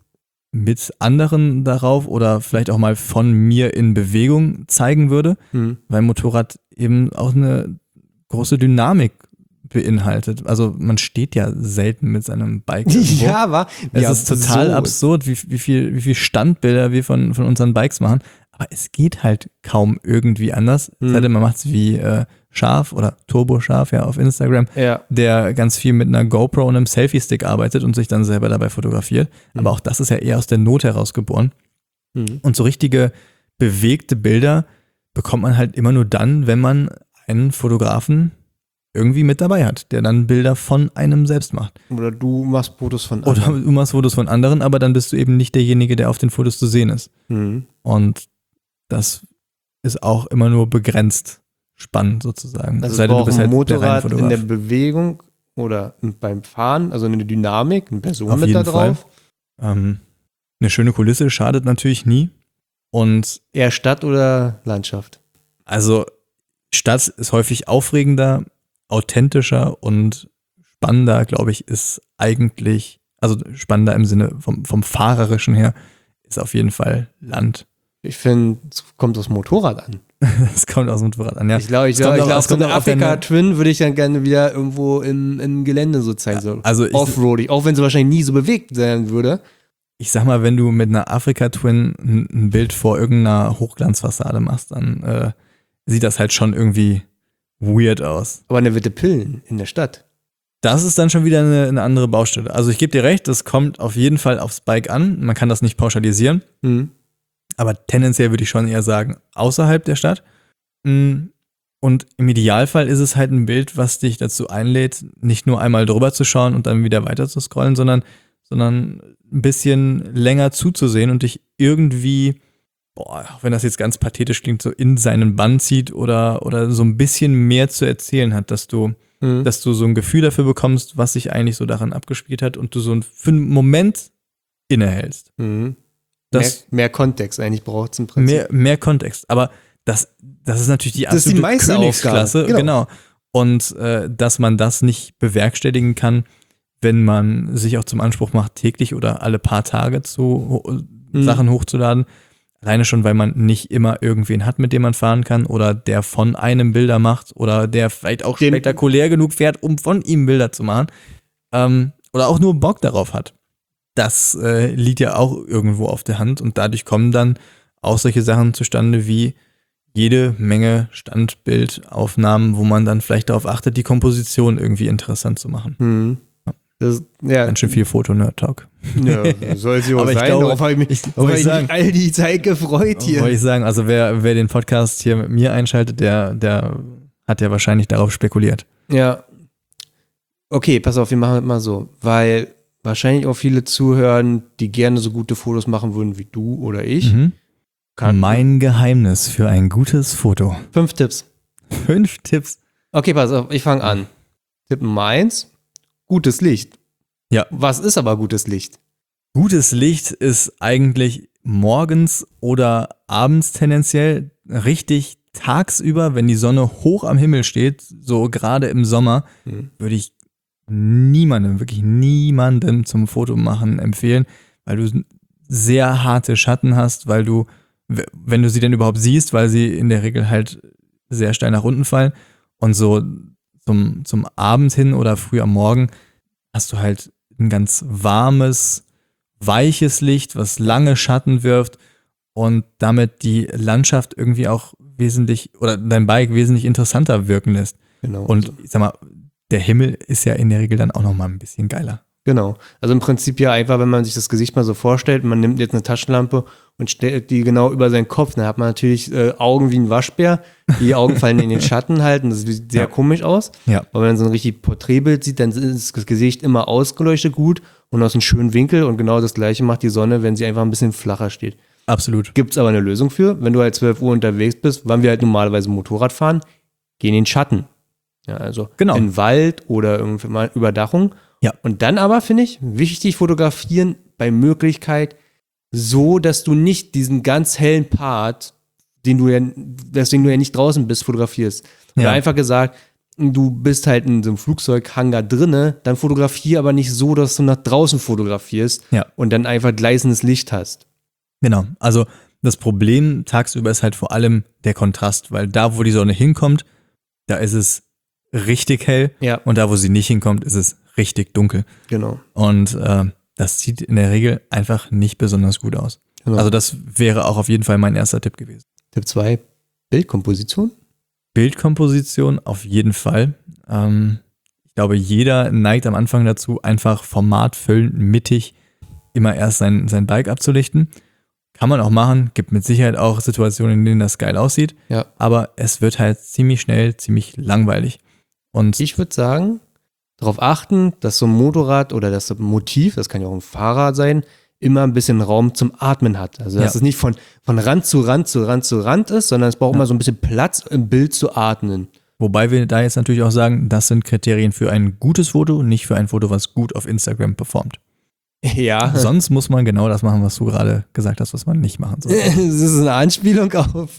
anderen darauf oder vielleicht auch mal von mir in Bewegung zeigen würde, weil Motorrad eben auch eine große Dynamik beinhaltet. Also man steht ja selten mit seinem Bike irgendwo. Ja, aber es ist total absurd, wie viel Standbilder wir von unseren Bikes machen. Aber es geht halt kaum irgendwie anders. Es sei denn, man macht es wie Scharf oder Turbo Scharf auf Instagram, der ganz viel mit einer GoPro und einem Selfie-Stick arbeitet und sich dann selber dabei fotografiert. Aber auch das ist ja eher aus der Not heraus geboren. Und so richtige bewegte Bilder bekommt man halt immer nur dann, wenn man einen Fotografen irgendwie mit dabei hat, der dann Bilder von einem selbst macht. Oder du machst Fotos von anderen. Oder du machst Fotos von anderen, aber dann bist du eben nicht derjenige, der auf den Fotos zu sehen ist. Und das ist auch immer nur begrenzt spannend sozusagen. Also du bist halt ein Motorrad in der Bewegung oder beim Fahren, also eine Dynamik, eine Person auf mit da drauf. Eine schöne Kulisse schadet natürlich nie. Und eher Stadt oder Landschaft? Also Stadt ist häufig aufregender, authentischer und spannender, glaube ich, ist eigentlich, also spannender im Sinne vom Fahrerischen her, ist auf jeden Fall Land. Ich finde, es kommt aufs Motorrad an. Es kommt aus dem Motorrad an, ja. Ich glaube, so eine Afrika-Twin würde ich dann gerne wieder irgendwo im Gelände so zeigen. So also offroadig, auch wenn sie wahrscheinlich nie so bewegt sein würde. Ich sag mal, wenn du mit einer Afrika-Twin ein Bild vor irgendeiner Hochglanzfassade machst, dann sieht das halt schon irgendwie weird aus. Aber eine Witte Pillen in der Stadt. Das ist dann schon wieder eine andere Baustelle. Also ich gebe dir recht, das kommt auf jeden Fall aufs Bike an. Man kann das nicht pauschalisieren. Aber tendenziell würde ich schon eher sagen, außerhalb der Stadt. Und im Idealfall ist es halt ein Bild, was dich dazu einlädt, nicht nur einmal drüber zu schauen und dann wieder weiter zu scrollen, sondern ein bisschen länger zuzusehen und dich irgendwie, auch wenn das jetzt ganz pathetisch klingt, so in seinen Bann zieht oder so ein bisschen mehr zu erzählen hat, dass du dass du so ein Gefühl dafür bekommst, was sich eigentlich so daran abgespielt hat und du so für einen Moment innehältst. Mhm. Das Mehr Kontext eigentlich braucht es im Prinzip. mehr Kontext. Aber das ist natürlich die Das ist die absolute meiste Königsklasse. Aufgabe. Genau. Und dass man das nicht bewerkstelligen kann, wenn man sich auch zum Anspruch macht, täglich oder alle paar Tage Sachen hochzuladen. Alleine schon, weil man nicht immer irgendwen hat, mit dem man fahren kann oder der von einem Bilder macht oder der vielleicht auch spektakulär genug fährt, um von ihm Bilder zu machen. Oder auch nur Bock darauf hat. Das liegt ja auch irgendwo auf der Hand und dadurch kommen dann auch solche Sachen zustande wie jede Menge Standbildaufnahmen, wo man dann vielleicht darauf achtet, die Komposition irgendwie interessant zu machen. Mhm. Ganz schön viel Foto-Nerd-Talk. Ja, soll sie auch Aber sein. ich glaube, Darauf habe ich mich all die Zeit gefreut hier. Wollte ich sagen, also wer den Podcast hier mit mir einschaltet, der hat ja wahrscheinlich darauf spekuliert. Ja. Okay, pass auf, wir machen es mal so, weil wahrscheinlich auch viele zuhören, die gerne so gute Fotos machen würden wie du oder ich. Mein Geheimnis für ein gutes Foto. 5 Tipps. 5 Tipps. Okay, pass auf, ich fange an. Tipp Nummer 1, gutes Licht. Ja. Was ist aber gutes Licht? Gutes Licht ist eigentlich morgens oder abends tendenziell, richtig tagsüber, wenn die Sonne hoch am Himmel steht, so gerade im Sommer, würde ich wirklich niemandem zum Fotomachen empfehlen, weil du sehr harte Schatten hast, weil du, wenn du sie denn überhaupt siehst, weil sie in der Regel halt sehr steil nach unten fallen und so zum Abend hin oder früh am Morgen hast du halt ein ganz warmes, weiches Licht, was lange Schatten wirft und damit die Landschaft irgendwie auch wesentlich oder dein Bike wesentlich interessanter wirken lässt. Genau. Und ich sag mal, der Himmel ist ja in der Regel dann auch nochmal ein bisschen geiler. Genau. Also im Prinzip ja einfach, wenn man sich das Gesicht mal so vorstellt, man nimmt jetzt eine Taschenlampe und stellt die genau über seinen Kopf, dann hat man natürlich Augen wie ein Waschbär, die Augen fallen in den Schatten halt und das sieht sehr komisch aus. Ja. Aber wenn man so ein richtig Porträtbild sieht, dann ist das Gesicht immer ausgeleuchtet gut und aus einem schönen Winkel und genau das gleiche macht die Sonne, wenn sie einfach ein bisschen flacher steht. Absolut. Gibt es aber eine Lösung für, wenn du halt 12 Uhr unterwegs bist, wann wir halt normalerweise Motorrad fahren, geh in den Schatten. Ja, also Genau. in Wald oder irgendwie mal Überdachung. Ja. Und dann aber, finde ich, wichtig fotografieren bei Möglichkeit so, dass du nicht diesen ganz hellen Part, deswegen du ja nicht draußen bist, fotografierst. Oder Ja. einfach gesagt, du bist halt in so einem Flugzeughangar drinne, dann fotografier aber nicht so, dass du nach draußen fotografierst Ja. und dann einfach gleißendes Licht hast. Genau. Also das Problem tagsüber ist halt vor allem der Kontrast, weil da, wo die Sonne hinkommt, da ist es richtig hell Ja, und da, wo sie nicht hinkommt, ist es richtig dunkel. genau. Und das sieht in der Regel einfach nicht besonders gut aus. Genau. Also das wäre auch auf jeden Fall mein erster Tipp gewesen. Tipp 2, Bildkomposition. Bildkomposition auf jeden Fall. Ich glaube, jeder neigt am Anfang dazu, einfach formatfüllend, mittig immer erst sein Bike abzulichten. Kann man auch machen, gibt mit Sicherheit auch Situationen, in denen das geil aussieht, Ja. aber es wird halt ziemlich schnell, ziemlich langweilig. Und Ich würde sagen, darauf achten, dass so ein Motorrad oder das Motiv, das kann ja auch ein Fahrrad sein, immer ein bisschen Raum zum Atmen hat. Also dass Ja. es nicht von Rand zu Rand zu Rand zu Rand ist, sondern es braucht immer so ein bisschen Platz im Bild zu atmen. wobei wir da jetzt natürlich auch sagen, das sind Kriterien für ein gutes Foto, nicht für ein Foto, was gut auf Instagram performt. Ja, Sonst muss man genau das machen, was du gerade gesagt hast, was man nicht machen soll. das ist eine Anspielung auf.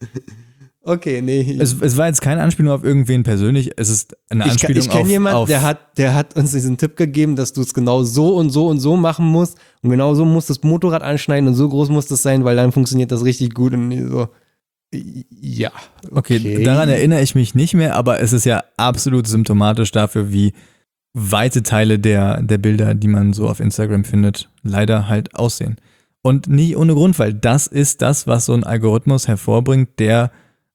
Okay, nee. Es war jetzt keine Anspielung auf irgendwen persönlich, es ist eine Anspielung Ich kenne jemanden, auf der hat uns diesen Tipp gegeben, dass du es genau so und so und so machen musst und genau so musst das Motorrad anschneiden und so groß muss das sein, weil dann funktioniert das richtig gut und so. Ja. Okay, daran erinnere ich mich nicht mehr, aber es ist ja absolut symptomatisch dafür, wie weite Teile der Bilder, die man so auf Instagram findet, leider halt aussehen. Und nicht ohne Grund, weil das ist das, was so ein Algorithmus hervorbringt, der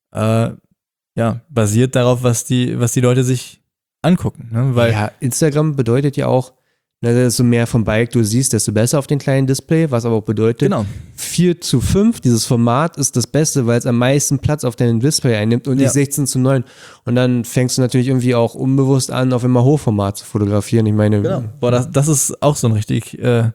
basiert darauf, was die Leute sich angucken. Ne? Weil Ja, Instagram bedeutet ja auch, desto mehr vom Bike du siehst, desto besser auf den kleinen Display, was aber auch bedeutet, Genau. 4:5, dieses Format ist das Beste, weil es am meisten Platz auf deinem Display einnimmt und Ja. nicht 16:9. Und dann fängst du natürlich irgendwie auch unbewusst an, auf immer Hochformat zu fotografieren. Ich meine, Genau. Boah, das ist auch so ein richtige,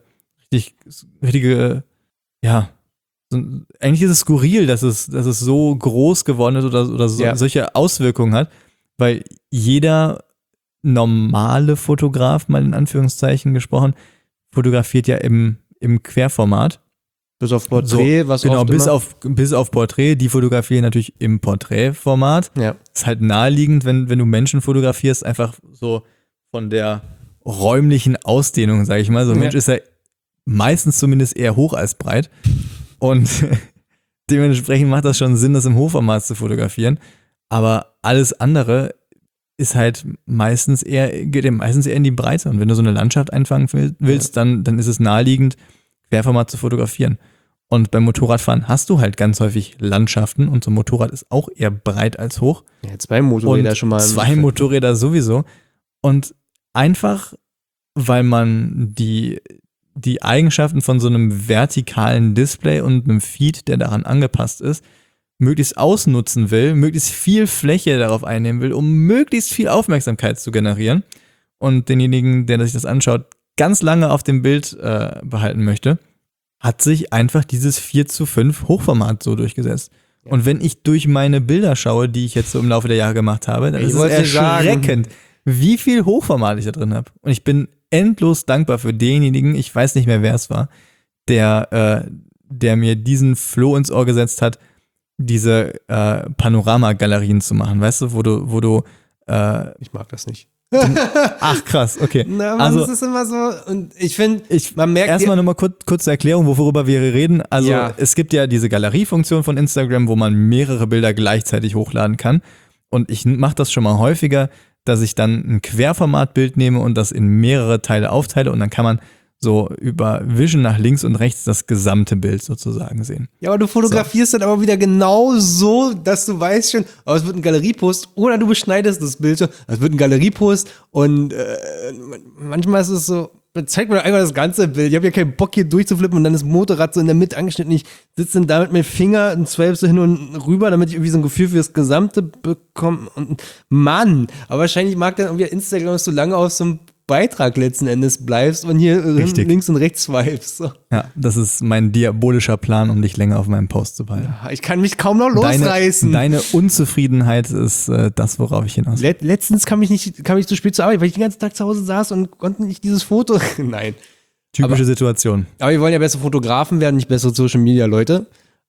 eigentlich ist es skurril, dass es so groß geworden ist oder so, Ja. solche Auswirkungen hat, weil jeder normale Fotograf, mal in Anführungszeichen gesprochen, fotografiert ja im Querformat. Bis auf Porträt, so, genau, bis auf Porträt. Die fotografieren natürlich im Porträtformat. Ja. Ist halt naheliegend, wenn du Menschen fotografierst, einfach so von der räumlichen Ausdehnung, sage ich mal. So ein Mensch ist ja meistens zumindest eher hoch als breit. Und dementsprechend macht das schon Sinn, das im Hochformat zu fotografieren. Aber alles andere ist halt geht meistens eher in die Breite. Und wenn du so eine Landschaft einfangen willst, dann ist es naheliegend, Querformat zu fotografieren. Und beim Motorradfahren hast du halt ganz häufig Landschaften und so ein Motorrad ist auch eher breit als hoch. Ja, 2 Motorräder und schon mal. 2 Motorräder sowieso. Und einfach, weil man die Eigenschaften von so einem vertikalen Display und einem Feed, der daran angepasst ist, möglichst ausnutzen will, möglichst viel Fläche darauf einnehmen will, um möglichst viel Aufmerksamkeit zu generieren und denjenigen, der sich das anschaut, ganz lange auf dem Bild behalten möchte, hat sich einfach dieses 4:5 Hochformat so durchgesetzt. Ja. Und wenn ich durch meine Bilder schaue, die ich jetzt so im Laufe der Jahre gemacht habe, dann ist es erschreckend, wie viel Hochformat ich da drin habe. Und ich bin endlos dankbar für denjenigen, ich weiß nicht mehr, wer es war, der mir diesen Floh ins Ohr gesetzt hat, diese Panorama-Galerien zu machen, weißt du, wo du ich mag das nicht. Ach krass, okay. Na, also, das ist immer so, und ich finde, man merkt... Erstmal nochmal kurze Erklärung, worüber wir reden. Also es gibt ja diese Galeriefunktion von Instagram, wo man mehrere Bilder gleichzeitig hochladen kann. Und ich mache das schon mal häufiger, dass ich dann ein Querformatbild nehme und das in mehrere Teile aufteile und dann kann man so über Vision nach links und rechts das gesamte Bild sozusagen sehen. Ja, aber du fotografierst dann aber wieder genau so, dass du weißt schon, oh, es wird ein Galeriepost, oder du beschneidest das Bild schon, es wird ein Galeriepost und manchmal ist es so, zeig mir doch einmal das ganze Bild, ich habe ja keinen Bock hier durchzuflippen und dann das Motorrad so in der Mitte angeschnitten, ich sitze dann da mit meinem Finger und swipe so hin und rüber, damit ich irgendwie so ein Gefühl für das Gesamte bekomme und Mann, aber wahrscheinlich mag dann irgendwie Instagram, dass du lange auf so einem Beitrag letzten Endes bleibst und hier links und rechts swipes. So. Ja, das ist mein diabolischer Plan, um dich länger auf meinem Post zu behalten. Ja, ich kann mich kaum noch losreißen. Deine Unzufriedenheit ist das, worauf ich hinaus will. Letztens kam ich zu spät zur Arbeit, weil ich den ganzen Tag zu Hause saß und konnte nicht dieses Foto. Nein. Typische Situation. Aber wir wollen ja bessere Fotografen werden, nicht bessere Social Media Leute.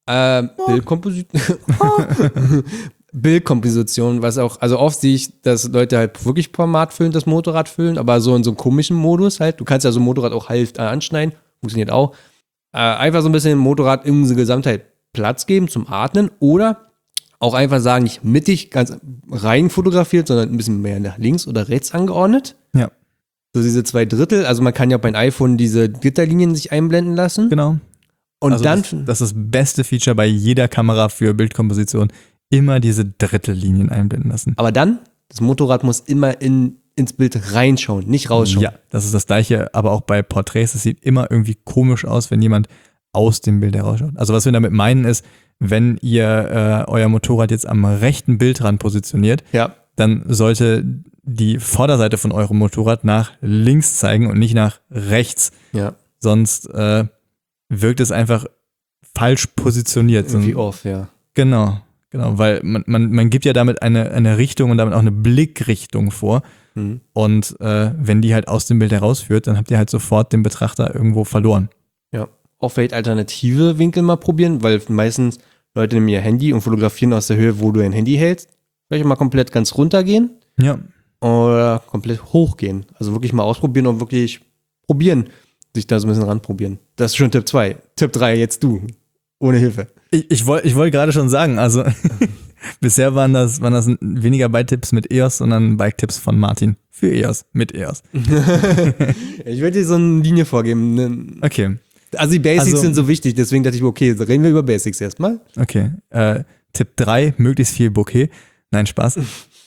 Bildkomposition, was auch, also oft sehe ich, dass Leute halt wirklich formatfüllend das Motorrad füllen, aber so in so einem komischen Modus halt. Du kannst ja so ein Motorrad auch halb anschneiden, funktioniert auch. Einfach so ein bisschen dem Motorrad in der Gesamtheit Platz geben zum Atmen oder auch einfach sagen, nicht mittig ganz rein fotografiert, sondern ein bisschen mehr nach links oder rechts angeordnet. Ja. So diese 2/3, also man kann ja beim iPhone diese Gitterlinien sich einblenden lassen. Genau. Und also dann. Das ist das beste Feature bei jeder Kamera für Bildkomposition. Immer diese Drittellinien einblenden lassen. Aber dann, das Motorrad muss immer ins Bild reinschauen, nicht rausschauen. Ja, das ist das Gleiche, aber auch bei Porträts. Es sieht immer irgendwie komisch aus, wenn jemand aus dem Bild herausschaut. Also was wir damit meinen ist, wenn ihr euer Motorrad jetzt am rechten Bildrand positioniert, dann sollte die Vorderseite von eurem Motorrad nach links zeigen und nicht nach rechts. Ja. Sonst wirkt es einfach falsch positioniert. Irgendwie off, ja. Genau, weil man gibt ja damit eine Richtung und damit auch eine Blickrichtung vor. Mhm. Und wenn die halt aus dem Bild herausführt, dann habt ihr halt sofort den Betrachter irgendwo verloren. Ja, auch vielleicht alternative Winkel mal probieren, weil meistens Leute nehmen ihr Handy und fotografieren aus der Höhe, wo du dein Handy hältst. Vielleicht mal komplett ganz runter gehen. Ja. Oder komplett hochgehen. Also wirklich mal ausprobieren und wirklich probieren, sich da so ein bisschen ranprobieren. Das ist schon Tipp 2. Tipp 3, jetzt du. Ohne Hilfe. Ich wollte gerade schon sagen, also bisher waren das weniger Bike-Tipps mit EOS, sondern Bike-Tipps von Martin für EOS, mit EOS. Ich werde dir so eine Linie vorgeben. Okay. Also die Basics sind so wichtig, deswegen dachte ich, okay, reden wir über Basics erstmal. Okay. Tipp 3, möglichst viel Bokeh. Nein, Spaß.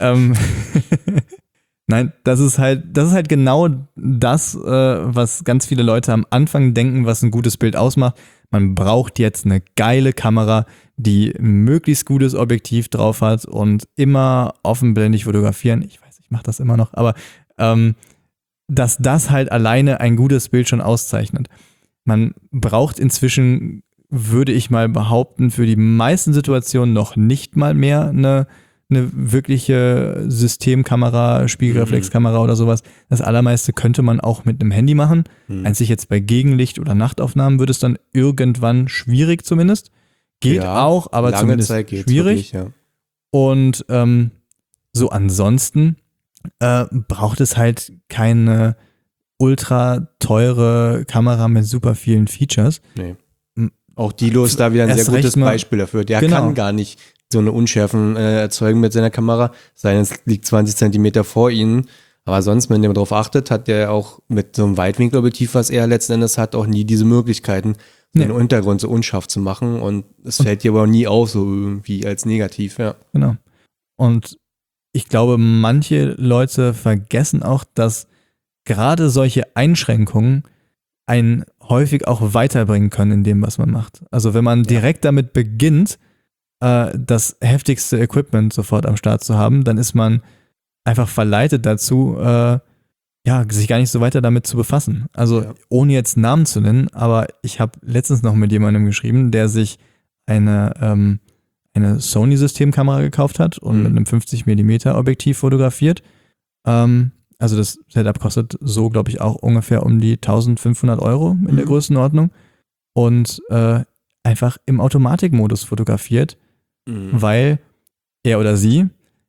Nein, das ist halt genau das, was ganz viele Leute am Anfang denken, was ein gutes Bild ausmacht. Man braucht jetzt eine geile Kamera, die ein möglichst gutes Objektiv drauf hat und immer offenblendig fotografieren. Ich weiß, ich mache das immer noch, aber dass das halt alleine ein gutes Bild schon auszeichnet. Man braucht inzwischen, würde ich mal behaupten, für die meisten Situationen noch nicht mal mehr eine eine wirkliche Systemkamera, Spiegelreflexkamera oder sowas. Das allermeiste könnte man auch mit einem Handy machen. Einzig jetzt bei Gegenlicht oder Nachtaufnahmen wird es dann irgendwann schwierig zumindest. Geht auch, aber lange zumindest Zeit geht's schwierig. wirklich, ja. Und so ansonsten braucht es halt keine ultra teure Kamera mit super vielen Features. Nee. Auch Dilo ist da wieder ein Erst sehr gutes recht mal- Beispiel dafür. Der Genau. kann gar nicht so eine Unschärfen erzeugen mit seiner Kamera, sei denn es liegt 20 Zentimeter vor ihnen. Aber sonst, wenn der darauf achtet, hat der auch mit so einem Weitwinkelobjektiv, was er letzten Endes hat, auch nie diese Möglichkeiten, den Untergrund so unscharf zu machen. Und es fällt dir aber auch nie auf, so irgendwie als negativ, ja. Genau. Und ich glaube, manche Leute vergessen auch, dass gerade solche Einschränkungen einen häufig auch weiterbringen können in dem, was man macht. Also wenn man direkt damit beginnt, das heftigste Equipment sofort am Start zu haben, dann ist man einfach verleitet dazu, sich gar nicht so weiter damit zu befassen. Also ohne jetzt Namen zu nennen, aber ich habe letztens noch mit jemandem geschrieben, der sich eine Sony-Systemkamera gekauft hat und mit einem 50mm Objektiv fotografiert. Also das Setup kostet so, glaube ich, auch ungefähr um die 1.500 Euro in der Größenordnung und einfach im Automatikmodus fotografiert, weil er oder sie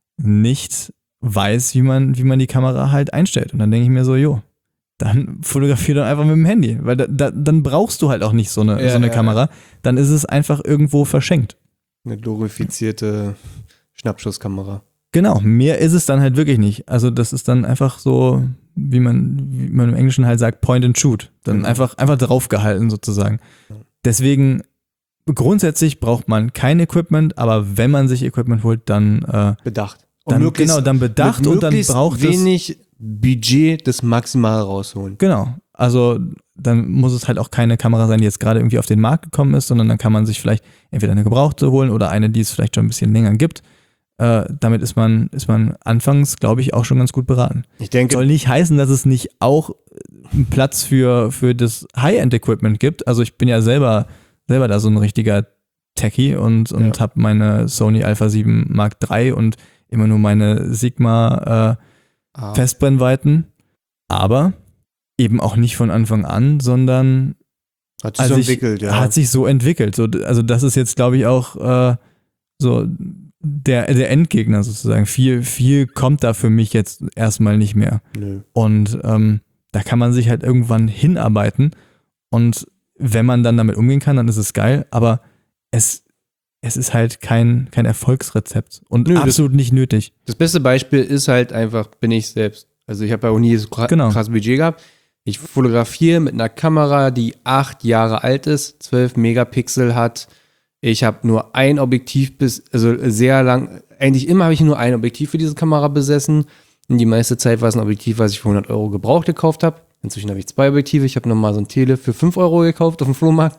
nicht weiß, wie man die Kamera halt einstellt. Und dann denke ich mir so, dann fotografier doch einfach mit dem Handy, weil dann brauchst du halt auch nicht so eine Kamera. Dann ist es einfach irgendwo verschenkt. Eine glorifizierte Schnappschusskamera. Genau, mehr ist es dann halt wirklich nicht. Also das ist dann einfach so, wie man im Englischen halt sagt, Point and Shoot. Dann einfach draufgehalten sozusagen. Deswegen grundsätzlich braucht man kein Equipment, aber wenn man sich Equipment holt, dann Bedacht. dann bedacht und dann braucht es wenig Budget das Maximale rausholen. Genau. Also dann muss es halt auch keine Kamera sein, die jetzt gerade irgendwie auf den Markt gekommen ist, sondern dann kann man sich vielleicht entweder eine gebrauchte holen oder eine, die es vielleicht schon ein bisschen länger gibt. Damit ist man anfangs, glaube ich, auch schon ganz gut beraten. Ich denke, Soll nicht heißen, dass es nicht auch einen Platz für das High-End-Equipment gibt. Also ich bin ja selber da so ein richtiger Techie und habe meine Sony Alpha 7 Mark III und immer nur meine Sigma Festbrennweiten. Aber eben auch nicht von Anfang an, sondern hat sich so entwickelt, ja. Hat sich so entwickelt. So, also das ist jetzt, glaube ich, auch so der Endgegner sozusagen. Viel kommt da für mich jetzt erstmal nicht mehr. Nö. Und da kann man sich halt irgendwann hinarbeiten. Und wenn man dann damit umgehen kann, dann ist es geil. Aber es ist halt kein Erfolgsrezept und absolut nicht nötig. Das beste Beispiel ist halt einfach, bin ich selbst. Also ich habe ja auch nie so krass Budget gehabt. Ich fotografiere mit einer Kamera, die 8 Jahre alt ist, 12 Megapixel hat. Ich habe nur ein Objektiv also sehr lang, eigentlich immer habe ich nur ein Objektiv für diese Kamera besessen. Und die meiste Zeit war es ein Objektiv, was ich für 100 Euro gebraucht gekauft habe. Inzwischen habe ich 2 Objektive. Ich habe nochmal so ein Tele für 5 Euro gekauft auf dem Flohmarkt.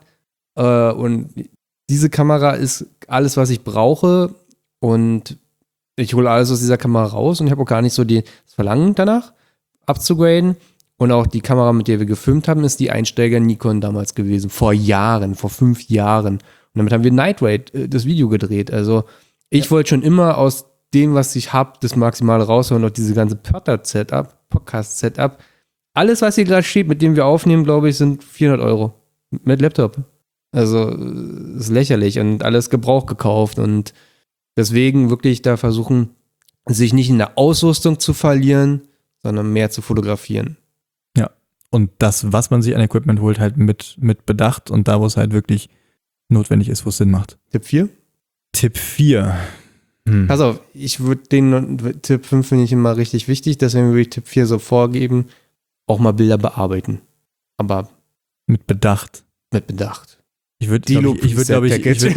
Und diese Kamera ist alles, was ich brauche. Und ich hole alles aus dieser Kamera raus. Und ich habe auch gar nicht so das Verlangen danach, abzugraden. Und auch die Kamera, mit der wir gefilmt haben, ist die Einsteiger Nikon damals gewesen. Vor 5 Jahren. Und damit haben wir Night Raid, das Video gedreht. Also ich wollte schon immer aus dem, was ich habe, das Maximale rausholen. Und auch diese ganze Podcast-Setup. Alles, was hier gerade steht, mit dem wir aufnehmen, glaube ich, sind 400 Euro. Mit Laptop. Also ist lächerlich und alles Gebrauch gekauft. Und deswegen wirklich da versuchen, sich nicht in der Ausrüstung zu verlieren, sondern mehr zu fotografieren. Ja, und das, was man sich an Equipment holt, halt mit Bedacht und da, wo es halt wirklich notwendig ist, wo es Sinn macht. Tipp 4? Tipp 4. Pass auf, ich würde den Tipp 5 finde ich immer richtig wichtig, deswegen würde ich Tipp 4 so vorgeben, auch mal Bilder bearbeiten. Aber mit Bedacht. Mit Bedacht. Ich würde, glaube ich,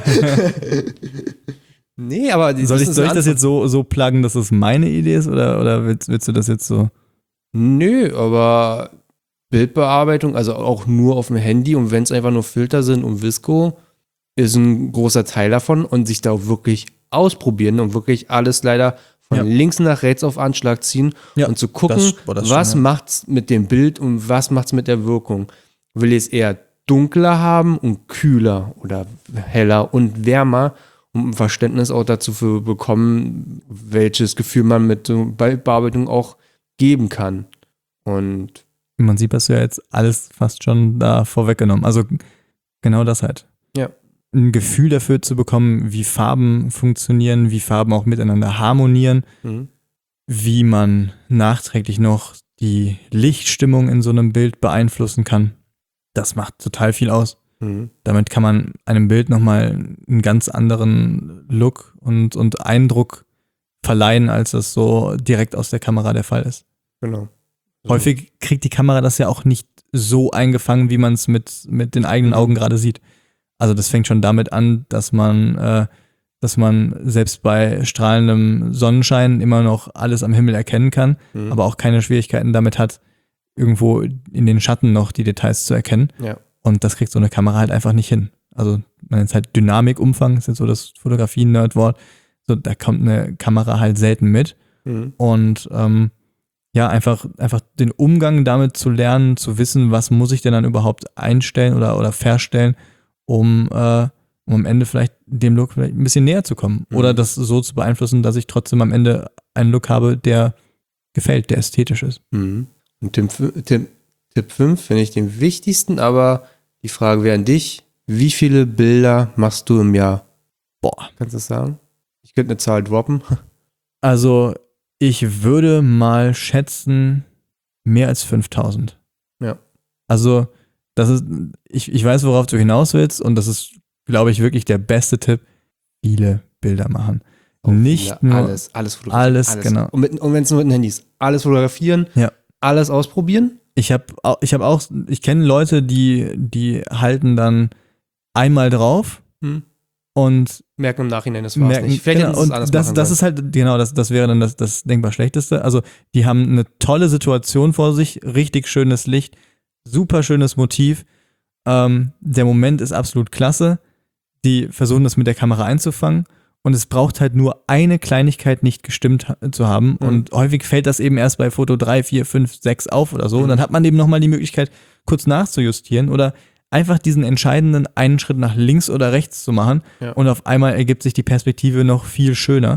nee, aber soll ich das jetzt so pluggen, dass das meine Idee ist oder willst du das jetzt so? Nö, aber Bildbearbeitung, also auch nur auf dem Handy und wenn es einfach nur Filter sind und Visco, ist ein großer Teil davon und sich da auch wirklich ausprobieren und wirklich alles leider von links nach rechts auf Anschlag ziehen und zu gucken, was macht's mit dem Bild und was macht's mit der Wirkung. Will ich es eher dunkler haben und kühler oder heller und wärmer um ein Verständnis auch dazu zu bekommen, welches Gefühl man mit so Bildbearbeitung auch geben kann. Und Im Prinzip hast du ja jetzt alles fast schon da vorweggenommen. Also genau das halt. Ja. Ein Gefühl dafür zu bekommen, wie Farben funktionieren, wie Farben auch miteinander harmonieren, wie man nachträglich noch die Lichtstimmung in so einem Bild beeinflussen kann. Das macht total viel aus. Damit kann man einem Bild nochmal einen ganz anderen Look und Eindruck verleihen, als das so direkt aus der Kamera der Fall ist. Genau. Häufig kriegt die Kamera das ja auch nicht so eingefangen, wie man es mit den eigenen Augen gerade sieht. Also das fängt schon damit an, dass man selbst bei strahlendem Sonnenschein immer noch alles am Himmel erkennen kann, aber auch keine Schwierigkeiten damit hat, irgendwo in den Schatten noch die Details zu erkennen. Ja. Und das kriegt so eine Kamera halt einfach nicht hin. Also man nennt es halt Dynamikumfang, ist jetzt so das Fotografie-Nerdwort. So, da kommt eine Kamera halt selten mit. Und einfach den Umgang damit zu lernen, zu wissen, was muss ich denn dann überhaupt einstellen oder verstellen, um am Ende vielleicht dem Look vielleicht ein bisschen näher zu kommen. Oder das so zu beeinflussen, dass ich trotzdem am Ende einen Look habe, der gefällt, der ästhetisch ist. Und Tipp 5 finde ich den wichtigsten, aber die Frage wäre an dich, wie viele Bilder machst du im Jahr? Boah. Kannst du das sagen? Ich könnte eine Zahl droppen. Also ich würde mal schätzen, mehr als 5000. Ja. Also das ist, ich weiß, worauf du hinaus willst und das ist, glaube ich, wirklich der beste Tipp. Viele Bilder machen. Nicht nur alles fotografieren. Alles, genau. Und wenn es nur mit den Handys, alles fotografieren, alles ausprobieren. Ich kenne Leute, die halten dann einmal drauf und merken im Nachhinein, das war's nicht. Vielleicht genau, und das ist halt, genau, das wäre dann das denkbar Schlechteste. Also die haben eine tolle Situation vor sich, richtig schönes Licht, super schönes Motiv. Der Moment ist absolut klasse. Die versuchen das mit der Kamera einzufangen. Und es braucht halt nur eine Kleinigkeit nicht gestimmt zu haben. Und häufig fällt das eben erst bei Foto 3, 4, 5, 6 auf oder so. Und dann hat man eben nochmal die Möglichkeit, kurz nachzujustieren oder einfach diesen entscheidenden einen Schritt nach links oder rechts zu machen. Ja. Und auf einmal ergibt sich die Perspektive noch viel schöner.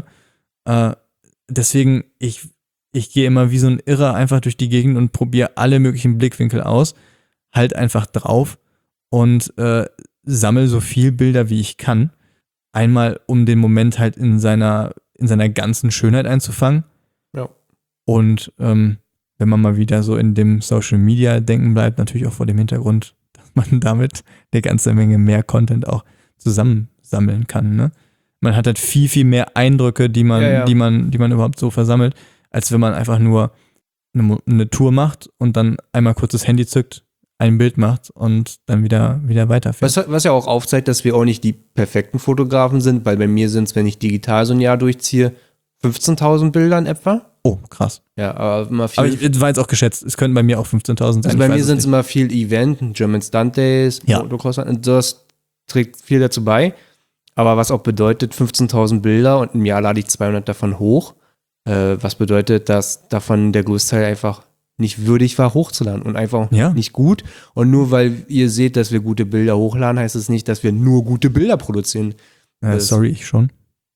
Deswegen, ich gehe immer wie so ein Irrer einfach durch die Gegend und probiere alle möglichen Blickwinkel aus. Halt einfach drauf und sammle so viel Bilder, wie ich kann. Einmal, um den Moment halt in seiner ganzen Schönheit einzufangen. Ja. Und wenn man mal wieder so in dem Social-Media-Denken bleibt, natürlich auch vor dem Hintergrund, dass man damit eine ganze Menge mehr Content auch zusammensammeln kann. Ne? Man hat halt viel, viel mehr Eindrücke, die man überhaupt so versammelt, als wenn man einfach nur eine Tour macht und dann einmal kurz das Handy zückt, ein Bild macht und dann wieder weiterfährt. Was ja auch aufzeigt, dass wir auch nicht die perfekten Fotografen sind, weil bei mir sind es, wenn ich digital so ein Jahr durchziehe, 15.000 Bilder in etwa. Oh, krass. Ja, aber immer viel. Aber ich war jetzt auch geschätzt, es könnten bei mir auch 15.000 sein. Also bei mir sind es immer viel Event, German Stunt Days, Motocross, und das trägt viel dazu bei. Aber was auch bedeutet, 15.000 Bilder und im Jahr lade ich 200 davon hoch. Was bedeutet, dass davon der Großteil einfach nicht würdig war, hochzuladen und einfach nicht gut. Und nur weil ihr seht, dass wir gute Bilder hochladen, heißt es nicht, dass wir nur gute Bilder produzieren. Sorry, ich schon.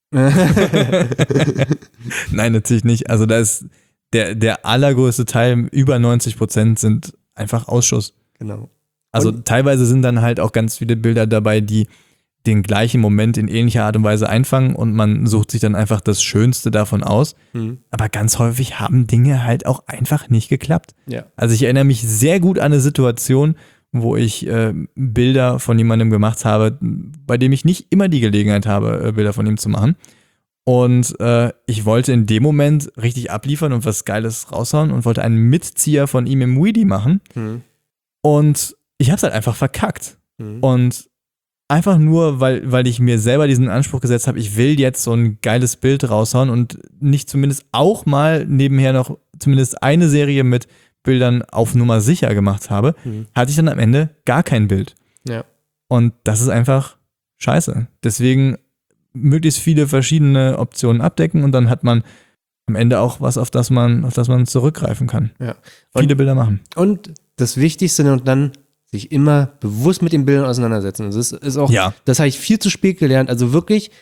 Nein, natürlich nicht. Also da ist der allergrößte Teil, über 90% sind einfach Ausschuss. Genau. Also teilweise sind dann halt auch ganz viele Bilder dabei, die den gleichen Moment in ähnlicher Art und Weise einfangen und man sucht sich dann einfach das Schönste davon aus. Aber ganz häufig haben Dinge halt auch einfach nicht geklappt. Ja. Also ich erinnere mich sehr gut an eine Situation, wo ich Bilder von jemandem gemacht habe, bei dem ich nicht immer die Gelegenheit habe, Bilder von ihm zu machen. Und ich wollte in dem Moment richtig abliefern und was Geiles raushauen und wollte einen Mitzieher von ihm im Weedy machen. Und ich habe es halt einfach verkackt. Und einfach nur, weil ich mir selber diesen Anspruch gesetzt habe, ich will jetzt so ein geiles Bild raushauen und nicht zumindest auch mal nebenher noch zumindest eine Serie mit Bildern auf Nummer sicher gemacht habe, hatte ich dann am Ende gar kein Bild. Ja. Und das ist einfach scheiße. Deswegen möglichst viele verschiedene Optionen abdecken und dann hat man am Ende auch was, auf das man zurückgreifen kann. Ja. Viele Bilder machen. Und das Wichtigste und dann sich immer bewusst mit den Bildern auseinandersetzen. Das ist auch, das habe ich viel zu spät gelernt. Also wirklich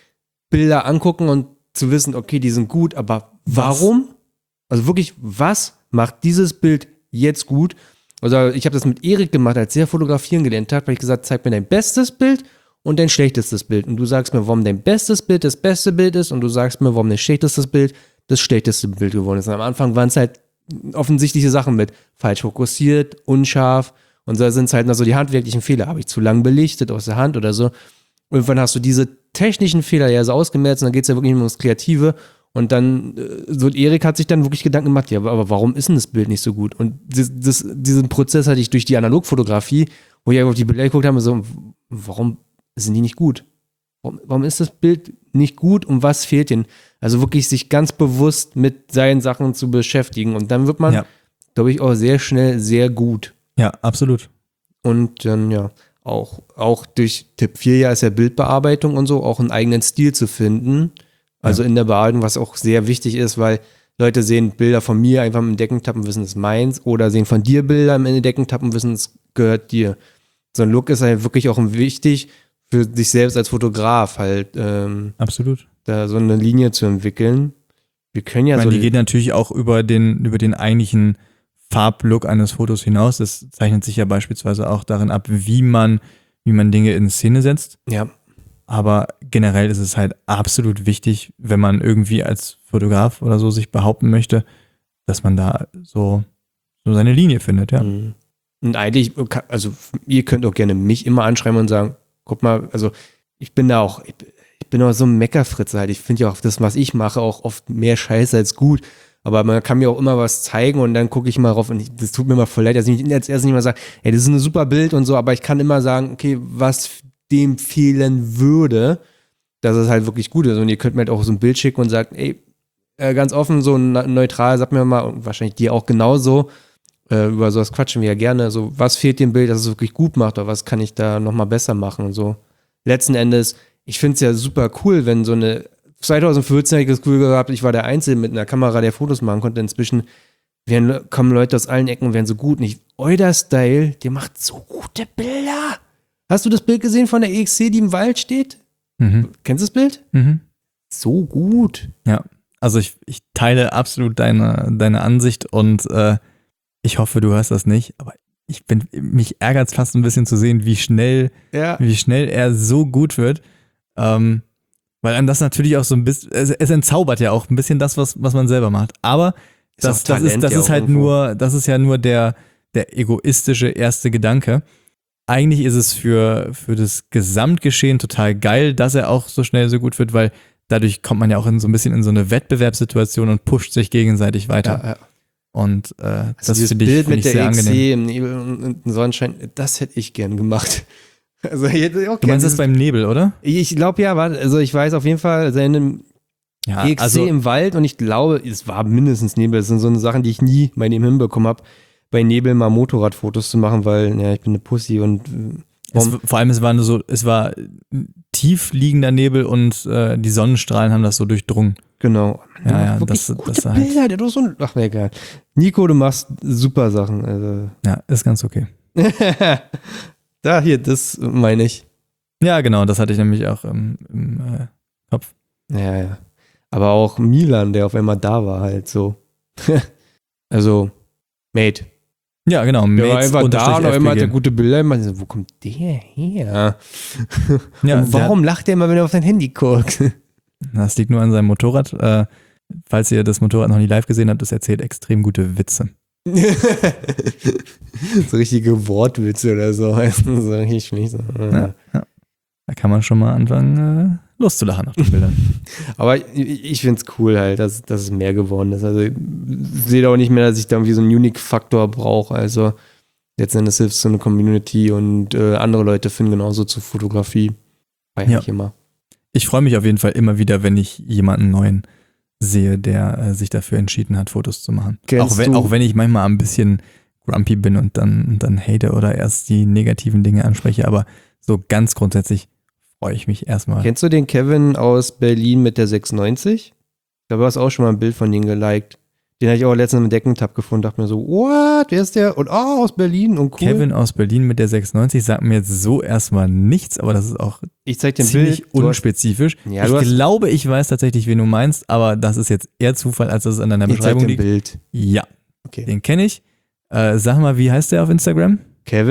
Bilder angucken und zu wissen, okay, die sind gut, aber warum? Also wirklich, was macht dieses Bild jetzt gut? Also ich habe das mit Erik gemacht, als er fotografieren gelernt hat, weil ich gesagt, zeig mir dein bestes Bild und dein schlechtestes Bild. Und du sagst mir, warum dein bestes Bild das beste Bild ist und du sagst mir, warum dein schlechtestes Bild das schlechteste Bild geworden ist. Und am Anfang waren es halt offensichtliche Sachen mit falsch fokussiert, unscharf und da sind es halt noch so die handwerklichen Fehler. Habe ich zu lang belichtet aus der Hand oder so. Irgendwann hast du diese technischen Fehler ja so ausgemerzt und dann geht es ja wirklich ums Kreative. Und dann, so Erik hat sich dann wirklich Gedanken gemacht, ja, aber warum ist denn das Bild nicht so gut? Und diesen Prozess hatte ich durch die Analogfotografie, wo ich auf die Bilder geguckt habe, so, warum sind die nicht gut? Warum ist das Bild nicht gut und was fehlt denn? Also wirklich sich ganz bewusst mit seinen Sachen zu beschäftigen und dann wird man, glaube ich, auch sehr schnell sehr gut. Ja, absolut. Und dann, ja, auch durch Tipp 4 ja ist ja Bildbearbeitung und so, auch einen eigenen Stil zu finden. Also in der Bearbeitung, was auch sehr wichtig ist, weil Leute sehen Bilder von mir einfach im Entdecken-Tab und wissen, es ist meins, oder sehen von dir Bilder im Entdecken-Tab und wissen, es gehört dir. So ein Look ist halt wirklich auch wichtig für sich selbst als Fotograf halt. Absolut. Da so eine Linie zu entwickeln. Wir können ja ich meine, die geht natürlich auch über den eigentlichen Farblook eines Fotos hinaus. Das zeichnet sich ja beispielsweise auch darin ab, wie man Dinge in Szene setzt. Ja. Aber generell ist es halt absolut wichtig, wenn man irgendwie als Fotograf oder so sich behaupten möchte, dass man da so seine Linie findet, ja. Und eigentlich, also ihr könnt auch gerne mich immer anschreiben und sagen, guck mal, also ich bin auch so ein Meckerfritze halt. Ich finde ja auch das, was ich mache, auch oft mehr Scheiße als gut. Aber man kann mir auch immer was zeigen und dann gucke ich mal rauf und das tut mir mal voll leid, dass ich als erstes nicht mal sage, ey, das ist ein super Bild und so, aber ich kann immer sagen, okay, was dem fehlen würde, dass es halt wirklich gut ist. Und ihr könnt mir halt auch so ein Bild schicken und sagt, ey, ganz offen, so neutral, sagt mir mal, und wahrscheinlich dir auch genauso, über sowas quatschen wir ja gerne, so, was fehlt dem Bild, dass es wirklich gut macht, oder was kann ich da nochmal besser machen und so. Letzten Endes, ich finde es ja super cool, wenn so eine 2014 habe ich das Gefühl gehabt, ich war der Einzige mit einer Kamera, der Fotos machen konnte. Inzwischen kommen Leute aus allen Ecken und werden so gut. Nicht euer Style, der macht so gute Bilder. Hast du das Bild gesehen von der EXC, die im Wald steht? Mhm. Kennst du das Bild? Mhm. So gut. Ja, also ich teile absolut deine Ansicht und ich hoffe, du hörst das nicht, aber mich ärgert es fast ein bisschen zu sehen, wie schnell er so gut wird. Weil einem das natürlich auch so ein bisschen, es entzaubert ja auch ein bisschen das, was man selber macht. Aber das ist ja nur der egoistische erste Gedanke. Eigentlich ist es für das Gesamtgeschehen total geil, dass er auch so schnell so gut wird, weil dadurch kommt man ja auch so ein bisschen in so eine Wettbewerbssituation und pusht sich gegenseitig weiter. Ja. Und das finde ich mit der sehr EXC angenehm. im Nebel und im Sonnenschein, das hätte ich gern gemacht. Also ich hätte auch Du meinst das beim Nebel, oder? Ich glaube ja, also ich weiß auf jeden Fall, seine EXC im Wald und ich glaube, es war mindestens Nebel. Das sind so eine Sachen, die ich nie bei dem hinbekommen habe, bei Nebel mal Motorradfotos zu machen, weil ja, ich bin eine Pussy und vor allem es war tief liegender Nebel und die Sonnenstrahlen haben das so durchdrungen. Genau. Ja, wirklich das gute halt. Bilder, der doch so ach, egal. Nico, du machst super Sachen. Also. Ja, ist ganz okay. Da, hier, das meine ich. Ja, genau, das hatte ich nämlich auch im Kopf. Ja. Aber auch Milan, der auf einmal da war, halt so. Also, Mate. Ja, genau. Der war einfach da und auf einmal hat er gute Bilder. Ich so, wo kommt der her? Ja, und warum lacht der immer, wenn er auf sein Handy guckt? Das liegt nur an seinem Motorrad. Falls ihr das Motorrad noch nie live gesehen habt, das erzählt extrem gute Witze. So richtige Wortwitze oder so heißen so richtig schlecht. Ja. Da kann man schon mal anfangen, loszulachen auf den Bildern. Aber ich finde es cool halt, dass es mehr geworden ist. Also ich sehe auch nicht mehr, dass ich da irgendwie so einen Unique-Faktor brauche. Also letztendlich hilft es so eine Community und andere Leute finden genauso zur Fotografie. Feier ich immer. Ich freue mich auf jeden Fall immer wieder, wenn ich jemanden neuen sehe, der sich dafür entschieden hat, Fotos zu machen. Auch wenn ich manchmal ein bisschen grumpy bin und dann hate oder erst die negativen Dinge anspreche, aber so ganz grundsätzlich freue ich mich erstmal. Kennst du den Kevin aus Berlin mit der 690? Da war es auch schon mal ein Bild von ihm geliked. Den habe ich auch letztens im Deckentab gefunden, dachte mir so, what, wer ist der? Und aus Berlin und cool. Kevin aus Berlin mit der 690 sagt mir jetzt so erstmal nichts, aber das ist auch Ich zeig dir ein ziemlich Bild. unspezifisch. Ja, du ich hast- glaube, ich weiß tatsächlich, wen du meinst, aber das ist jetzt eher Zufall, als dass es an deiner Ich zeig Beschreibung dir ein liegt. Bild. Ja, Okay. den kenne ich. Sag mal, wie heißt der auf Instagram?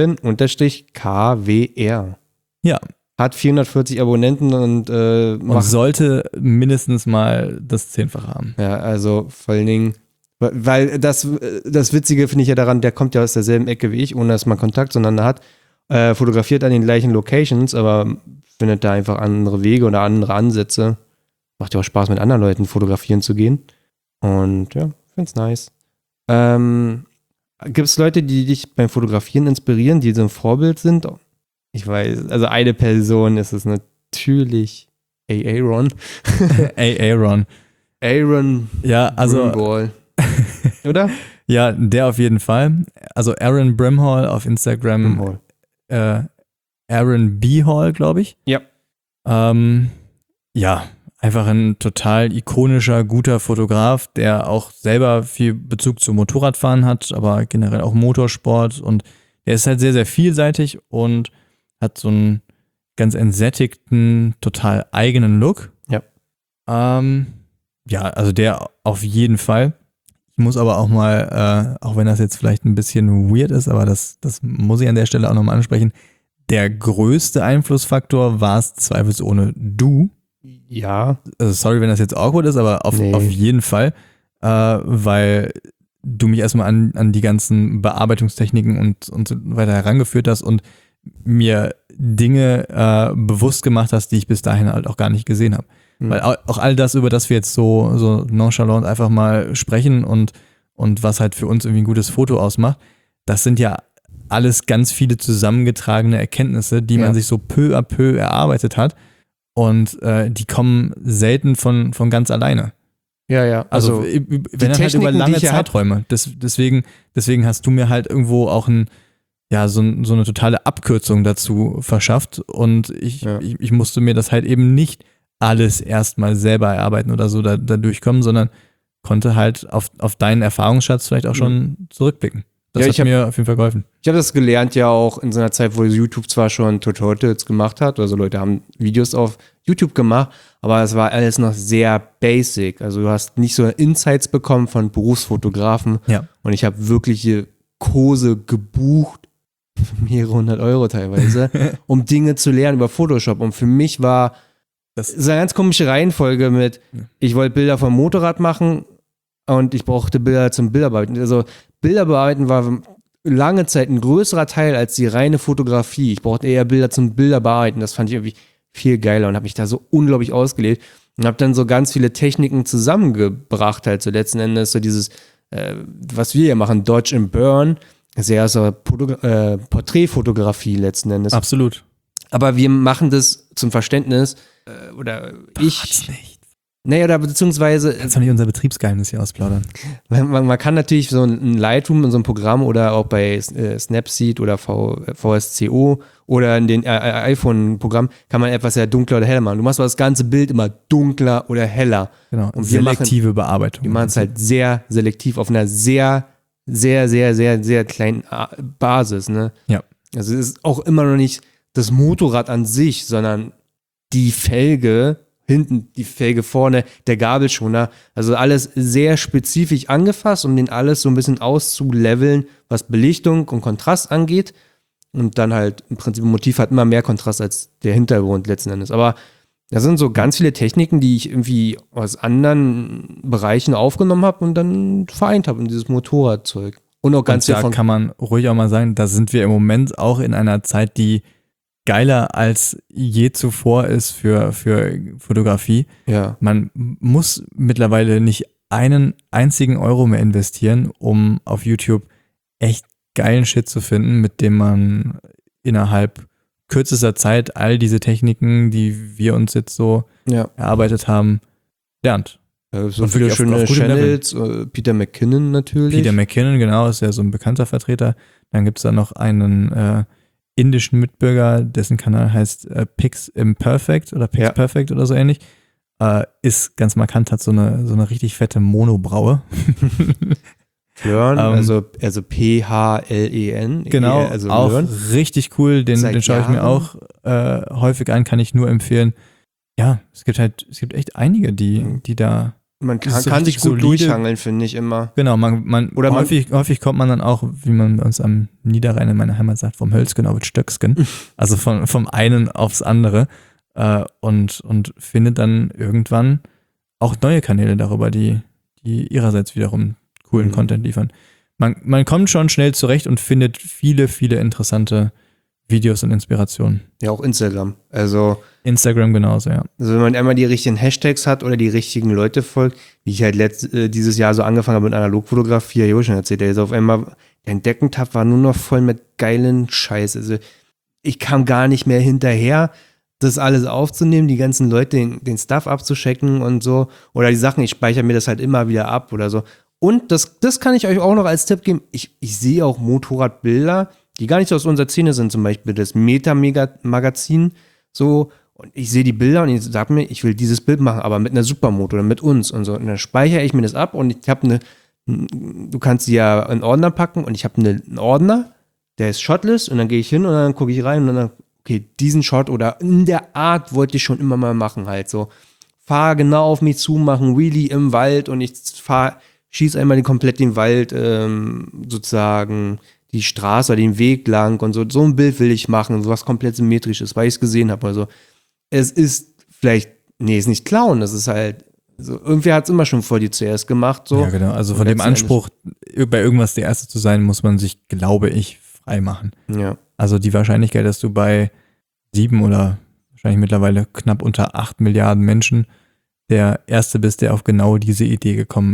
Kevin_KWR. Ja. Hat 440 Abonnenten und Und macht, sollte mindestens mal das 10-fache haben. ja, also vor allen Dingen, weil das Witzige finde ich ja daran, der kommt ja aus derselben Ecke wie ich, ohne dass man Kontakt zueinander hat, fotografiert an den gleichen Locations, aber findet da einfach andere Wege oder andere Ansätze. Macht ja auch Spaß, mit anderen Leuten fotografieren zu gehen. Und ja, find's nice. Gibt es Leute, die dich beim Fotografieren inspirieren, die so ein Vorbild sind? Ich weiß, also eine Person ist es natürlich Aaron. Aaron. Aaron Ja, also, Brimhall. Oder? ja, der auf jeden Fall. Also Aaron Brimhall auf Instagram. Brimhall. Aaron B. Hall, glaube ich. Ja. Ja, einfach ein total ikonischer, guter Fotograf, der auch selber viel Bezug zum Motorradfahren hat, aber generell auch Motorsport, und der ist halt sehr, sehr vielseitig und hat so einen ganz entsättigten, total eigenen Look. Ja. Ja, also der auf jeden Fall. Ich muss aber auch mal, auch wenn das jetzt vielleicht ein bisschen weird ist, aber das muss ich an der Stelle auch nochmal ansprechen, der größte Einflussfaktor war es zweifelsohne du. Ja. Also sorry, wenn das jetzt awkward ist, aber auf jeden Fall, weil du mich erstmal an die ganzen Bearbeitungstechniken und so weiter herangeführt hast und mir Dinge bewusst gemacht hast, die ich bis dahin halt auch gar nicht gesehen habe. Weil auch all das, über das wir jetzt so nonchalant einfach mal sprechen und was halt für uns irgendwie ein gutes Foto ausmacht, das sind ja alles ganz viele zusammengetragene Erkenntnisse, die man sich so peu à peu erarbeitet hat, und die kommen selten von ganz alleine. Ja. Also wenn dann halt über Techniken, lange die ich Zeiträume. Deswegen hast du mir halt irgendwo auch so eine totale Abkürzung dazu verschafft, und ich musste mir das halt eben nicht alles erstmal selber erarbeiten oder so da durchkommen, sondern konnte halt auf deinen Erfahrungsschatz vielleicht auch schon zurückblicken. Das hat mir auf jeden Fall geholfen. Ich habe das gelernt ja auch in so einer Zeit, wo YouTube zwar schon Tutorials gemacht hat, also Leute haben Videos auf YouTube gemacht, aber es war alles noch sehr basic. Also du hast nicht so Insights bekommen von Berufsfotografen. Ja. Und ich habe wirkliche Kurse gebucht, mehrere 100 Euro teilweise, um Dinge zu lernen über Photoshop. Und für mich war das ist eine ganz komische Reihenfolge mit, ich wollte Bilder vom Motorrad machen und ich brauchte Bilder zum Bilderbearbeiten. Also Bilder bearbeiten war lange Zeit ein größerer Teil als die reine Fotografie. Ich brauchte eher Bilder zum Bilderbearbeiten. Das fand ich irgendwie viel geiler und habe mich da so unglaublich ausgelebt und habe dann so ganz viele Techniken zusammengebracht, halt so letzten Endes so dieses, was wir hier machen, Dodge and Burn, ist ja so Porträtfotografie letzten Endes. Absolut. Aber wir machen das zum Verständnis, oder ich. Nicht. Naja, oder beziehungsweise. Kannst du nicht unser Betriebsgeheimnis hier ausplaudern? Man kann natürlich so ein Lightroom in so einem Programm oder auch bei Snapseed oder VSCO oder in den iPhone-Programm kann man etwas sehr dunkler oder heller machen. Du machst aber das ganze Bild immer dunkler oder heller. Genau, und selektive Bearbeitung. Wir machen es halt sehr selektiv auf einer sehr, sehr, sehr, sehr, sehr kleinen Basis. Ne? Ja. Also es ist auch immer noch nicht das Motorrad an sich, sondern die Felge, hinten die Felge vorne, der Gabelschoner, also alles sehr spezifisch angefasst, um den alles so ein bisschen auszuleveln, was Belichtung und Kontrast angeht. Und dann halt im Prinzip ein Motiv hat immer mehr Kontrast als der Hintergrund letzten Endes. Aber da sind so ganz viele Techniken, die ich irgendwie aus anderen Bereichen aufgenommen habe und dann vereint habe in dieses Motorradzeug. Und auch ganz viel viel von. Da kann man ruhig auch mal sagen, da sind wir im Moment auch in einer Zeit, die geiler als je zuvor ist für Fotografie. Ja. Man muss mittlerweile nicht einen einzigen Euro mehr investieren, um auf YouTube echt geilen Shit zu finden, mit dem man innerhalb kürzester Zeit all diese Techniken, die wir uns jetzt so erarbeitet haben, lernt. Ja, so viele schöne Channels, Peter McKinnon natürlich. Peter McKinnon, genau, ist ja so ein bekannter Vertreter. Dann gibt es da noch einen indischen Mitbürger, dessen Kanal heißt Pix Imperfect oder Pix Perfect oder so ähnlich. ist ganz markant, hat so eine richtig fette Monobraue. Flirn, also P-H-L-E-N. Genau, also auch Learn. richtig cool, den schaue ich mir auch häufig an, kann ich nur empfehlen. Ja, es gibt echt einige, die da. Man Das ist so kann sich richtig gut solide. durchhangeln, finde ich immer. Genau, Oder häufig kommt man dann auch, wie man bei uns am Niederrhein in meiner Heimat sagt, vom Hölzgen auf Stöcksken, also vom einen aufs andere und findet dann irgendwann auch neue Kanäle darüber, die ihrerseits wiederum coolen Content liefern. Man kommt schon schnell zurecht und findet viele, viele interessante Videos und Inspirationen. Ja, auch Instagram. Also Instagram genauso, ja. wenn man einmal die richtigen Hashtags hat oder die richtigen Leute folgt, wie ich halt dieses Jahr so angefangen habe mit Analogfotografie, habe ich schon erzählt, jetzt auf einmal der Entdeckentab war nur noch voll mit geilen Scheiß. Also ich kam gar nicht mehr hinterher, das alles aufzunehmen, die ganzen Leute, den Stuff abzuchecken und so. Oder die Sachen, ich speichere mir das halt immer wieder ab oder so. Und das kann ich euch auch noch als Tipp geben. Ich sehe auch Motorradbilder, die gar nicht so aus unserer Szene sind, zum Beispiel das Meta-Magazin, so, und ich sehe die Bilder und ich sage mir, ich will dieses Bild machen, aber mit einer Supermoto oder mit uns und so. Und dann speichere ich mir das ab und ich habe du kannst sie ja in einen Ordner packen und ich habe einen Ordner, der ist Shotlist und dann gehe ich hin und dann gucke ich rein und dann, okay, diesen Shot oder in der Art wollte ich schon immer mal machen halt so. Fahr genau auf mich zu, machen Wheelie im Wald und ich schieße einmal komplett den Wald sozusagen die Straße oder den Weg lang und so ein Bild will ich machen, sowas komplett symmetrisch ist, weil ich es gesehen habe. Also es ist vielleicht, ist nicht Clown, das ist halt, so, irgendwer hat es immer schon vor dir zuerst gemacht. So. Ja, genau, also von dem Anspruch, bei irgendwas der Erste zu sein, muss man sich, glaube ich, frei machen. Ja. Also die Wahrscheinlichkeit, dass du bei 7 oder wahrscheinlich mittlerweile knapp unter 8 Milliarden Menschen der Erste bist, der auf genau diese Idee gekommen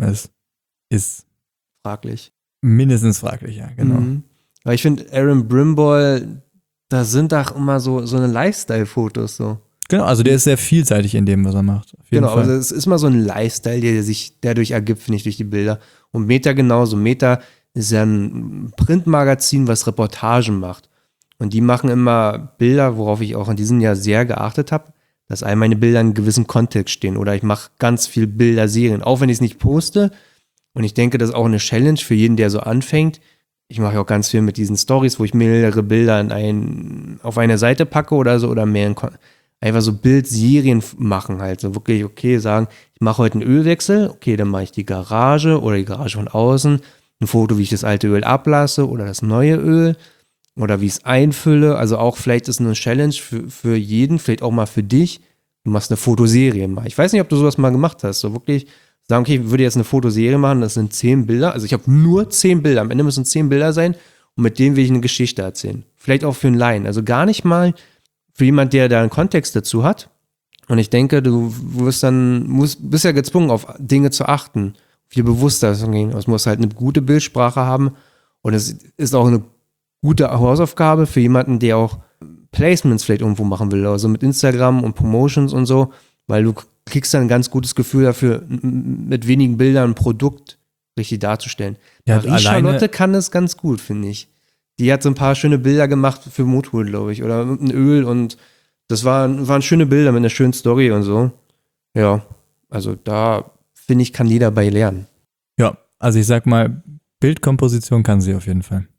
ist Fraglich. mindestens fraglich, ja, genau. Aber ich finde, Aaron Brimble, da sind auch immer so eine Lifestyle-Fotos so. Genau, also der ist sehr vielseitig in dem, was er macht. Auf jeden Genau, Fall. also es ist mal so ein Lifestyle, der sich dadurch ergibt, finde ich, durch die Bilder. Und Meta genauso. Meta ist ja ein Printmagazin, was Reportagen macht. Und die machen immer Bilder, worauf ich auch in diesem Jahr sehr geachtet habe, dass all meine Bilder in einem gewissen Kontext stehen. Oder ich mache ganz viel Bilderserien, auch wenn ich es nicht poste. Und ich denke, das ist auch eine Challenge für jeden, der so anfängt. Ich mache ja auch ganz viel mit diesen Stories, wo ich mehrere Bilder auf eine Seite packe oder so oder einfach so Bildserien machen halt. So wirklich, okay, sagen, ich mache heute einen Ölwechsel, okay, dann mache ich die Garage oder die Garage von außen, ein Foto, wie ich das alte Öl ablasse oder das neue Öl oder wie ich es einfülle. Also auch vielleicht ist eine Challenge für jeden, vielleicht auch mal für dich. Du machst eine Fotoserie mal. Ich weiß nicht, ob du sowas mal gemacht hast. So wirklich sagen, okay, ich würde jetzt eine Fotoserie machen, das sind 10 Bilder. Also ich habe nur 10 Bilder. Am Ende müssen 10 Bilder sein und mit denen will ich eine Geschichte erzählen. Vielleicht auch für einen Laien. Also gar nicht mal für jemand, der da einen Kontext dazu hat. Und ich denke, du bist ja gezwungen, auf Dinge zu achten, viel bewusster zu gehen. Es muss halt eine gute Bildsprache haben. Und es ist auch eine gute Hausaufgabe für jemanden, der auch Placements vielleicht irgendwo machen will. Also mit Instagram und Promotions und so. Weil du kriegst dann ein ganz gutes Gefühl dafür, mit wenigen Bildern ein Produkt richtig darzustellen. Ja, Charlotte kann das ganz gut, finde ich. Die hat so ein paar schöne Bilder gemacht für Motoröl, glaube ich, oder mit einem Öl und das waren schöne Bilder mit einer schönen Story und so. Ja, also da, finde ich, kann jeder bei lernen. Ja, also ich sag mal, Bildkomposition kann sie auf jeden Fall.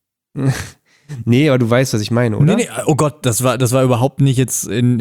Nee, aber du weißt, was ich meine, oder? Nee, oh Gott, das war überhaupt nicht jetzt in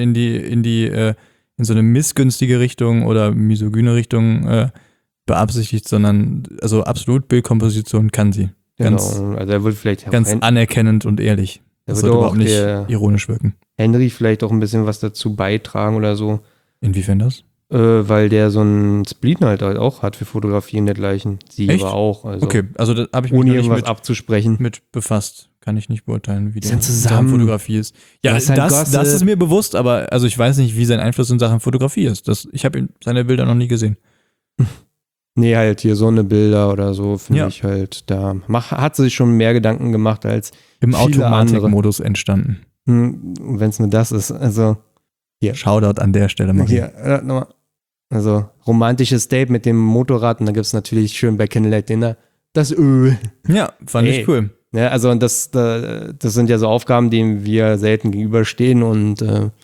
so eine missgünstige Richtung oder misogyne Richtung beabsichtigt, sondern also absolut Bildkomposition kann sie. Ganz, genau, also er wird vielleicht ganz anerkennend und ehrlich. Das sollte überhaupt nicht ironisch wirken. Henry vielleicht auch ein bisschen was dazu beitragen oder so. Inwiefern das? Weil der so einen Spleen halt auch hat für Fotografie und dergleichen. Sie Echt? aber auch. Also Okay, also da habe ich mich ohne noch nicht irgendwas abzusprechen. mit befasst. Kann ich nicht beurteilen, wie die Sind zusammen. Fotografie ist. Ja, Das ist halt das ist mir bewusst, aber also ich weiß nicht, wie sein Einfluss in Sachen Fotografie ist. Ich habe seine Bilder noch nie gesehen. Nee, halt hier Sonnebilder oder so, finde Ja. ich halt, da hat sie sich schon mehr Gedanken gemacht als Im viele Automatikmodus entstanden. wenn es nur das ist. Also, hier. Shoutout an der Stelle mal. Hier, nochmal. Also, romantisches Date mit dem Motorrad und da gibt es natürlich schön bei Candlelight Dinner das Öl. Ja, fand ich cool. Ja, also das sind ja so Aufgaben, denen wir selten gegenüberstehen und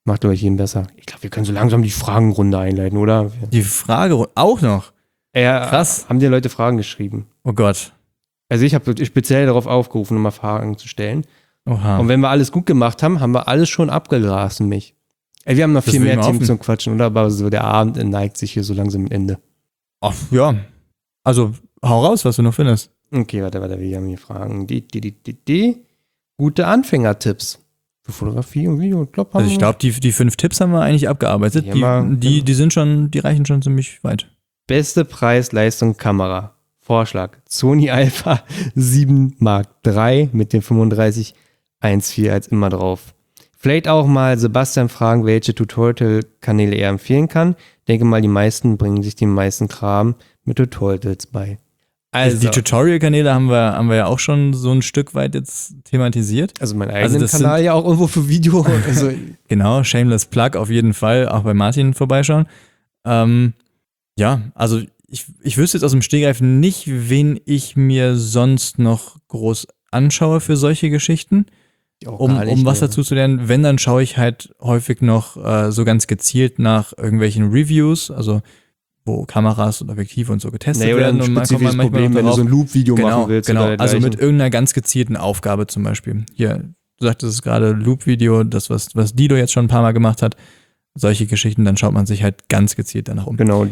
Macht, glaube ich, jeden besser. Ich glaube, wir können so langsam die Fragenrunde einleiten, oder? Die Frage auch noch. Ja, Krass. Haben dir Leute Fragen geschrieben? Oh Gott. Also ich habe speziell darauf aufgerufen, mal Fragen zu stellen. Oha. Und wenn wir alles gut gemacht haben, haben wir alles schon abgegrast, mich. Ey, wir haben noch Das viel will ich mehr mal Themen hoffen. zum Quatschen, oder? Aber so der Abend neigt sich hier so langsam am Ende. Ach, ja. Also, hau raus, was du noch findest. Okay, warte, wir haben hier Fragen. Gute Anfängertipps für Fotografie und Video. Also ich glaube, die 5 Tipps haben wir eigentlich abgearbeitet. Die reichen schon ziemlich weit. Beste Preis-Leistung Kamera. Vorschlag. Sony Alpha 7 Mark III mit dem 3514 als immer drauf. Vielleicht auch mal Sebastian fragen, welche Tutorial-Kanäle er empfehlen kann. Denke mal, die meisten bringen sich den meisten Kram mit Tutorials bei. Also die Tutorial-Kanäle haben wir ja auch schon so ein Stück weit jetzt thematisiert. Also mein eigener Kanal ja auch irgendwo für Video. Also genau, Shameless Plug auf jeden Fall, auch bei Martin vorbeischauen. Ja, also ich wüsste jetzt aus dem Stegreif nicht, wen ich mir sonst noch groß anschaue für solche Geschichten, um was dazu zu lernen. Wenn, dann schaue ich halt häufig noch so ganz gezielt nach irgendwelchen Reviews, also wo Kameras und Objektive und so getestet werden. Und man kommt manchmal Problem, wenn du so ein Loop-Video machen willst. Genau, also mit irgendeiner ganz gezielten Aufgabe zum Beispiel. Hier, du sagtest es gerade, Loop-Video, das, was Dido jetzt schon ein paar Mal gemacht hat. Solche Geschichten, dann schaut man sich halt ganz gezielt danach um. Genau.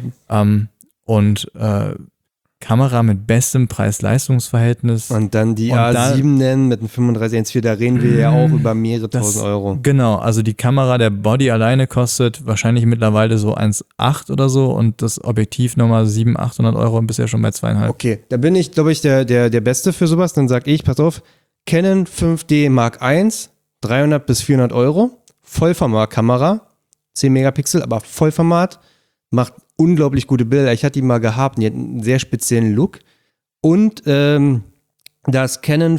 Kamera mit bestem Preis-Leistungs-Verhältnis. Und dann die A7 nennen mit einem 3514, da reden wir ja auch über mehrere tausend Euro. Genau, also die Kamera, der Body alleine kostet wahrscheinlich mittlerweile so 1,8 oder so und das Objektiv nochmal 700, 800 Euro und bisher schon bei 2,5. Okay, da bin ich, glaube ich, der Beste für sowas. Dann sag ich, pass auf, Canon 5D Mark I, 300 bis 400 Euro, Vollformat-Kamera, 10 Megapixel, aber Vollformat, macht unglaublich gute Bilder. Ich hatte die mal gehabt und die hat einen sehr speziellen Look. Und das Canon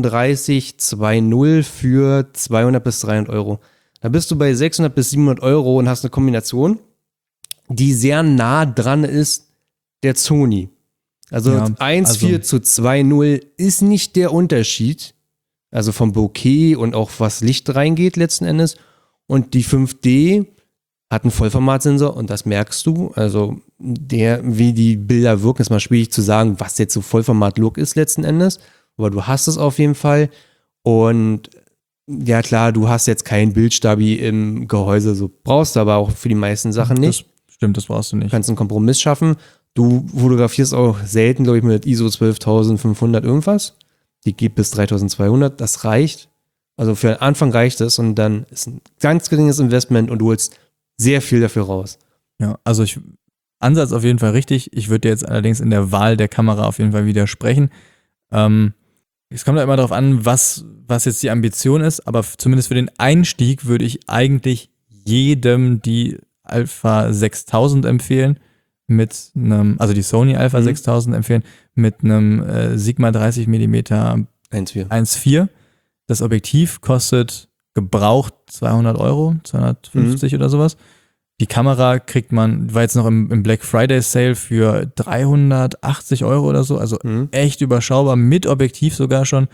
3520 für 200 bis 300 Euro. Da bist du bei 600 bis 700 Euro und hast eine Kombination, die sehr nah dran ist der Sony. Also ja, 1,4 zu 2,0 ist nicht der Unterschied. Also vom Bokeh und auch was Licht reingeht letzten Endes. Und die 5D hat einen Vollformatsensor und das merkst du. Also wie die Bilder wirken, ist mal schwierig zu sagen, was jetzt so Vollformat-Look ist letzten Endes. Aber du hast es auf jeden Fall. Und ja klar, du hast jetzt keinen Bildstabi im Gehäuse, so brauchst du aber auch für die meisten Sachen nicht. Das brauchst du nicht. Du kannst einen Kompromiss schaffen. Du fotografierst auch selten, glaube ich, mit ISO 12500 irgendwas. Die geht bis 3200, das reicht. Also für den Anfang reicht es und dann ist ein ganz geringes Investment und du holst sehr viel dafür raus. Ja, also Ansatz auf jeden Fall richtig. Ich würde dir jetzt allerdings in der Wahl der Kamera auf jeden Fall widersprechen. Es kommt ja immer darauf an, was jetzt die Ambition ist, aber zumindest für den Einstieg würde ich eigentlich jedem die Alpha 6000 empfehlen also die Sony Alpha 6000 empfehlen mit einem Sigma 30 mm 1.4. Das Objektiv kostet gebraucht 200 Euro, 250 oder sowas. Die Kamera kriegt man, war jetzt noch im Black Friday Sale für 380 Euro oder so, also echt überschaubar, mit Objektiv sogar schon.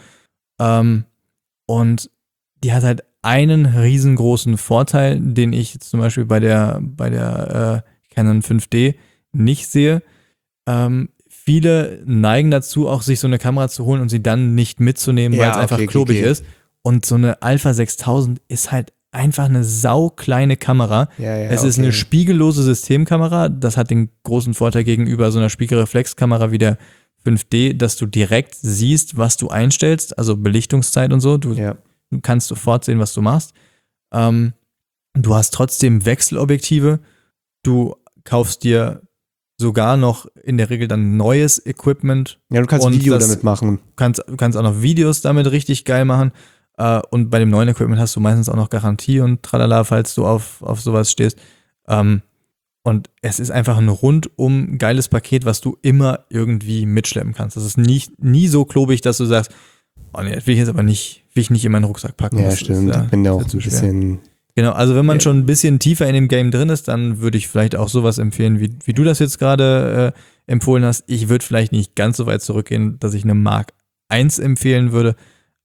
Und die hat halt einen riesengroßen Vorteil, den ich jetzt zum Beispiel bei der Canon 5D nicht sehe. Viele neigen dazu, auch sich so eine Kamera zu holen und sie dann nicht mitzunehmen, weil es einfach klobig ist. Und so eine Alpha 6000 ist halt einfach eine saukleine Kamera. Es ist eine spiegellose Systemkamera. Das hat den großen Vorteil gegenüber so einer Spiegelreflexkamera wie der 5D, dass du direkt siehst, was du einstellst, also Belichtungszeit und so. Du kannst sofort sehen, was du machst. Du hast trotzdem Wechselobjektive. Du kaufst dir sogar noch in der Regel dann neues Equipment. Ja, du kannst Video damit machen. Du kannst auch noch Videos damit richtig geil machen. Und bei dem neuen Equipment hast du meistens auch noch Garantie und tralala, falls du auf sowas stehst. Und es ist einfach ein rundum geiles Paket, was du immer irgendwie mitschleppen kannst. Das ist nie so klobig, dass du sagst, oh nee, das will ich nicht in meinen Rucksack packen. Ja, stimmt. Ich bin ja auch ein bisschen... Genau, also wenn man schon ein bisschen tiefer in dem Game drin ist, dann würde ich vielleicht auch sowas empfehlen, wie du das jetzt gerade empfohlen hast. Ich würde vielleicht nicht ganz so weit zurückgehen, dass ich eine Mark I empfehlen würde,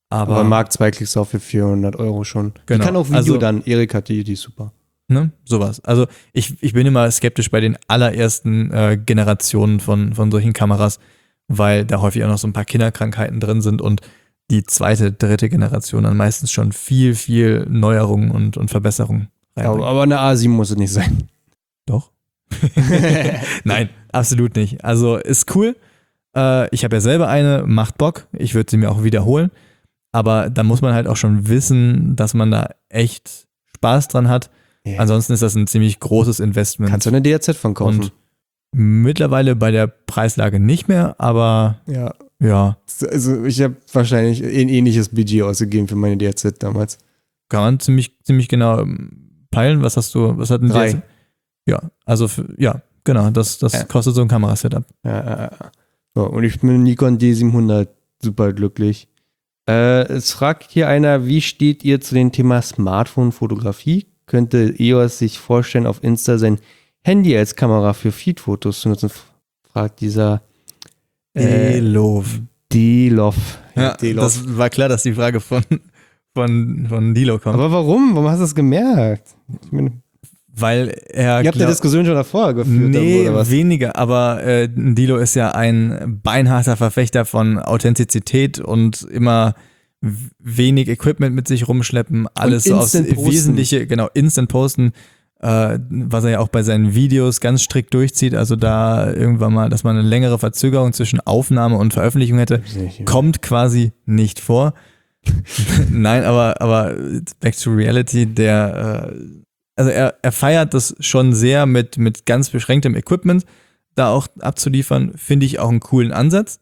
Aber Mark 2 kriegst du auch für 400 € schon. Genau. Die kann auch Video Also, dann. Erik hat die ist super. Ne? Sowas. Also ich bin immer skeptisch bei den allerersten Generationen von solchen Kameras, weil da häufig auch noch so ein paar Kinderkrankheiten drin sind und die zweite, dritte Generation dann meistens schon viel, viel Neuerungen und Verbesserungen reinbringt. Aber eine A7 muss es nicht sein. Doch. Nein, absolut nicht. Also ist cool. Ich habe ja selber eine, macht Bock. Ich würde sie mir auch wiederholen. Aber da muss man halt auch schon wissen, dass man da echt Spaß dran hat. Yeah. Ansonsten ist das ein ziemlich großes Investment. Kannst du eine DRZ von kaufen? Und mittlerweile bei der Preislage nicht mehr, aber ja, Also ich habe wahrscheinlich ein ähnliches Budget ausgegeben für meine DRZ damals. kann man ziemlich genau peilen. Was hat denn 3. DRZ? Ja, also genau, das kostet so ein Kamerasetup. Ja. So, und ich bin mit Nikon D700 super glücklich. Es fragt hier einer, wie steht ihr zu dem Thema Smartphone-Fotografie? Könnte EOS sich vorstellen, auf Insta sein Handy als Kamera für Feed-Fotos zu nutzen? Fragt dieser D-Love. D-Love. Ja, das war klar, dass die Frage von Dilo kommt. Aber warum? Warum hast du das gemerkt? Ich meine, Weil er ihr habt die Diskussion schon davor geführt. Nee, oder was? weniger, aber Dilo ist ja ein beinharter Verfechter von Authentizität und immer wenig Equipment mit sich rumschleppen, alles so aufs Wesentliche, genau, Instant posten, was er ja auch bei seinen Videos ganz strikt durchzieht, also da irgendwann mal, dass man eine längere Verzögerung zwischen Aufnahme und Veröffentlichung hätte, kommt quasi nicht vor. Nein, aber back to reality, also er feiert das schon sehr mit ganz beschränktem Equipment, da auch abzuliefern, finde ich auch einen coolen Ansatz.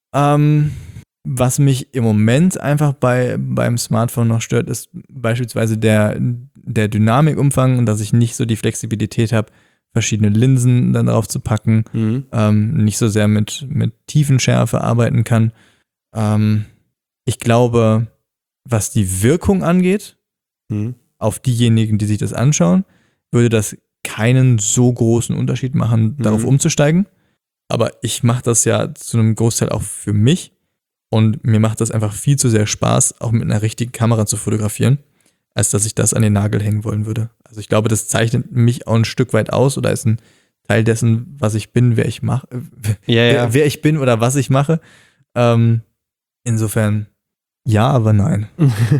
Was mich im Moment einfach beim Smartphone noch stört, ist beispielsweise der Dynamikumfang und dass ich nicht so die Flexibilität habe, verschiedene Linsen dann drauf zu packen, nicht so sehr mit Tiefenschärfe arbeiten kann. Ich glaube, was die Wirkung angeht, auf diejenigen, die sich das anschauen, würde das keinen so großen Unterschied machen, darauf umzusteigen. Aber ich mache das ja zu einem Großteil auch für mich und mir macht das einfach viel zu sehr Spaß, auch mit einer richtigen Kamera zu fotografieren, als dass ich das an den Nagel hängen wollen würde. Also ich glaube, das zeichnet mich auch ein Stück weit aus oder ist ein Teil dessen, was ich bin, wer ich mache, wer ich bin oder was ich mache. Insofern ja, aber nein.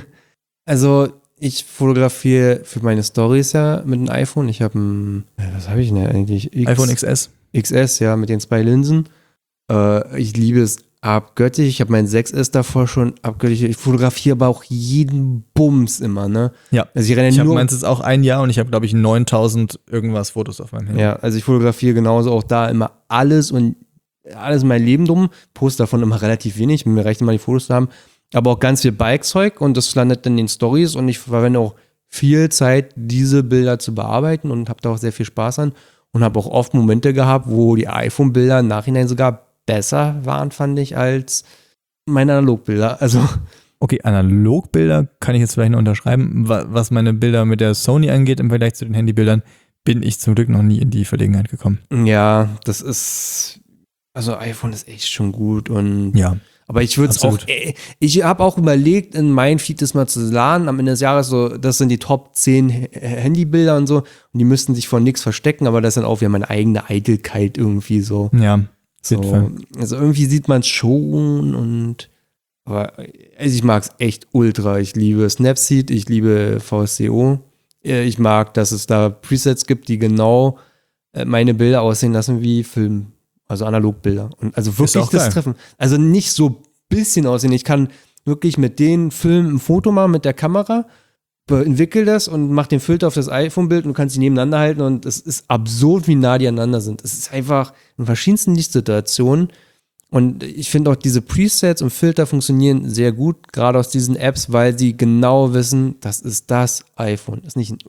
Also ich fotografiere für meine Storys ja mit einem iPhone. Ich habe was habe ich denn eigentlich? iPhone XS. XS, ja, mit den 2 Linsen. Ich liebe es abgöttisch. Ich habe mein 6S davor schon abgöttisch. Ich fotografiere aber auch jeden Bums immer, ne? Ja. Also ich renne Ich habe nur. meins jetzt auch ein Jahr und ich habe, glaube ich, 9000 irgendwas Fotos auf meinem Handy. Ja, also ich fotografiere genauso auch da immer alles in mein Leben drum. Poste davon immer relativ wenig. Mir reicht immer die Fotos zu haben. Aber auch ganz viel Bikezeug und das landet dann in den Stories und ich verwende auch viel Zeit, diese Bilder zu bearbeiten und habe da auch sehr viel Spaß an und habe auch oft Momente gehabt, wo die iPhone-Bilder im Nachhinein sogar besser waren, fand ich, als meine Analogbilder. Also Okay, Analogbilder kann ich jetzt vielleicht noch unterschreiben. Was meine Bilder mit der Sony angeht im Vergleich zu den Handybildern, bin ich zum Glück noch nie in die Verlegenheit gekommen. ja, das ist, also iPhone ist echt schon gut und Ja. aber ich würde es auch, Absolut. ich habe auch überlegt, in mein Feed das mal zu laden, am Ende des Jahres so, das sind die Top 10 Handybilder und so, und die müssten sich vor nichts verstecken, aber das ist dann auch wieder meine eigene Eitelkeit irgendwie so. Ja, auf jeden Fall. Also irgendwie sieht man es schon aber also ich mag es echt ultra. Ich liebe Snapseed, ich liebe VSCO. Ich mag, dass es da Presets gibt, die genau meine Bilder aussehen lassen wie Film. Also Analogbilder. Und also wirklich auch das geil. Treffen. Also nicht so bisschen aussehen. Ich kann wirklich mit den Filmen ein Foto machen mit der Kamera, entwickel das und mach den Filter auf das iPhone-Bild und du kannst sie nebeneinander halten und es ist absurd, wie nah die aneinander sind. Es ist einfach in verschiedensten Lichtsituationen und ich finde auch diese Presets und Filter funktionieren sehr gut, gerade aus diesen Apps, weil sie genau wissen, das ist das iPhone. Das ist nicht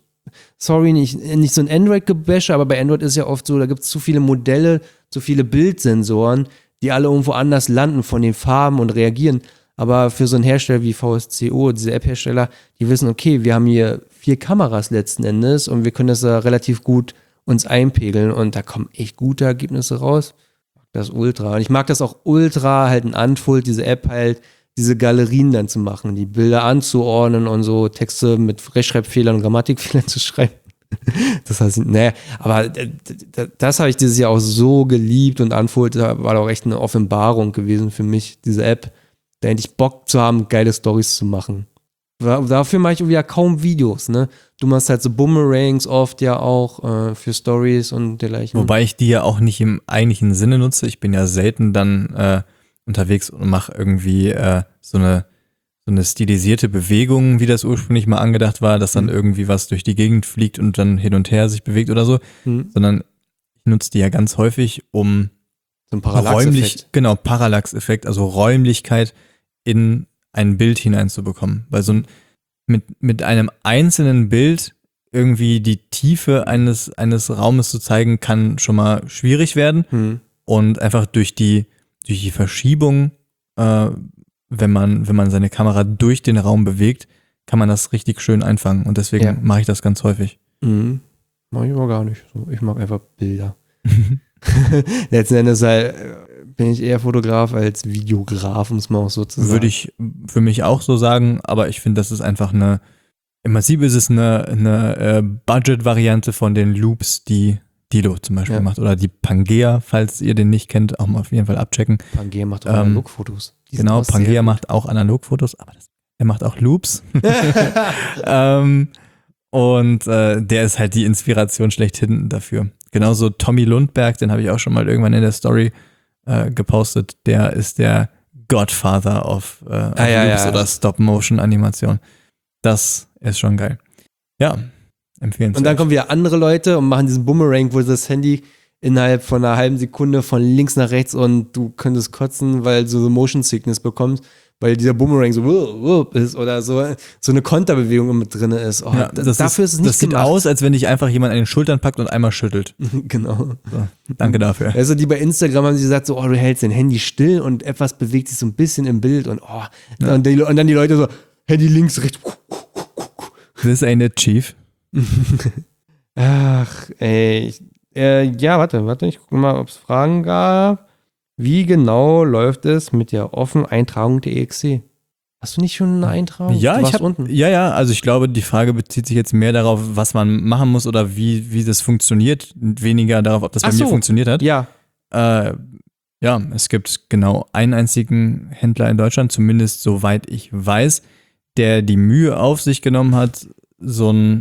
nicht so ein Android-Gebäsche, aber bei Android ist ja oft so, da gibt es zu viele Modelle, zu viele Bildsensoren, die alle irgendwo anders landen von den Farben und reagieren. Aber für so einen Hersteller wie VSCO, diese App-Hersteller, die wissen, okay, wir haben hier 4 Kameras letzten Endes und wir können das da relativ gut uns einpegeln und da kommen echt gute Ergebnisse raus. Das ultra. Und ich mag das auch ultra, halt ein Unfold, diese App halt, diese Galerien dann zu machen, die Bilder anzuordnen und so Texte mit Rechtschreibfehlern und Grammatikfehlern zu schreiben. Das heißt, aber das habe ich dieses Jahr auch so geliebt und Unfold war auch echt eine Offenbarung gewesen für mich, diese App, da endlich Bock zu haben, geile Storys zu machen. Dafür mache ich wieder kaum Videos, ne? Du machst halt so Boomerangs oft ja auch für Stories und dergleichen. Wobei ich die ja auch nicht im eigentlichen Sinne nutze. Ich bin ja selten dann unterwegs und mache irgendwie so eine stilisierte Bewegung, wie das ursprünglich mal angedacht war, dass dann irgendwie was durch die Gegend fliegt und dann hin und her sich bewegt oder so, sondern ich nutze die ja ganz häufig, um so ein Parallax-Effekt. Genau, Parallax-Effekt, also Räumlichkeit in ein Bild hineinzubekommen. Weil so mit einem einzelnen Bild irgendwie die Tiefe eines Raumes zu zeigen, kann schon mal schwierig werden. Und einfach durch die Verschiebung, wenn man seine Kamera durch den Raum bewegt, kann man das richtig schön einfangen. Und deswegen mache ich das ganz häufig. Mach ich aber gar nicht so. Ich mag einfach Bilder. Letzten Endes bin ich eher Fotograf als Videograf, muss man auch so zu sagen. Würde ich für mich auch so sagen, aber ich finde, das ist einfach im Prinzip ist es eine Budget-Variante von den Loops, die Dilo zum Beispiel macht. Oder die Pangea, falls ihr den nicht kennt, auch mal auf jeden Fall abchecken. Pangea macht auch Analogfotos. Genau, Pangea macht auch Analogfotos, aber er macht auch Loops. Und der ist halt die Inspiration schlechthin dafür. Genauso Tommy Lundberg, den habe ich auch schon mal irgendwann in der Story gepostet. Der ist der Godfather of Loops oder Stop-Motion-Animation. Das ist schon geil. Ja, empfehlenswert. Und dann kommen wieder andere Leute und machen diesen Boomerang, wo das Handy innerhalb von einer halben Sekunde von links nach rechts und du könntest kotzen, weil du so Motion Sickness bekommst, weil dieser Boomerang so ist oder so eine Konterbewegung mit drin ist. Oh, dafür ist es nicht das sieht gemacht. aus, als wenn dich einfach jemand an den Schultern packt und einmal schüttelt. Genau. So, danke dafür. Also die bei Instagram haben sie gesagt, so, du hältst dein Handy still und etwas bewegt sich so ein bisschen im Bild und und dann die Leute so, Handy links, rechts. This ain't it, Chief. Ach, ey. Warte, ich gucke mal, ob es Fragen gab. Wie genau läuft es mit der offenen Eintragung der EXC? Hast du nicht schon eine Eintragung? Ja, also ich glaube, die Frage bezieht sich jetzt mehr darauf, was man machen muss oder wie das funktioniert, weniger darauf, ob das bei mir funktioniert hat. Ja. Es gibt genau einen einzigen Händler in Deutschland, zumindest soweit ich weiß, der die Mühe auf sich genommen hat, so ein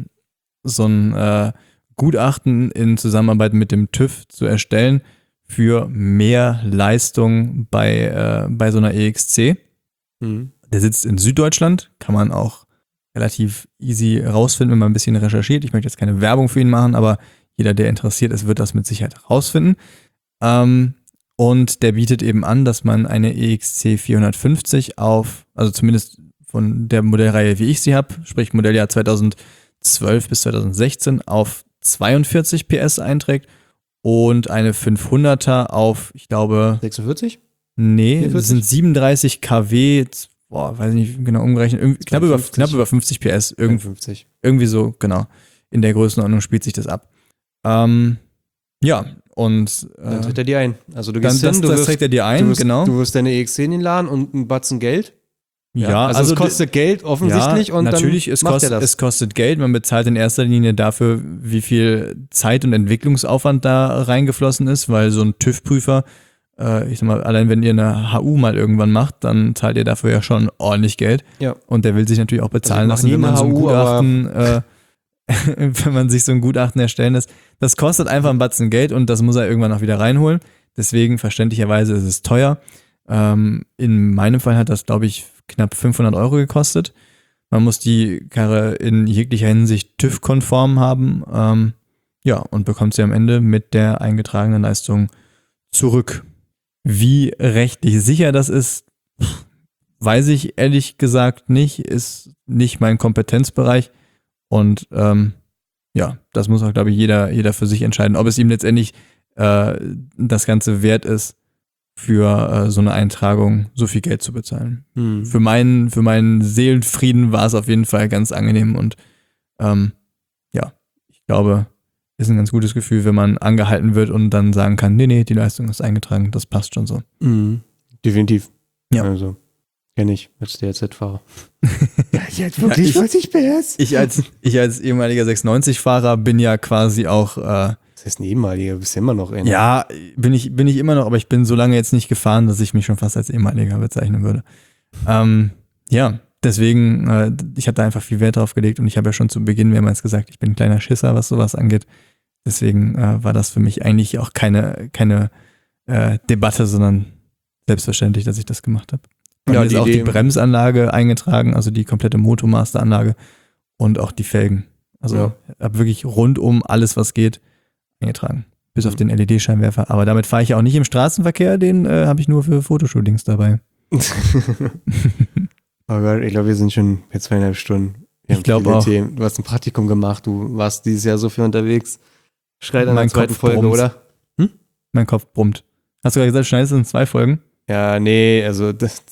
Gutachten in Zusammenarbeit mit dem TÜV zu erstellen für mehr Leistung bei so einer EXC. Der sitzt in Süddeutschland, kann man auch relativ easy rausfinden, wenn man ein bisschen recherchiert. Ich möchte jetzt keine Werbung für ihn machen, aber jeder, der interessiert ist, wird das mit Sicherheit rausfinden. Und der bietet eben an, dass man eine EXC 450 also zumindest von der Modellreihe, wie ich sie habe, sprich Modelljahr 2012 bis 2016 auf 42 PS einträgt und eine 500er auf, ich glaube 46? Nee, 44? das sind 37 kW, weiß nicht genau umgerechnet, knapp über 50 PS. 50. Irgendwie so, genau. In der Größenordnung spielt sich das ab. Und dann trägt er dir ein. Also du gehst das trägt er dir ein, genau. Du wirst deine EXC in den Laden und einen Batzen Geld. Ja, also es kostet Geld offensichtlich und natürlich, dann es kostet Geld. Man bezahlt in erster Linie dafür, wie viel Zeit und Entwicklungsaufwand da reingeflossen ist, weil so ein TÜV-Prüfer, ich sag mal, allein wenn ihr eine HU mal irgendwann macht, dann zahlt ihr dafür ja schon ordentlich Geld. Ja. Und der will sich natürlich auch bezahlen lassen, wenn man so ein Gutachten, wenn man sich so ein Gutachten erstellen lässt. Das kostet einfach ein Batzen Geld und das muss er irgendwann auch wieder reinholen. Deswegen verständlicherweise ist es teuer. In meinem Fall hat das, glaube ich, knapp 500 € gekostet. Man muss die Karre in jeglicher Hinsicht TÜV-konform haben. Und bekommt sie am Ende mit der eingetragenen Leistung zurück. Wie rechtlich sicher das ist, weiß ich ehrlich gesagt nicht. Ist nicht mein Kompetenzbereich. Und das muss auch, glaube ich, jeder für sich entscheiden, ob es ihm letztendlich das Ganze wert ist, für so eine Eintragung so viel Geld zu bezahlen. Für meinen Seelenfrieden war es auf jeden Fall ganz angenehm und ich glaube, ist ein ganz gutes Gefühl, wenn man angehalten wird und dann sagen kann, nee, die Leistung ist eingetragen, das passt schon so. Definitiv. Ja. Also, Kenn ich, als DRZ-Fahrer. Ja, ich hätte wirklich 40 PS. Ich als ehemaliger 690-Fahrer bin ja quasi auch, Das heißt ein ehemaliger, du bist ja immer noch einer. ja, bin ich immer noch, aber ich bin so lange jetzt nicht gefahren, dass ich mich schon fast als ehemaliger bezeichnen würde. Ja, deswegen, ich habe da einfach viel Wert drauf gelegt und ich habe ja schon zu Beginn mehrmals gesagt, ich bin ein kleiner Schisser, was sowas angeht. Deswegen war das für mich eigentlich auch keine Debatte, sondern selbstverständlich, dass ich das gemacht habe. Ja, Mir ist auch die Bremsanlage eingetragen, also die komplette Motomaster-Anlage und auch die Felgen. Also Ja. habe wirklich rundum alles, was geht, eingetragen. Bis auf den LED-Scheinwerfer. Aber damit fahre ich ja auch nicht im Straßenverkehr, den habe ich nur für Fotoshootings dabei. Oh Gott, ich glaube, wir sind schon bei 2,5 Stunden. Wir Ich haben glaube viele auch. Themen. Du hast ein Praktikum gemacht, du warst dieses Jahr so viel unterwegs. Schreit an Mein der zweiten Kopf Folge, brummt. oder? Mein Kopf brummt. Hast du gerade gesagt, schneidest du in 2 Folgen? Ja, nee, also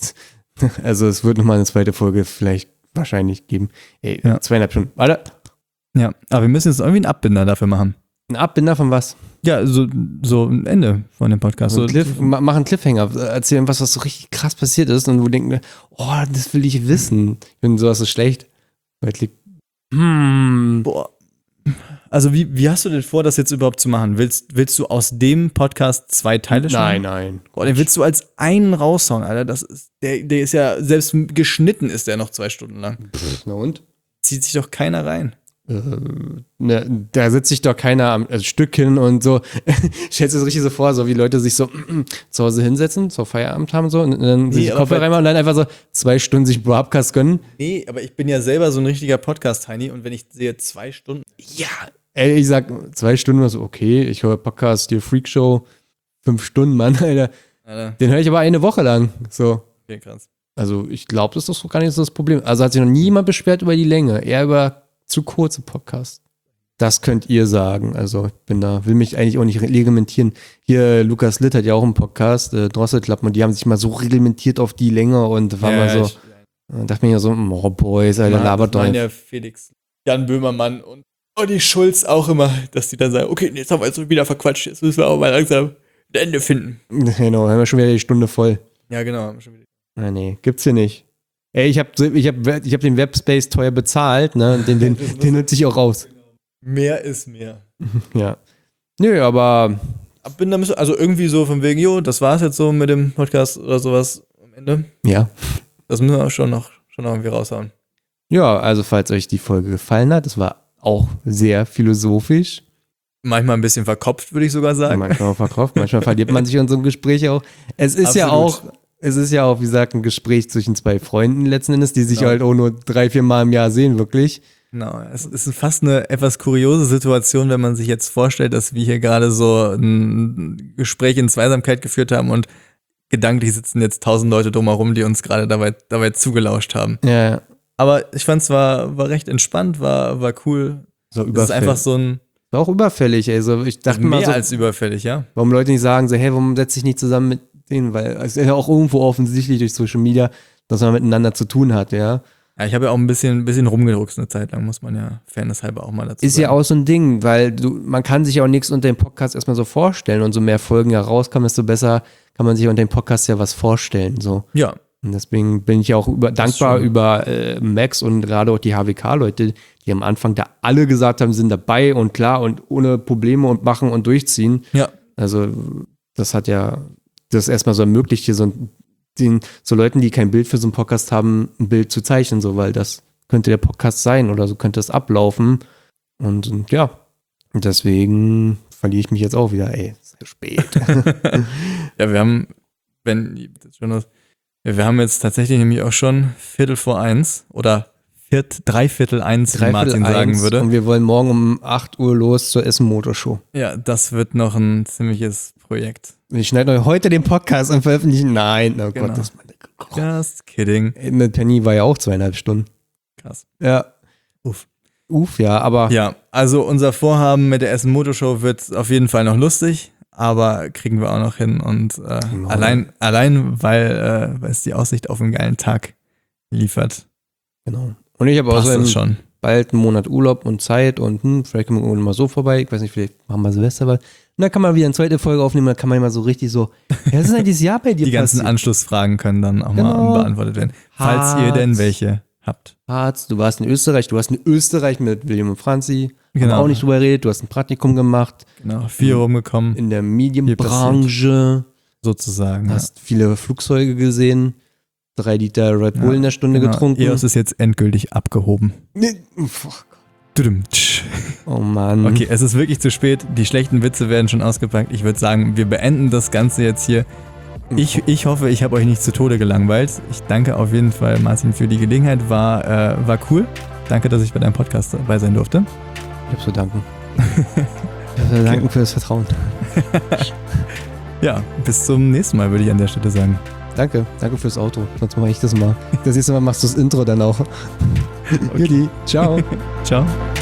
es wird nochmal eine zweite Folge vielleicht wahrscheinlich geben. Ey, Ja. 2,5 Stunden. Warte, Ja, aber wir müssen jetzt irgendwie einen Abbinder dafür machen. ein Abbinder von was? Ja, so ein Ende von dem Podcast. So ein mach einen Cliffhanger. Erzähl was so richtig krass passiert ist und wo denken, oh, das will ich wissen. Ich finde, sowas ist schlecht. Weil es liegt, Boah. Also wie hast du denn vor, das jetzt überhaupt zu machen? Willst du aus dem Podcast 2 Teile schneiden? nein. Boah, den willst du als einen raushauen, Alter. Das ist, der ist ja, selbst geschnitten ist der noch 2 Stunden lang. Na und? Zieht sich doch keiner rein. Ne, da sitzt sich doch keiner am Stück hin und so. Stellst du das richtig so vor, so wie Leute sich so zu Hause hinsetzen, so Feierabend haben so und dann sich aber Kopfhörer reinmachen und dann einfach so 2 Stunden sich Broadcast gönnen. Nee, aber ich bin ja selber so ein richtiger Podcast-Heini und wenn ich sehe 2 Stunden. Ja. Ey, ich sag 2 Stunden war so, okay, ich höre Podcast, die Freakshow, 5 Stunden, Mann, Alter. Alter, Den höre ich aber eine Woche lang. So. okay, krass. Also ich glaube, das ist doch gar nicht so das Problem. Also hat sich noch niemand beschwert über die Länge, eher über zu kurze Podcasts. Das könnt ihr sagen. Also ich will mich eigentlich auch nicht reglementieren. Hier, Lukas Litt hat ja auch einen Podcast, Drosselklappen, und die haben sich mal so reglementiert auf die Länge und war mal so, dachte mir ja so, oh Boys, Alter, labert doch. Ja, Felix, Jan Böhmermann und die Schulz auch immer, dass die dann sagen, okay, jetzt haben wir jetzt wieder verquatscht, jetzt müssen wir auch mal langsam ein Ende finden. Genau, haben wir schon wieder die Stunde voll. Ja, genau, haben wir schon wieder. Ah, nee, gibt's hier nicht. Ey, ich hab den Webspace teuer bezahlt, ne? Den nutze ich auch raus. Mehr ist mehr. Ja. Nö, aber Abbinder müssen, also irgendwie so von wegen, jo, das war's jetzt so mit dem Podcast oder sowas am Ende. ja. Das müssen wir auch schon noch irgendwie raushauen. Ja, also falls euch die Folge gefallen hat, das war auch sehr philosophisch. Manchmal ein bisschen verkopft, würde ich sogar sagen. Manchmal auch verkauft, manchmal verliert man sich in so einem Gespräch auch. Es ist ja auch, wie gesagt, ein Gespräch zwischen 2 Freunden letzten Endes, die sich Genau. halt auch nur 3-4 Mal im Jahr sehen, wirklich. Genau, es ist fast eine etwas kuriose Situation, wenn man sich jetzt vorstellt, dass wir hier gerade so ein Gespräch in Zweisamkeit geführt haben und gedanklich sitzen jetzt 1000 Leute drumherum, die uns gerade dabei zugelauscht haben. Ja, Aber ich fand es war recht entspannt, war cool. so Das ist überfällig. einfach so ein War auch überfällig, ey. So, ich dachte mal mehr so, als überfällig, ja. warum Leute nicht sagen, so, hey, warum setze ich nicht zusammen mit denen? Weil es ist ja auch irgendwo offensichtlich durch Social Media, dass man miteinander zu tun hat, ja. Ja, ich habe ja auch ein bisschen rumgedruckst eine Zeit lang, muss man ja fairnesshalber auch mal dazu Ist sagen. ja auch so ein Ding, weil man kann sich ja auch nichts unter dem Podcast erstmal so vorstellen und so mehr Folgen herauskommen, desto besser kann man sich unter dem Podcast ja was vorstellen, so. Ja, Und deswegen bin ich ja auch dankbar schon. über Max und gerade auch die HWK-Leute, die am Anfang da alle gesagt haben, sind dabei und klar und ohne Probleme und machen und durchziehen. ja. Also das hat ja das erstmal so ermöglicht, hier so Leuten, die kein Bild für so einen Podcast haben, ein Bild zu zeichnen, so, weil das könnte der Podcast sein oder so könnte es ablaufen. Und ja, deswegen verliere ich mich jetzt auch wieder, ey, sehr spät. Ja, wir haben jetzt tatsächlich nämlich auch schon 1:15 oder 1:45, wie Martin sagen würde. Und wir wollen morgen um 8 Uhr los zur Essen-Motorshow. Ja, das wird noch ein ziemliches Projekt. Ich schneide euch heute den Podcast und veröffentlichen. Nein, oh Genau. Gott, das ist Just kidding. Mit Penny war ja auch 2,5 Stunden. Krass. Ja. Uff, ja, aber Ja, also unser Vorhaben mit der Essen Motorshow wird auf jeden Fall noch lustig, aber kriegen wir auch noch hin und Genau. allein weil es die Aussicht auf einen geilen Tag liefert. genau. Und ich habe Passt außerdem das schon. bald einen Monat Urlaub und Zeit und vielleicht kommen wir irgendwann mal so vorbei. Ich weiß nicht, vielleicht machen wir Silvester was. Und dann kann man wieder eine zweite Folge aufnehmen, dann kann man immer so richtig so, ja, was ist denn dieses Jahr bei dir Die ganzen passiert? Anschlussfragen können dann auch mal beantwortet werden. Falls ihr denn welche habt. Harz, du warst in Österreich mit William und Franzi. Haben Genau. wir auch nicht drüber geredet, du hast ein Praktikum gemacht. Genau, 4 rumgekommen, In der Medienbranche. sozusagen. Hast viele Flugzeuge gesehen. 3 Liter Red Bull in der Stunde getrunken. EOS ist jetzt endgültig abgehoben. Oh Mann. Okay, es ist wirklich zu spät. Die schlechten Witze werden schon ausgepackt. Ich würde sagen, wir beenden das Ganze jetzt hier. Ich hoffe, ich habe euch nicht zu Tode gelangweilt. Ich danke auf jeden Fall, Martin, für die Gelegenheit. War cool. Danke, dass ich bei deinem Podcast dabei sein durfte. Ich habe zu danken. Ich habe zu danken für das Vertrauen. Ja, bis zum nächsten Mal, würde ich an der Stelle sagen. Danke fürs Auto. Sonst mache ich das mal. Das nächste Mal machst du das Intro dann auch. Judy, ciao. Ciao.